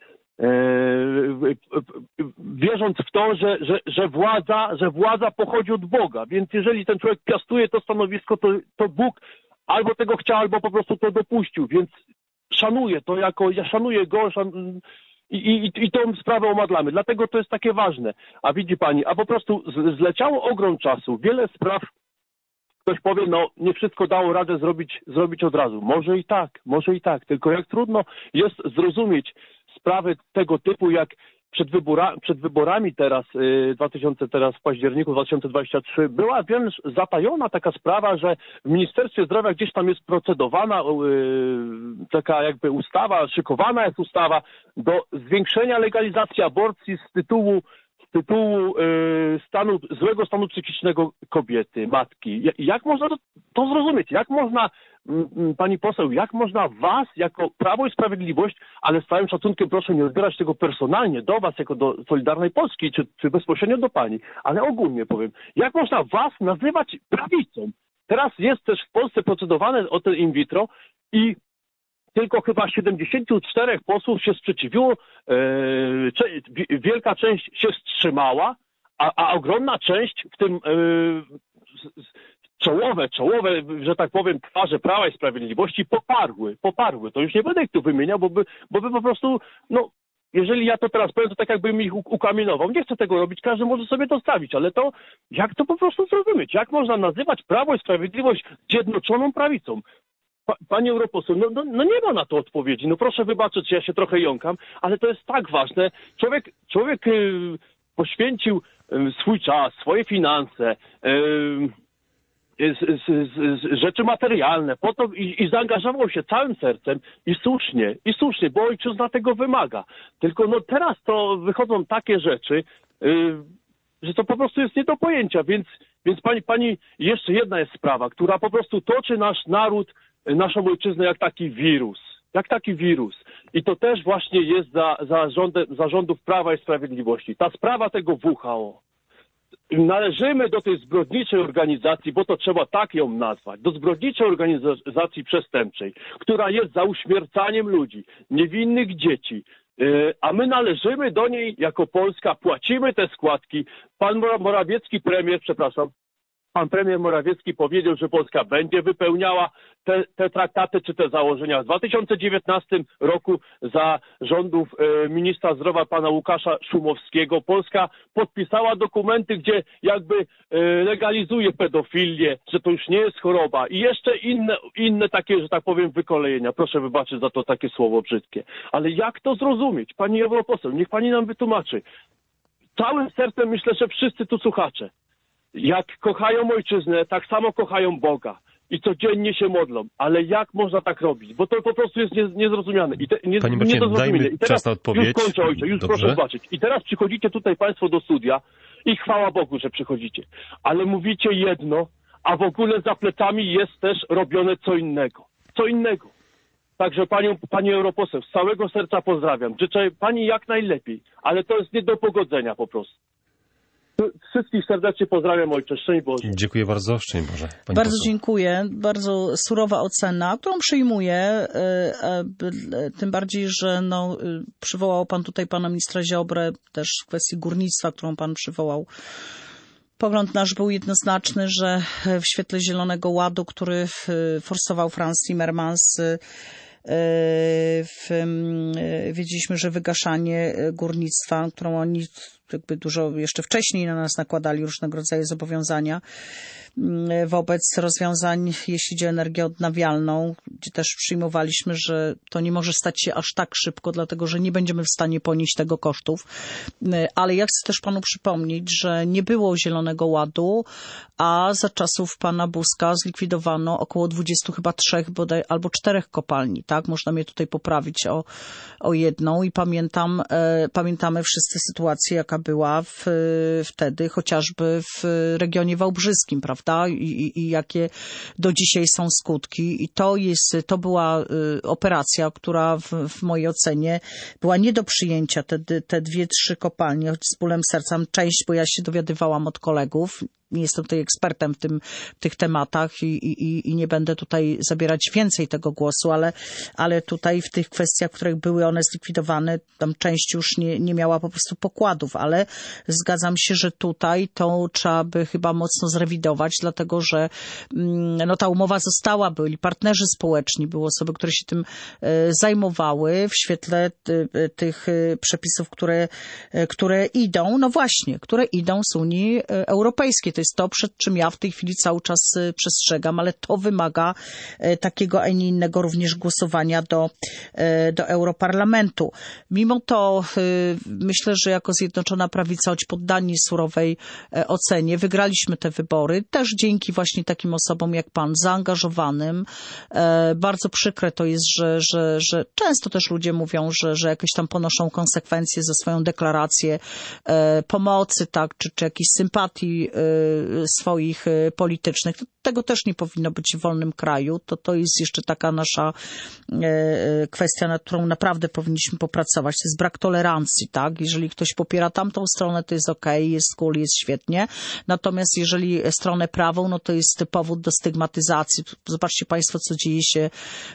Wierząc w to, że władza pochodzi od Boga, więc jeżeli ten człowiek piastuje to stanowisko, to Bóg albo tego chciał, albo po prostu to dopuścił, więc szanuję to ja szanuję go i tą sprawę omadlamy. Dlatego to jest takie ważne. A widzi pani, a po prostu zleciało ogrom czasu, wiele spraw. Ktoś powie, nie wszystko dało radę zrobić od razu. Może i tak. Tylko jak trudno jest zrozumieć sprawy tego typu, jak przed wyborami teraz, w październiku 2023, była wręcz zatajona taka sprawa, że w Ministerstwie Zdrowia gdzieś tam jest procedowana taka jakby ustawa, szykowana jest ustawa do zwiększenia legalizacji aborcji z tytułu złego stanu psychicznego kobiety, matki. Jak można to zrozumieć? Jak można, pani poseł, jak można was, jako Prawo i Sprawiedliwość, ale z całym szacunkiem proszę nie odbierać tego personalnie do was, jako do Solidarnej Polski, czy bezpośrednio do pani, ale ogólnie powiem, jak można was nazywać prawicą? Teraz jest też w Polsce procedowane o te in vitro i tylko chyba 74 posłów się sprzeciwiło, wielka część się wstrzymała, a ogromna część, w tym czołowe, że tak powiem, twarze Prawa i Sprawiedliwości poparły. To już nie będę ich tu wymieniał, bo by po prostu, no, jeżeli ja to teraz powiem, to tak jakbym ich ukamienował. Nie chcę tego robić, każdy może sobie to stawić, ale to, jak to po prostu zrozumieć? Jak można nazywać Prawo i Sprawiedliwość zjednoczoną prawicą? Panie europoseł, no nie ma na to odpowiedzi. No proszę wybaczyć, ja się trochę jąkam, ale to jest tak ważne. Człowiek poświęcił swój czas, swoje finanse, rzeczy materialne po to i zaangażował się całym sercem i słusznie, bo ojczyzna tego wymaga. Tylko no teraz to wychodzą takie rzeczy, że to po prostu jest nie do pojęcia, więc pani, jeszcze jedna jest sprawa, która po prostu toczy nasz naród, naszą ojczyznę jak taki wirus. I to też właśnie jest za rządów Prawa i Sprawiedliwości. Ta sprawa tego WHO. Należymy do tej zbrodniczej organizacji, bo to trzeba tak ją nazwać, do zbrodniczej organizacji przestępczej, która jest za uśmiercaniem ludzi, niewinnych dzieci, a my należymy do niej jako Polska, płacimy te składki. Pan premier Morawiecki powiedział, że Polska będzie wypełniała te traktaty czy te założenia. W 2019 roku za rządów ministra zdrowia pana Łukasza Szumowskiego Polska podpisała dokumenty, gdzie jakby legalizuje pedofilię, że to już nie jest choroba i jeszcze inne takie, że tak powiem, wykolejenia. Proszę wybaczyć za to takie słowo brzydkie. Ale jak to zrozumieć? Pani europoseł, niech pani nam wytłumaczy. Całym sercem myślę, że wszyscy tu słuchacze, jak kochają ojczyznę, tak samo kochają Boga i codziennie się modlą. Ale jak można tak robić? Bo to po prostu jest niezrozumiane. Panie Marcinie, dajmy czas na odpowiedź. Już kończę, ojcze, już proszę zobaczyć. I teraz przychodzicie tutaj państwo do studia i chwała Bogu, że przychodzicie. Ale mówicie jedno, a w ogóle za plecami jest też robione co innego. Także pani europoseł, z całego serca pozdrawiam. Życzę pani jak najlepiej, ale to jest nie do pogodzenia po prostu. Wszystkich serdecznie pozdrawiam, ojcze. Szczęść Boże. Dziękuję bardzo. Szczęść Boże. Pani bardzo poseł. dziękuję. Bardzo surowa ocena, którą przyjmuję. Tym bardziej, że przywołał pan tutaj pana ministra Ziobrę też w kwestii górnictwa, którą pan przywołał. Pogląd nasz był jednoznaczny, że w świetle Zielonego Ładu, który forsował Frans Timmermans, wiedzieliśmy, że wygaszanie górnictwa, którą oni jakby dużo jeszcze wcześniej na nas nakładali różnego rodzaju zobowiązania wobec rozwiązań, jeśli chodzi o energię odnawialną, gdzie też przyjmowaliśmy, że to nie może stać się aż tak szybko, dlatego że nie będziemy w stanie ponieść tego kosztów. Ale ja chcę też panu przypomnieć, że nie było Zielonego Ładu, a za czasów pana Buzka zlikwidowano około 23 bodaj albo 4 kopalni, tak? Można mnie tutaj poprawić o jedną i pamiętamy wszyscy sytuację, jaka była wtedy, chociażby w regionie wałbrzyskim, prawda? I jakie do dzisiaj są skutki. I to była operacja, która w mojej ocenie była nie do przyjęcia. Te 2-3 kopalnie, choć z bólem serca, część, bo ja się dowiadywałam od kolegów, nie jestem tutaj ekspertem w tych tematach i nie będę tutaj zabierać więcej tego głosu, ale tutaj w tych kwestiach, w których były one zlikwidowane, tam część już nie miała po prostu pokładów, ale zgadzam się, że tutaj to trzeba by chyba mocno zrewidować, dlatego że ta umowa została, byli partnerzy społeczni, były osoby, które się tym zajmowały w świetle tych przepisów, które idą z Unii Europejskiej. To jest to, przed czym ja w tej chwili cały czas przestrzegam, ale to wymaga takiego, a nie innego również głosowania do Europarlamentu. Mimo to myślę, że jako Zjednoczona Prawica, choć poddani surowej ocenie, wygraliśmy te wybory, też dzięki właśnie takim osobom jak pan, zaangażowanym. Bardzo przykre to jest, że często też ludzie mówią, że jakieś tam ponoszą konsekwencje za swoją deklarację pomocy, tak, czy jakiejś sympatii swoich politycznych. Tego też nie powinno być w wolnym kraju. To jest jeszcze taka nasza kwestia, nad którą naprawdę powinniśmy popracować. To jest brak tolerancji, tak? Jeżeli ktoś popiera tamtą stronę, to jest okej, jest cool, jest świetnie. Natomiast jeżeli stronę prawą, to jest powód do stygmatyzacji. Zobaczcie państwo, co dzieje się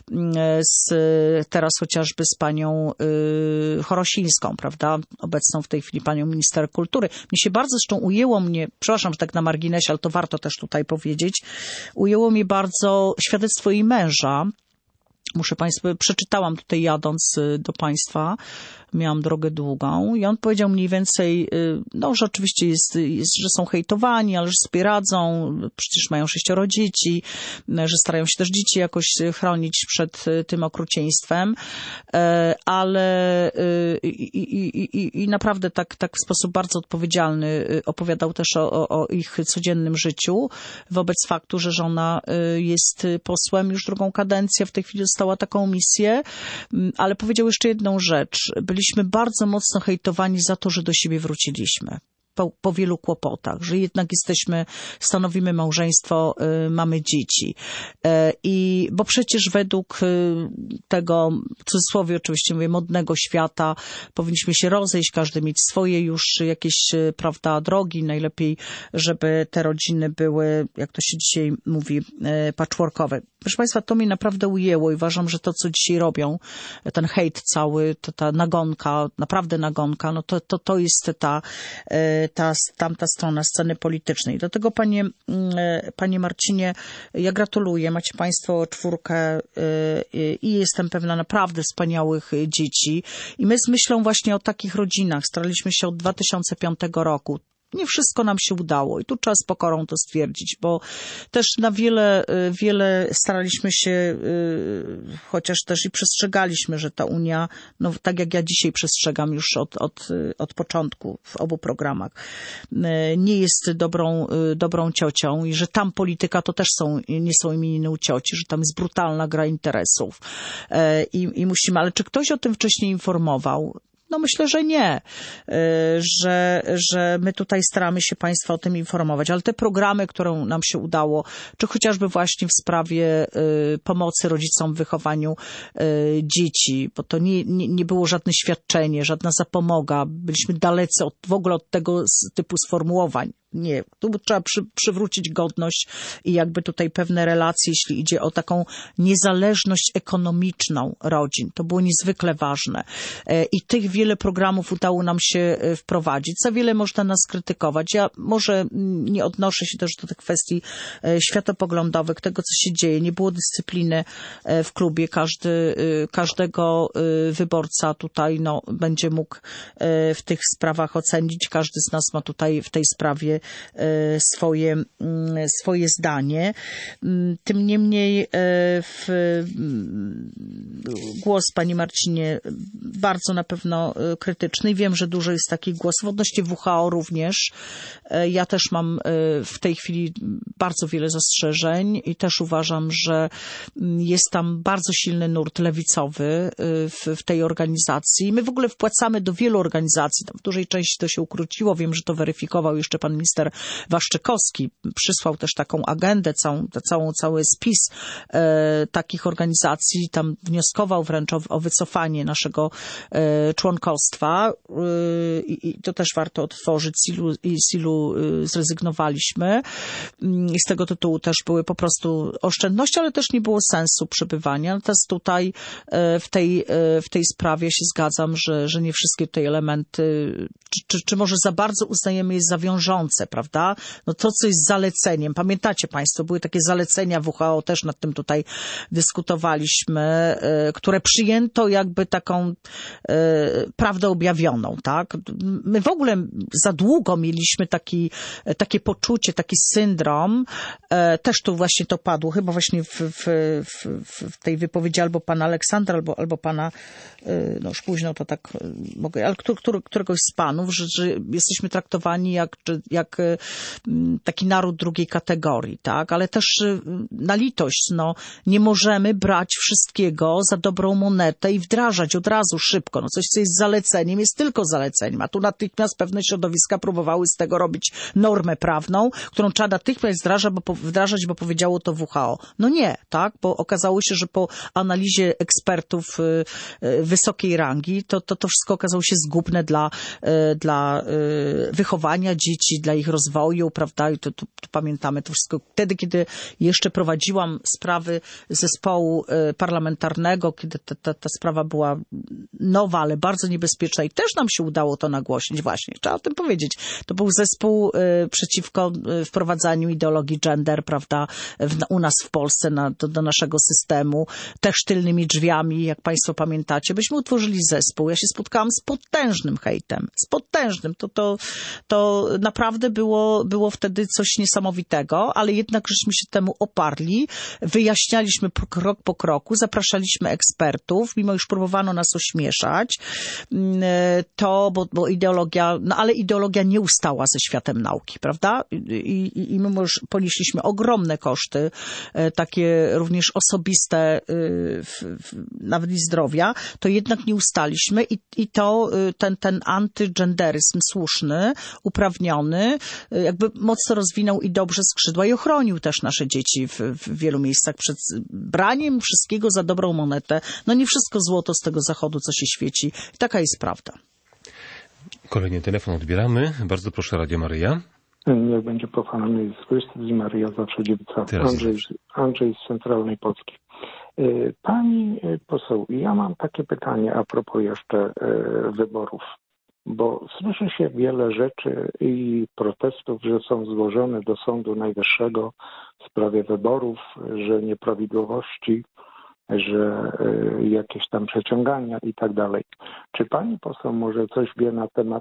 teraz chociażby z panią Chorosińską, prawda? Obecną w tej chwili panią minister kultury. Mnie się bardzo zresztą ujęło przepraszam, że tak namawiam marginesie, ale to warto też tutaj powiedzieć. Ujęło mnie bardzo świadectwo jej męża. Muszę Państwu, przeczytałam tutaj jadąc do Państwa, miałam drogę długą i on powiedział mniej więcej, no, że oczywiście że są hejtowani, ale że sobie radzą, przecież mają 6 dzieci, że starają się też dzieci jakoś chronić przed tym okrucieństwem, ale i naprawdę tak w sposób bardzo odpowiedzialny opowiadał też o ich codziennym życiu, wobec faktu, że żona jest posłem już drugą kadencję, w tej chwili dostała taką misję, ale powiedział jeszcze jedną rzecz. Byliśmy bardzo mocno hejtowani za to, że do siebie wróciliśmy. Po wielu kłopotach, że jednak stanowimy małżeństwo, mamy dzieci. Bo przecież według tego, w cudzysłowie oczywiście mówię, modnego świata, powinniśmy się rozejść, każdy mieć swoje już jakieś, prawda, drogi. Najlepiej, żeby te rodziny były, jak to się dzisiaj mówi, patchworkowe. Proszę Państwa, to mnie naprawdę ujęło i uważam, że to, co dzisiaj robią, ten hejt cały, ta nagonka, naprawdę nagonka, no to jest tamta strona sceny politycznej. Dlatego, panie Marcinie, ja gratuluję. Macie Państwo 4 i jestem pewna naprawdę wspaniałych dzieci. I my z myślą właśnie o takich rodzinach staraliśmy się od 2005 roku. Nie wszystko nam się udało i tu trzeba z pokorą to stwierdzić, bo też na wiele staraliśmy się, chociaż też i przestrzegaliśmy, że ta Unia, no tak jak ja dzisiaj przestrzegam już od początku w obu programach, nie jest dobrą ciocią i że tam polityka to też nie są imieniny u cioci, że tam jest brutalna gra interesów i musimy, ale czy ktoś o tym wcześniej informował? No myślę, że nie, że my tutaj staramy się Państwa o tym informować, ale te programy, które nam się udało, czy chociażby właśnie w sprawie pomocy rodzicom w wychowaniu dzieci, bo to nie było żadne świadczenie, żadna zapomoga, byliśmy dalecy w ogóle od tego typu sformułowań. Nie, tu trzeba przywrócić godność i jakby tutaj pewne relacje, jeśli idzie o taką niezależność ekonomiczną rodzin. To było niezwykle ważne. I tych wiele programów udało nam się wprowadzić. Za wiele można nas krytykować. Ja może nie odnoszę się też do tych kwestii światopoglądowych, tego, co się dzieje. Nie było dyscypliny w klubie. Każdego wyborca tutaj będzie mógł w tych sprawach ocenić. Każdy z nas ma tutaj w tej sprawie swoje zdanie. Tym niemniej głos, Panie Marcinie, bardzo na pewno krytyczny i wiem, że dużo jest takich głosów odnośnie WHO również. Ja też mam w tej chwili bardzo wiele zastrzeżeń i też uważam, że jest tam bardzo silny nurt lewicowy w tej organizacji. My w ogóle wpłacamy do wielu organizacji. Tam w dużej części to się ukróciło. Wiem, że to weryfikował jeszcze pan minister Waszczykowski. Przysłał też taką agendę, cały spis takich organizacji. Tam wnioskował wręcz o wycofanie naszego członkostwa i to też warto odtworzyć. Z ilu zrezygnowaliśmy. I z tego tytułu też były po prostu oszczędności, ale też nie było sensu przebywania. Natomiast tutaj w tej sprawie się zgadzam, że nie wszystkie tutaj elementy, czy może za bardzo uznajemy je za wiążące, prawda? No to, co jest zaleceniem. Pamiętacie Państwo, były takie zalecenia WHO, też nad tym tutaj dyskutowaliśmy, które przyjęto jakby taką prawdę objawioną, tak? My w ogóle za długo mieliśmy takie poczucie, taki syndrom, też tu właśnie to padło, chyba właśnie w tej wypowiedzi albo pana Aleksandra, albo pana, no już późno to tak mogę, ale któregoś z panów, że jesteśmy traktowani jak taki naród drugiej kategorii, tak? Ale też na litość, no, nie możemy brać wszystkiego za dobrą monetę i wdrażać od razu szybko. No coś, co jest zaleceniem, jest tylko zaleceniem, a tu natychmiast pewne środowiska próbowały z tego robić normę prawną, którą trzeba natychmiast wdrażać, bo powiedziało to WHO. No nie, tak? Bo okazało się, że po analizie ekspertów wysokiej rangi, to wszystko okazało się zgubne dla wychowania dzieci, dla ich rozwoju, prawda, i to pamiętamy to wszystko. Wtedy, kiedy jeszcze prowadziłam sprawy zespołu parlamentarnego, kiedy ta sprawa była nowa, ale bardzo niebezpieczna i też nam się udało to nagłośnić właśnie. Trzeba o tym powiedzieć. To był zespół przeciwko wprowadzaniu ideologii gender, prawda, u nas w Polsce do naszego systemu, też tylnymi drzwiami, jak państwo pamiętacie. Byśmy utworzyli zespół. Ja się spotkałam z potężnym hejtem. Z potężnym. To naprawdę było wtedy coś niesamowitego, ale jednak żeśmy się temu oparli. Wyjaśnialiśmy krok po kroku, zapraszaliśmy ekspertów, mimo iż próbowano nas ośmieszać, bo ideologia, ale ideologia nie ustała ze światem nauki, prawda? I mimo iż ponieśliśmy ogromne koszty, takie również osobiste, nawet i zdrowia, to jednak nie ustaliśmy i to ten antygenderyzm słuszny, uprawniony, jakby mocno rozwinął i dobrze skrzydła i ochronił też nasze dzieci w wielu miejscach przed braniem wszystkiego za dobrą monetę. No nie wszystko złoto z tego zachodu, co się świeci. I taka jest prawda. Kolejny telefon odbieramy. Bardzo proszę, Radio Maryja. Niech będzie pochwalony Jezus Chrystus i Maryja zawsze dziewica. Andrzej z Centralnej Polski. Pani poseł, ja mam takie pytanie a propos jeszcze wyborów, bo słyszy się wiele rzeczy i protestów, że są złożone do Sądu Najwyższego w sprawie wyborów, że nieprawidłowości, że jakieś tam przeciągania i tak dalej. Czy pani poseł może coś wie na temat,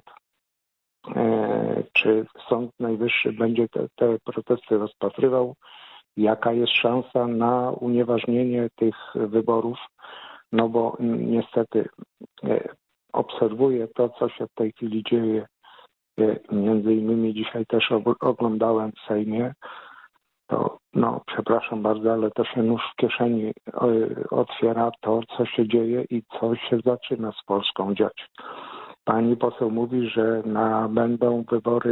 czy Sąd Najwyższy będzie te protesty rozpatrywał? Jaka jest szansa na unieważnienie tych wyborów? No bo niestety obserwuję to, co się w tej chwili dzieje. Między innymi dzisiaj też oglądałem w Sejmie. To, przepraszam bardzo, ale to się nóż w kieszeni otwiera to, co się dzieje i co się zaczyna z Polską dziać. Pani poseł mówi, że będą wybory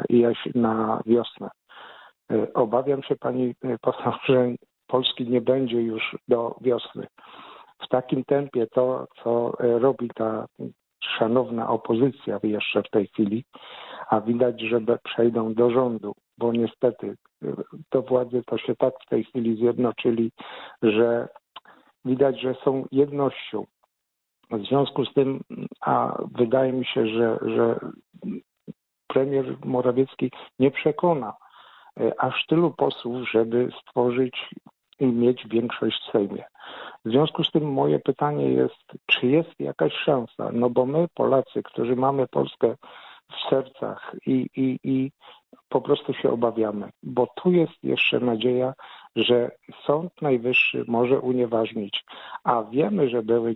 na wiosnę. Obawiam się, pani poseł, że Polski nie będzie już do wiosny. W takim tempie to, co robi ta szanowna opozycja jeszcze w tej chwili, a widać, że przejdą do rządu, bo niestety do władzy to się tak w tej chwili zjednoczyli, że widać, że są jednością. W związku z tym, a wydaje mi się, że premier Morawiecki nie przekona aż tylu posłów, żeby stworzyć i mieć większość w Sejmie. W związku z tym moje pytanie jest, czy jest jakaś szansa? No bo my, Polacy, którzy mamy Polskę w sercach i po prostu się obawiamy, bo tu jest jeszcze nadzieja, że Sąd Najwyższy może unieważnić, a wiemy, że były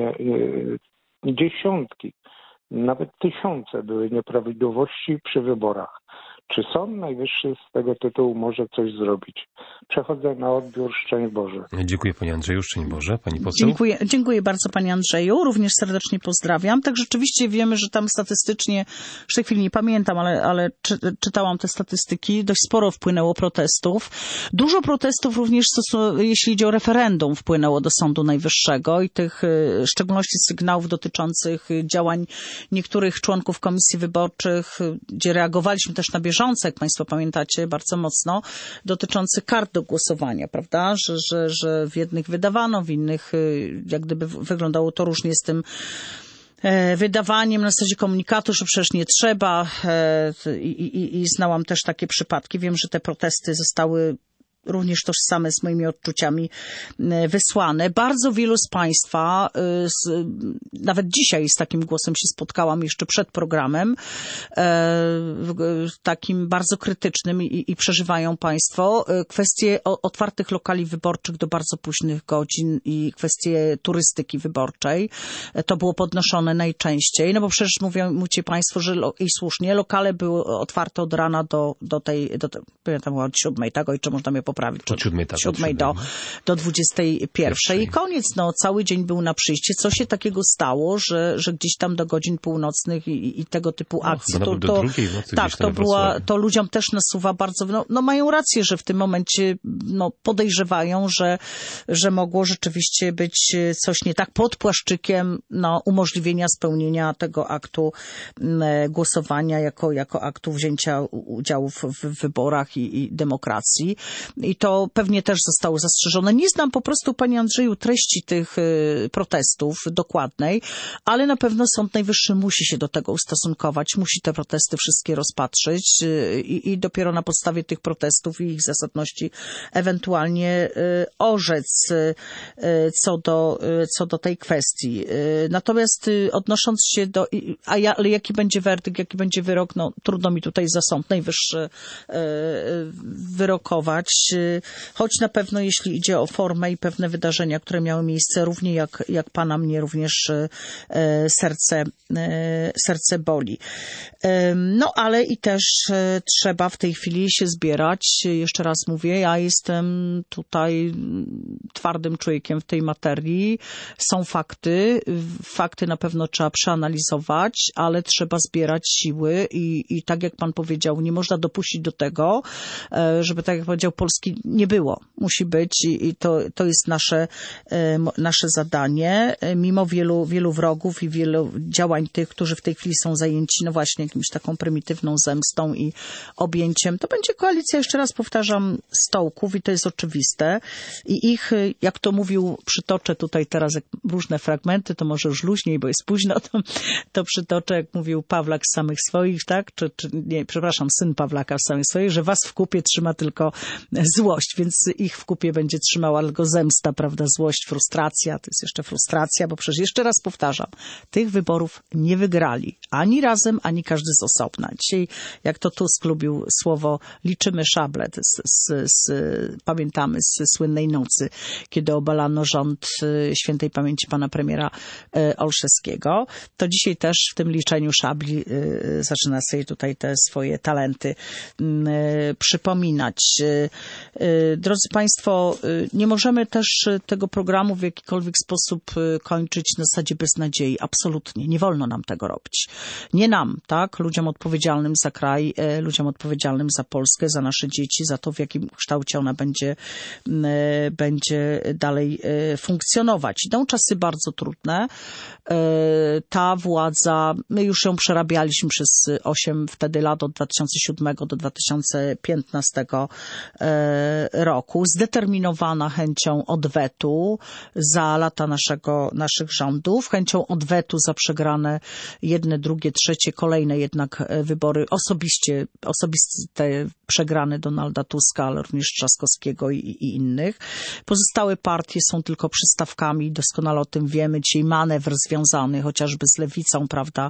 dziesiątki, nawet tysiące były nieprawidłowości przy wyborach. Czy Sąd Najwyższy z tego tytułu może coś zrobić? Przechodzę na odbiór. Szczęść Boże. Dziękuję panie Andrzeju. Szczęść Boże. Pani poseł. Dziękuję bardzo panie Andrzeju. Również serdecznie pozdrawiam. Tak rzeczywiście wiemy, że tam statystycznie, w tej chwili nie pamiętam, ale czytałam te statystyki, dość sporo wpłynęło protestów. Dużo protestów również, jeśli idzie o referendum, wpłynęło do Sądu Najwyższego i tych w szczególności sygnałów dotyczących działań niektórych członków komisji wyborczych, gdzie reagowaliśmy też na bieżąco, jak państwo pamiętacie, bardzo mocno, dotyczący kart do głosowania, prawda? Że w jednych wydawano, w innych jak gdyby wyglądało to różnie z tym wydawaniem na zasadzie komunikatu, że przecież nie trzeba i znałam też takie przypadki. Wiem, że te protesty zostały również tożsame z moimi odczuciami wysłane. Bardzo wielu z państwa, nawet dzisiaj z takim głosem się spotkałam jeszcze przed programem, takim bardzo krytycznym i przeżywają państwo kwestie otwartych lokali wyborczych do bardzo późnych godzin i kwestie turystyki wyborczej. To było podnoszone najczęściej, no bo przecież mówicie państwo, że i słusznie, lokale były otwarte od rana do pamiętam, od 7, tak, ojcze, można mnie poprawić. Od 7, tak. 7 do 21. I koniec, cały dzień był na przyjście. Co się takiego stało, że gdzieś tam do godzin północnych i tego typu akcji, do drugiej w nocy tak, to ludziom też nasuwa bardzo, mają rację, że w tym momencie, podejrzewają, że mogło rzeczywiście być coś nie tak pod płaszczykiem, umożliwienia spełnienia tego aktu głosowania jako aktu wzięcia udziału w wyborach i demokracji. I to pewnie też zostało zastrzeżone. Nie znam po prostu, panie Andrzeju, treści tych protestów dokładnej, ale na pewno Sąd Najwyższy musi się do tego ustosunkować, musi te protesty wszystkie rozpatrzyć i dopiero na podstawie tych protestów i ich zasadności ewentualnie orzec co do tej kwestii. Natomiast odnosząc się ale jaki będzie werdykt, jaki będzie wyrok, trudno mi tutaj za Sąd Najwyższy wyrokować, choć na pewno jeśli idzie o formę i pewne wydarzenia, które miały miejsce, równie jak pana mnie również serce boli. Ale i też trzeba w tej chwili się zbierać. Jeszcze raz mówię, ja jestem tutaj twardym człowiekiem w tej materii. Są fakty. Fakty na pewno trzeba przeanalizować, ale trzeba zbierać siły i tak jak pan powiedział, nie można dopuścić do tego, żeby, tak jak powiedział, Polski nie było. Musi być i to jest nasze zadanie. Mimo wielu wrogów i wielu działań tych, którzy w tej chwili są zajęci, właśnie jakimś taką prymitywną zemstą i objęciem, to będzie koalicja, jeszcze raz powtarzam, stołków i to jest oczywiste. I ich, jak to mówił, przytoczę tutaj teraz różne fragmenty, to może już luźniej, bo jest późno, to przytoczę, jak mówił Pawlak z samych swoich, tak? Syn Pawlaka z samych swoich, że was w kupie trzyma tylko złość, więc ich w kupie będzie trzymała tylko zemsta, prawda? Złość, frustracja, to jest jeszcze frustracja, bo przecież jeszcze raz powtarzam, tych wyborów nie wygrali ani razem, ani każdy z osobna. Dzisiaj, jak to Tusk lubił słowo, liczymy szable, pamiętamy z słynnej nocy, kiedy obalano rząd świętej pamięci pana premiera Olszewskiego, to dzisiaj też w tym liczeniu szabli zaczyna sobie tutaj te swoje talenty przypominać. Drodzy państwo, nie możemy też tego programu w jakikolwiek sposób kończyć na zasadzie beznadziei. Absolutnie. Nie wolno nam tego robić. Nie nam, tak? Ludziom odpowiedzialnym za kraj, ludziom odpowiedzialnym za Polskę, za nasze dzieci, za to, w jakim kształcie ona będzie dalej funkcjonować. Idą czasy bardzo trudne. Ta władza, my już ją przerabialiśmy przez 8 wtedy lat, od 2007 do 2015 roku, zdeterminowana chęcią odwetu za lata naszych rządów, chęcią odwetu za przegrane jedne, drugie, trzecie, kolejne jednak wybory, osobiste przegrane Donalda Tuska, ale również Trzaskowskiego i innych. Pozostałe partie są tylko przystawkami, doskonale o tym wiemy. Dzisiaj manewr związany chociażby z lewicą, prawda,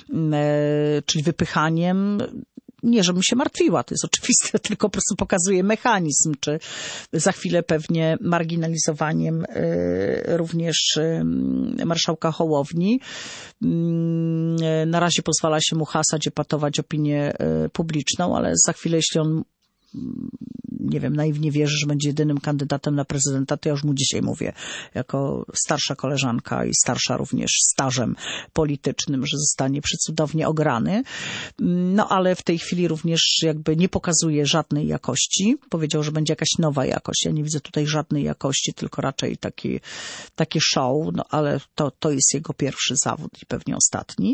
czyli wypychaniem. Nie, żebym się martwiła, to jest oczywiste, tylko po prostu pokazuje mechanizm, czy za chwilę pewnie marginalizowaniem również marszałka Hołowni. Na razie pozwala się mu hasać, epatować opinię publiczną, ale za chwilę, jeśli on, nie wiem, naiwnie wierzy, że będzie jedynym kandydatem na prezydenta, to ja już mu dzisiaj mówię, jako starsza koleżanka i starsza również stażem politycznym, że zostanie przecudownie ograny. Ale w tej chwili również jakby nie pokazuje żadnej jakości. Powiedział, że będzie jakaś nowa jakość. Ja nie widzę tutaj żadnej jakości, tylko raczej takie show, ale to jest jego pierwszy zawód i pewnie ostatni.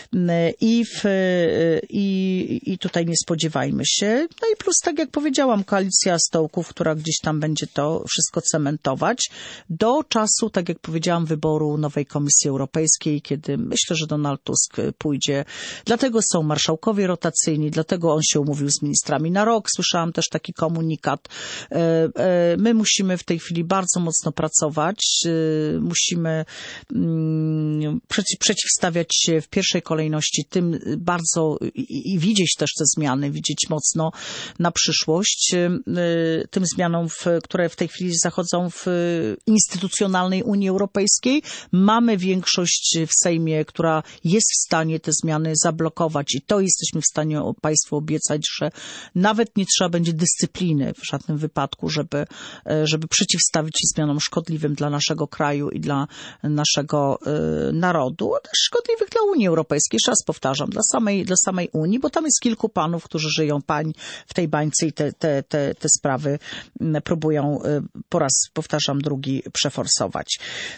I tutaj nie spodziewajmy się. I plus, tak jak powiedziałam, koalicja stołków, która gdzieś tam będzie to wszystko cementować do czasu, tak jak powiedziałam, wyboru nowej Komisji Europejskiej, kiedy myślę, że Donald Tusk pójdzie. Dlatego są marszałkowie rotacyjni, dlatego on się umówił z ministrami na rok. Słyszałam też taki komunikat. My musimy w tej chwili bardzo mocno pracować. Musimy przeciwstawiać się w pierwszej kolejności tym bardzo i widzieć też te zmiany, widzieć mocno na przyszłość. przyszłość, tym zmianom, które w tej chwili zachodzą w instytucjonalnej Unii Europejskiej. Mamy większość w Sejmie, która jest w stanie te zmiany zablokować i to jesteśmy w stanie Państwu obiecać, że nawet nie trzeba będzie dyscypliny w żadnym wypadku, żeby przeciwstawić się zmianom szkodliwym dla naszego kraju i dla naszego narodu, a też szkodliwych dla Unii Europejskiej. Jeszcze raz powtarzam, dla samej Unii, bo tam jest kilku panów, którzy żyją w tej bańce i te sprawy próbują po raz, powtarzam, drugi przeforsować.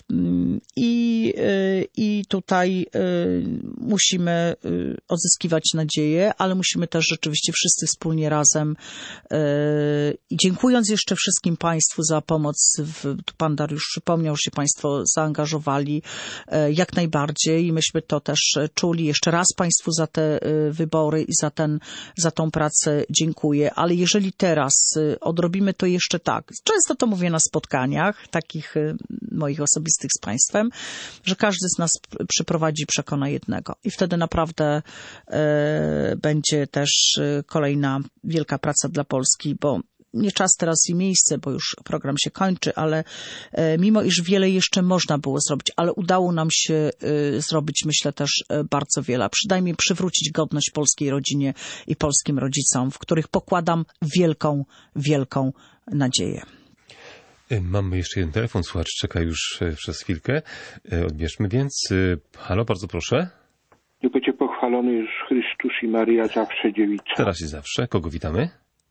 I tutaj musimy odzyskiwać nadzieję, ale musimy też rzeczywiście wszyscy wspólnie razem i dziękując jeszcze wszystkim Państwu za pomoc, tu Pan Dariusz przypomniał, że się Państwo zaangażowali jak najbardziej i myśmy to też czuli. Jeszcze raz Państwu za te wybory i za tą pracę dziękuję, ale jeżeli teraz odrobimy to jeszcze tak, często to mówię na spotkaniach takich moich osobistych z Państwem, że każdy z nas przyprowadzi i przekona jednego i wtedy naprawdę będzie też kolejna wielka praca dla Polski, bo nie czas teraz i miejsce, bo już program się kończy, ale mimo iż wiele jeszcze można było zrobić, ale udało nam się zrobić, myślę, też bardzo wiele. Przynajmniej przywrócić godność polskiej rodzinie i polskim rodzicom, w których pokładam wielką, wielką nadzieję. Mamy jeszcze jeden telefon, słuchacz czeka już przez chwilkę. Odbierzmy więc. Halo, bardzo proszę. Niech będzie pochwalony Jezus Chrystus i Maryja zawsze dziewica. Teraz i zawsze. Kogo witamy?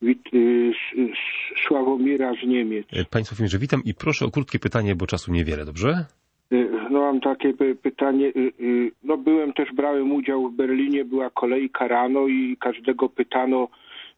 Sławomira z Niemiec. Panie Sławomirze, witam i proszę o krótkie pytanie, bo czasu niewiele, dobrze? No mam takie pytanie. No brałem udział w Berlinie, była kolejka rano i każdego pytano,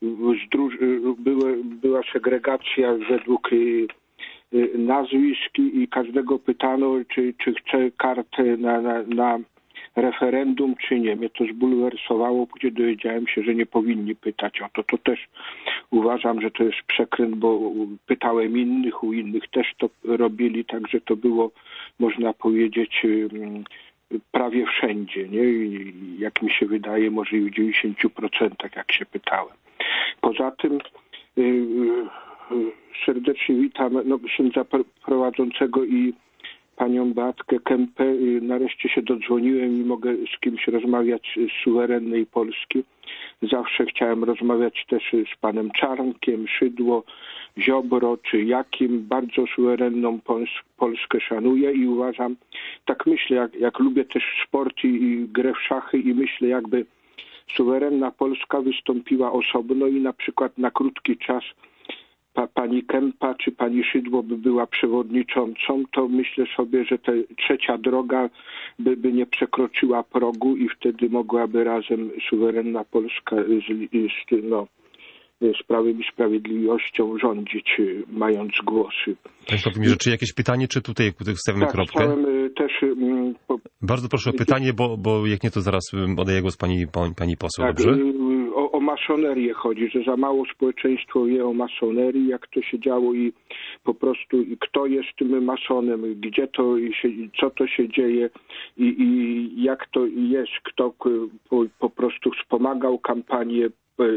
była segregacja według nazwisk i każdego pytano, czy chce kartę na referendum, czy nie. Mnie to zbulwersowało, później dowiedziałem się, że nie powinni pytać o to. To też uważam, że to jest przekręt, bo pytałem innych, u innych też to robili, także to było, można powiedzieć, prawie wszędzie, nie? I jak mi się wydaje, może i w 90%, jak się pytałem. Poza tym serdecznie witam księdza prowadzącego i panią Beatkę Kempę. Nareszcie się dodzwoniłem i mogę z kimś rozmawiać z suwerennej Polski. Zawsze chciałem rozmawiać też z panem Czarnkiem, Szydło, Ziobro czy Jakim. Bardzo suwerenną Polskę szanuję i uważam, tak myślę, jak lubię też sport i grę w szachy i myślę, jakby suwerenna Polska wystąpiła osobno i na przykład na krótki czas pani Kempa czy pani Szydło by była przewodniczącą, to myślę sobie, że ta trzecia droga by nie przekroczyła progu i wtedy mogłaby razem suwerenna Polska z Prawem i Sprawiedliwością rządzić, mając głosy. Państwo powie, że czy jakieś pytanie, czy tutaj ustawimy kropkę? Chciałem też... Bardzo proszę o pytanie, bo jak nie, to zaraz oddaję głos pani poseł, tak, dobrze? O masonerię chodzi, że za mało społeczeństwo wie o masonerii, jak to się działo i po prostu kto jest tym masonem, gdzie to się, co to się dzieje i jak to jest, kto po prostu wspomagał kampanię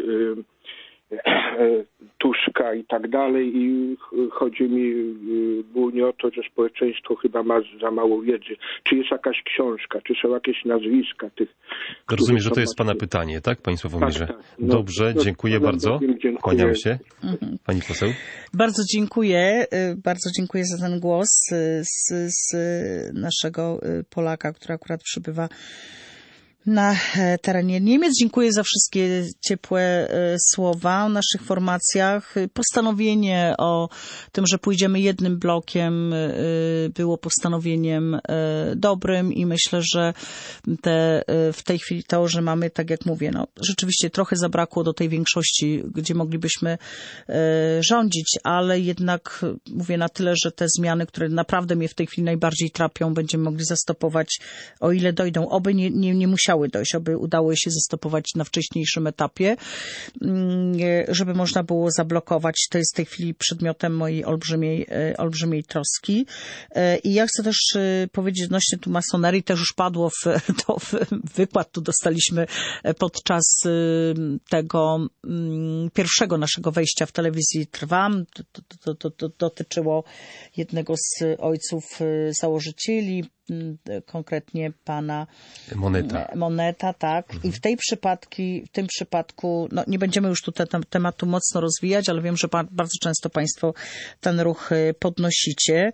Tuska i tak dalej i chodzi mi głównie o to, że społeczeństwo chyba ma za mało wiedzy. Czy jest jakaś książka, czy są jakieś nazwiska tych... Rozumiem, że to jest pana pytanie, tak, panie Sławomirze? Tak. Dobrze, dziękuję bardzo. Kłaniam się. Pani poseł. Bardzo dziękuję za ten głos z naszego Polaka, który akurat przybywa na terenie Niemiec. Dziękuję za wszystkie ciepłe słowa o naszych formacjach. Postanowienie o tym, że pójdziemy jednym blokiem, było postanowieniem dobrym i myślę, że w tej chwili to, że mamy, tak jak mówię, rzeczywiście trochę zabrakło do tej większości, gdzie moglibyśmy rządzić, ale jednak mówię na tyle, że te zmiany, które naprawdę mnie w tej chwili najbardziej trapią, będziemy mogli zastopować, o ile dojdą. Oby nie musiały musiały dojść, aby udało się zastopować na wcześniejszym etapie, żeby można było zablokować. To jest w tej chwili przedmiotem mojej olbrzymiej troski. I ja chcę też powiedzieć odnośnie tu masonerii, też już padło wykład, tu dostaliśmy podczas tego pierwszego naszego wejścia w telewizji Trwam. To dotyczyło jednego z ojców założycieli, konkretnie pana Moneta, tak. I w tym przypadku, no nie będziemy już tutaj tematu mocno rozwijać, ale wiem, że bardzo często państwo ten ruch podnosicie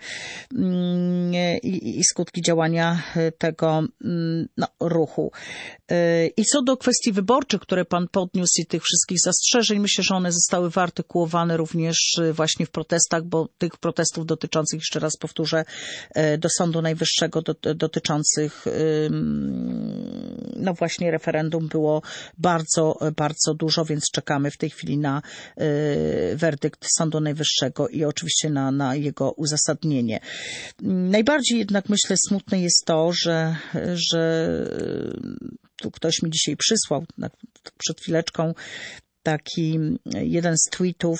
i skutki działania tego ruchu. I co do kwestii wyborczych, które pan podniósł i tych wszystkich zastrzeżeń, myślę, że one zostały wyartykułowane również właśnie w protestach, bo tych protestów dotyczących, jeszcze raz powtórzę, do Sądu Najwyższego dotyczących no właśnie referendum było bardzo, bardzo dużo, więc czekamy w tej chwili na werdykt Sądu Najwyższego i oczywiście na jego uzasadnienie. Najbardziej jednak myślę smutne jest to, że tu ktoś mi dzisiaj przysłał przed chwileczką taki jeden z tweetów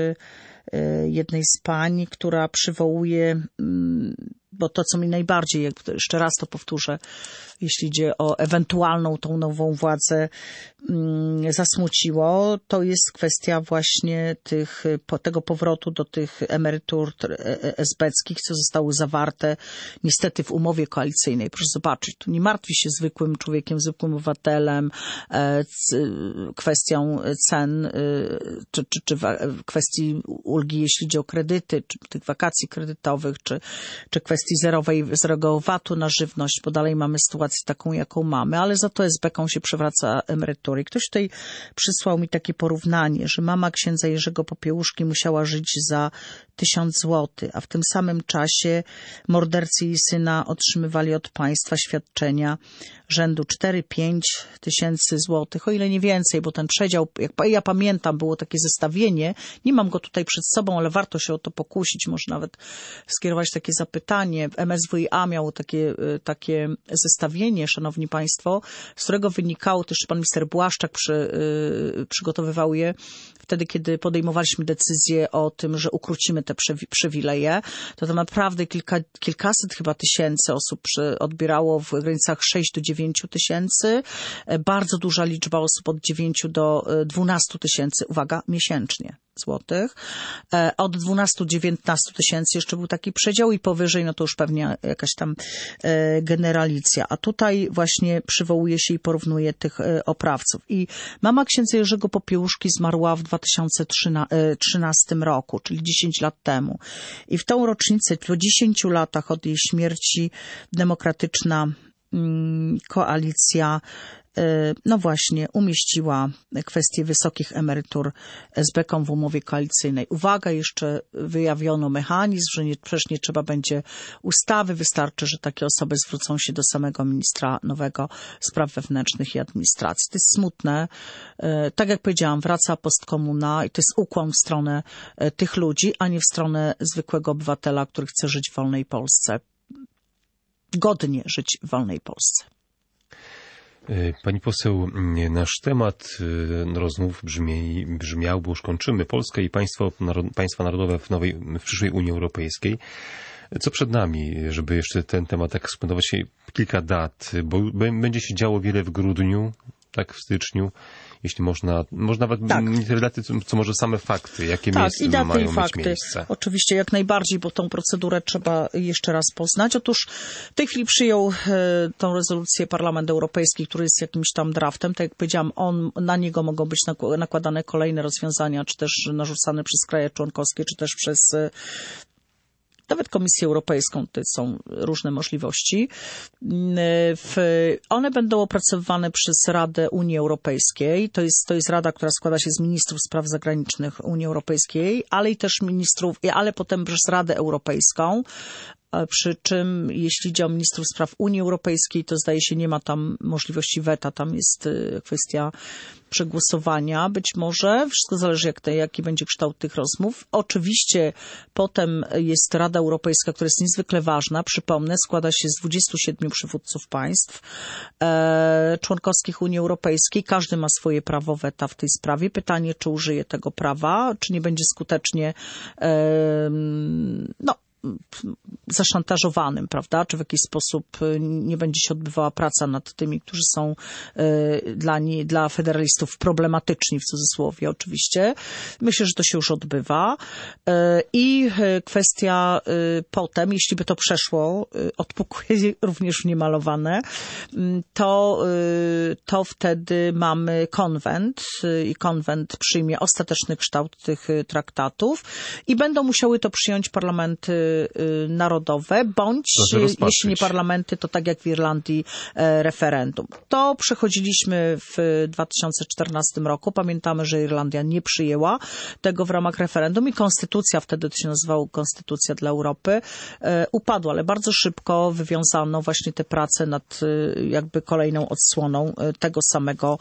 jednej z pań, która przywołuje, bo to, co mi najbardziej, jeszcze raz to powtórzę, jeśli idzie o ewentualną tą nową władzę, zasmuciło, to jest kwestia właśnie tego powrotu do tych emerytur esbeckich, co zostały zawarte niestety w umowie koalicyjnej. Proszę zobaczyć, tu nie martwi się zwykłym człowiekiem, zwykłym obywatelem kwestią cen, czy kwestii ulgi, jeśli idzie o kredyty, czy tych wakacji kredytowych, czy kwestii zerowego VAT-u na żywność, bo dalej mamy sytuację taką, jaką mamy, ale za to SB-ką się przewraca emerytury. Ktoś tutaj przysłał mi takie porównanie, że mama księdza Jerzego Popiełuszki musiała żyć za 1000 złotych, a w tym samym czasie mordercy jej syna otrzymywali od państwa świadczenia rzędu 4-5 tysięcy złotych, o ile nie więcej, bo ten przedział, jak ja pamiętam, było takie zestawienie, nie mam go tutaj przed sobą, ale warto się o to pokusić, może nawet skierować takie zapytanie. MSWiA miało takie zestawienie, szanowni państwo, z którego wynikało, też pan minister Błaszczak przygotowywał je wtedy, kiedy podejmowaliśmy decyzję o tym, że ukrócimy te przywileje, to naprawdę kilkaset chyba tysięcy osób odbierało w granicach 6 do 9 tysięcy. Bardzo duża liczba osób od 9 do 12 tysięcy, uwaga, miesięcznie złotych. Od 12 do 19 tysięcy jeszcze był taki przedział i powyżej, no to już pewnie jakaś tam generalicja. A tutaj właśnie przywołuje się i porównuje tych oprawców. I mama księdza Jerzego Popiełuszki zmarła w 2013 roku, czyli 10 lat temu. I w tą rocznicę, po 10 latach od jej śmierci, demokratyczna koalicja no właśnie umieściła kwestię wysokich emerytur SB-kom w umowie koalicyjnej. Uwaga, jeszcze wyjawiono mechanizm, że przecież nie trzeba będzie ustawy, wystarczy, że takie osoby zwrócą się do samego ministra nowego spraw wewnętrznych i administracji. To jest smutne. Tak jak powiedziałam, wraca postkomuna i to jest ukłon w stronę tych ludzi, a nie w stronę zwykłego obywatela, który chce żyć w wolnej Polsce. Godnie żyć w wolnej Polsce. Pani poseł, nasz temat rozmów brzmiał, bo już kończymy, Polska i państwa narodowe w przyszłej Unii Europejskiej. Co przed nami, żeby jeszcze ten temat tak eksponować się kilka dat, bo będzie się działo wiele w grudniu, tak w styczniu, jeśli można nawet nie tyle daty, co może same fakty, jakie mają mieć miejsce. Oczywiście, jak najbardziej, bo tą procedurę trzeba jeszcze raz poznać. Otóż w tej chwili przyjął tą rezolucję Parlament Europejski, który jest jakimś tam draftem. Tak jak powiedziałam, na niego mogą być nakładane kolejne rozwiązania, czy też narzucane przez kraje członkowskie, czy też przez nawet Komisję Europejską, to są różne możliwości. One będą opracowywane przez Radę Unii Europejskiej. To jest Rada, która składa się z ministrów spraw zagranicznych Unii Europejskiej, ale i też ministrów, ale potem przez Radę Europejską. przy czym jeśli idzie o ministrów spraw Unii Europejskiej, to zdaje się nie ma tam możliwości weta, tam jest kwestia przegłosowania, być może. Wszystko zależy, jaki będzie kształt tych rozmów. Oczywiście potem jest Rada Europejska, która jest niezwykle ważna. Przypomnę, składa się z 27 przywódców państw członkowskich Unii Europejskiej. Każdy ma swoje prawo weta w tej sprawie. Pytanie, czy użyje tego prawa, czy nie będzie skutecznie zaszantażowanym, prawda? Czy w jakiś sposób nie będzie się odbywała praca nad tymi, którzy są dla federalistów problematyczni, w cudzysłowie oczywiście. Myślę, że to się już odbywa. I kwestia potem, jeśli by to przeszło, odpukuje również niemalowane, to wtedy mamy konwent i konwent przyjmie ostateczny kształt tych traktatów i będą musiały to przyjąć parlamenty narodowe, bądź jeśli nie parlamenty, to tak jak w Irlandii referendum. To przechodziliśmy w 2014 roku. Pamiętamy, że Irlandia nie przyjęła tego w ramach referendum i konstytucja, wtedy to się nazywało Konstytucja dla Europy, upadła, ale bardzo szybko wywiązano właśnie te prace nad jakby kolejną odsłoną tego samego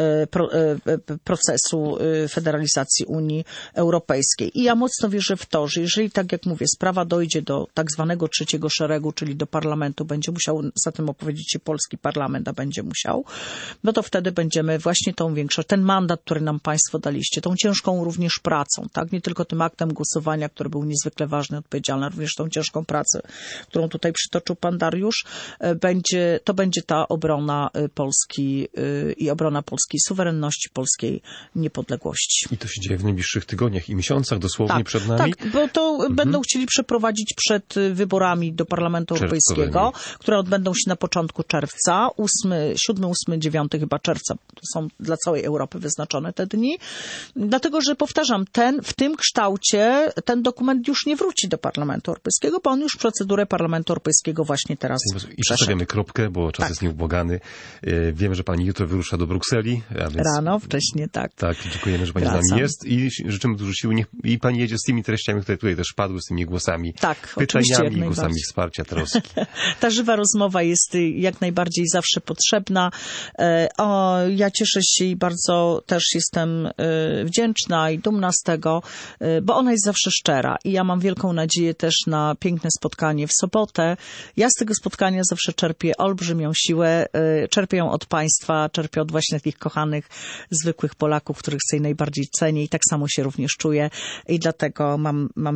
procesu federalizacji Unii Europejskiej. I ja mocno wierzę w to, że jeżeli, tak jak mówię, sprawa dojdzie do tak zwanego trzeciego szeregu, czyli do parlamentu, będzie musiał za tym opowiedzieć się polski parlament, a będzie musiał, no to wtedy będziemy właśnie tą większość, ten mandat, który nam państwo daliście, tą ciężką również pracą, tak, nie tylko tym aktem głosowania, który był niezwykle ważny, odpowiedzialny, również tą ciężką pracę, którą tutaj przytoczył pan Dariusz, to będzie ta obrona Polski i obrona polskiej suwerenności, polskiej niepodległości. I to się dzieje w najbliższych tygodniach i miesiącach, dosłownie przed nami? Tak, bo to będą chcieli przeprowadzić przed wyborami do Parlamentu Europejskiego, które odbędą się na początku czerwca, 7, 8, 9 chyba czerwca. To są dla całej Europy wyznaczone te dni. Dlatego, że powtarzam, w tym kształcie ten dokument już nie wróci do Parlamentu Europejskiego, bo on już procedurę Parlamentu Europejskiego właśnie teraz I przestawiamy kropkę, bo czas jest nieubłagany. Wiem, że pani jutro wyrusza do Brukseli. A więc... Rano, wcześniej, tak. Tak, dziękujemy, że pani z nami jest i życzymy dużo sił. I pani jedzie z tymi treściami, które tutaj też padły, z tymi głosami, pytaniami i głosami wsparcia, troski. Ta żywa rozmowa jest jak najbardziej zawsze potrzebna. Ja cieszę się i bardzo też jestem wdzięczna i dumna z tego, bo ona jest zawsze szczera i ja mam wielką nadzieję też na piękne spotkanie w sobotę. Ja z tego spotkania zawsze czerpię olbrzymią siłę, czerpię ją od państwa, czerpię od właśnie takich kochanych, zwykłych Polaków, których sobie najbardziej cenię i tak samo się również czuję i dlatego mam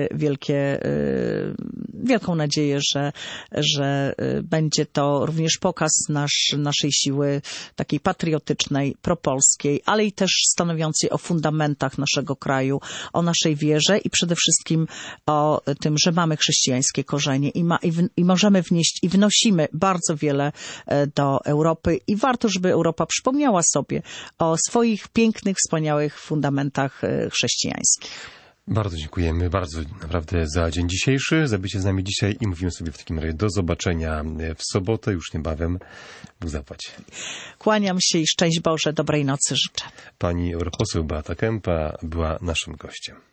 wielką nadzieję, że będzie to również pokaz naszej siły takiej patriotycznej, propolskiej, ale i też stanowiącej o fundamentach naszego kraju, o naszej wierze i przede wszystkim o tym, że mamy chrześcijańskie korzenie i możemy wnieść i wnosimy bardzo wiele do Europy i warto, żeby Europa przypomniała sobie o swoich pięknych, wspaniałych fundamentach chrześcijańskich. Bardzo dziękujemy, bardzo naprawdę za dzień dzisiejszy, za bycie z nami dzisiaj i mówimy sobie w takim razie do zobaczenia w sobotę, już niebawem. Bóg zapłać. Kłaniam się i szczęść Boże, dobrej nocy życzę. Pani europoseł Beata Kempa była naszym gościem.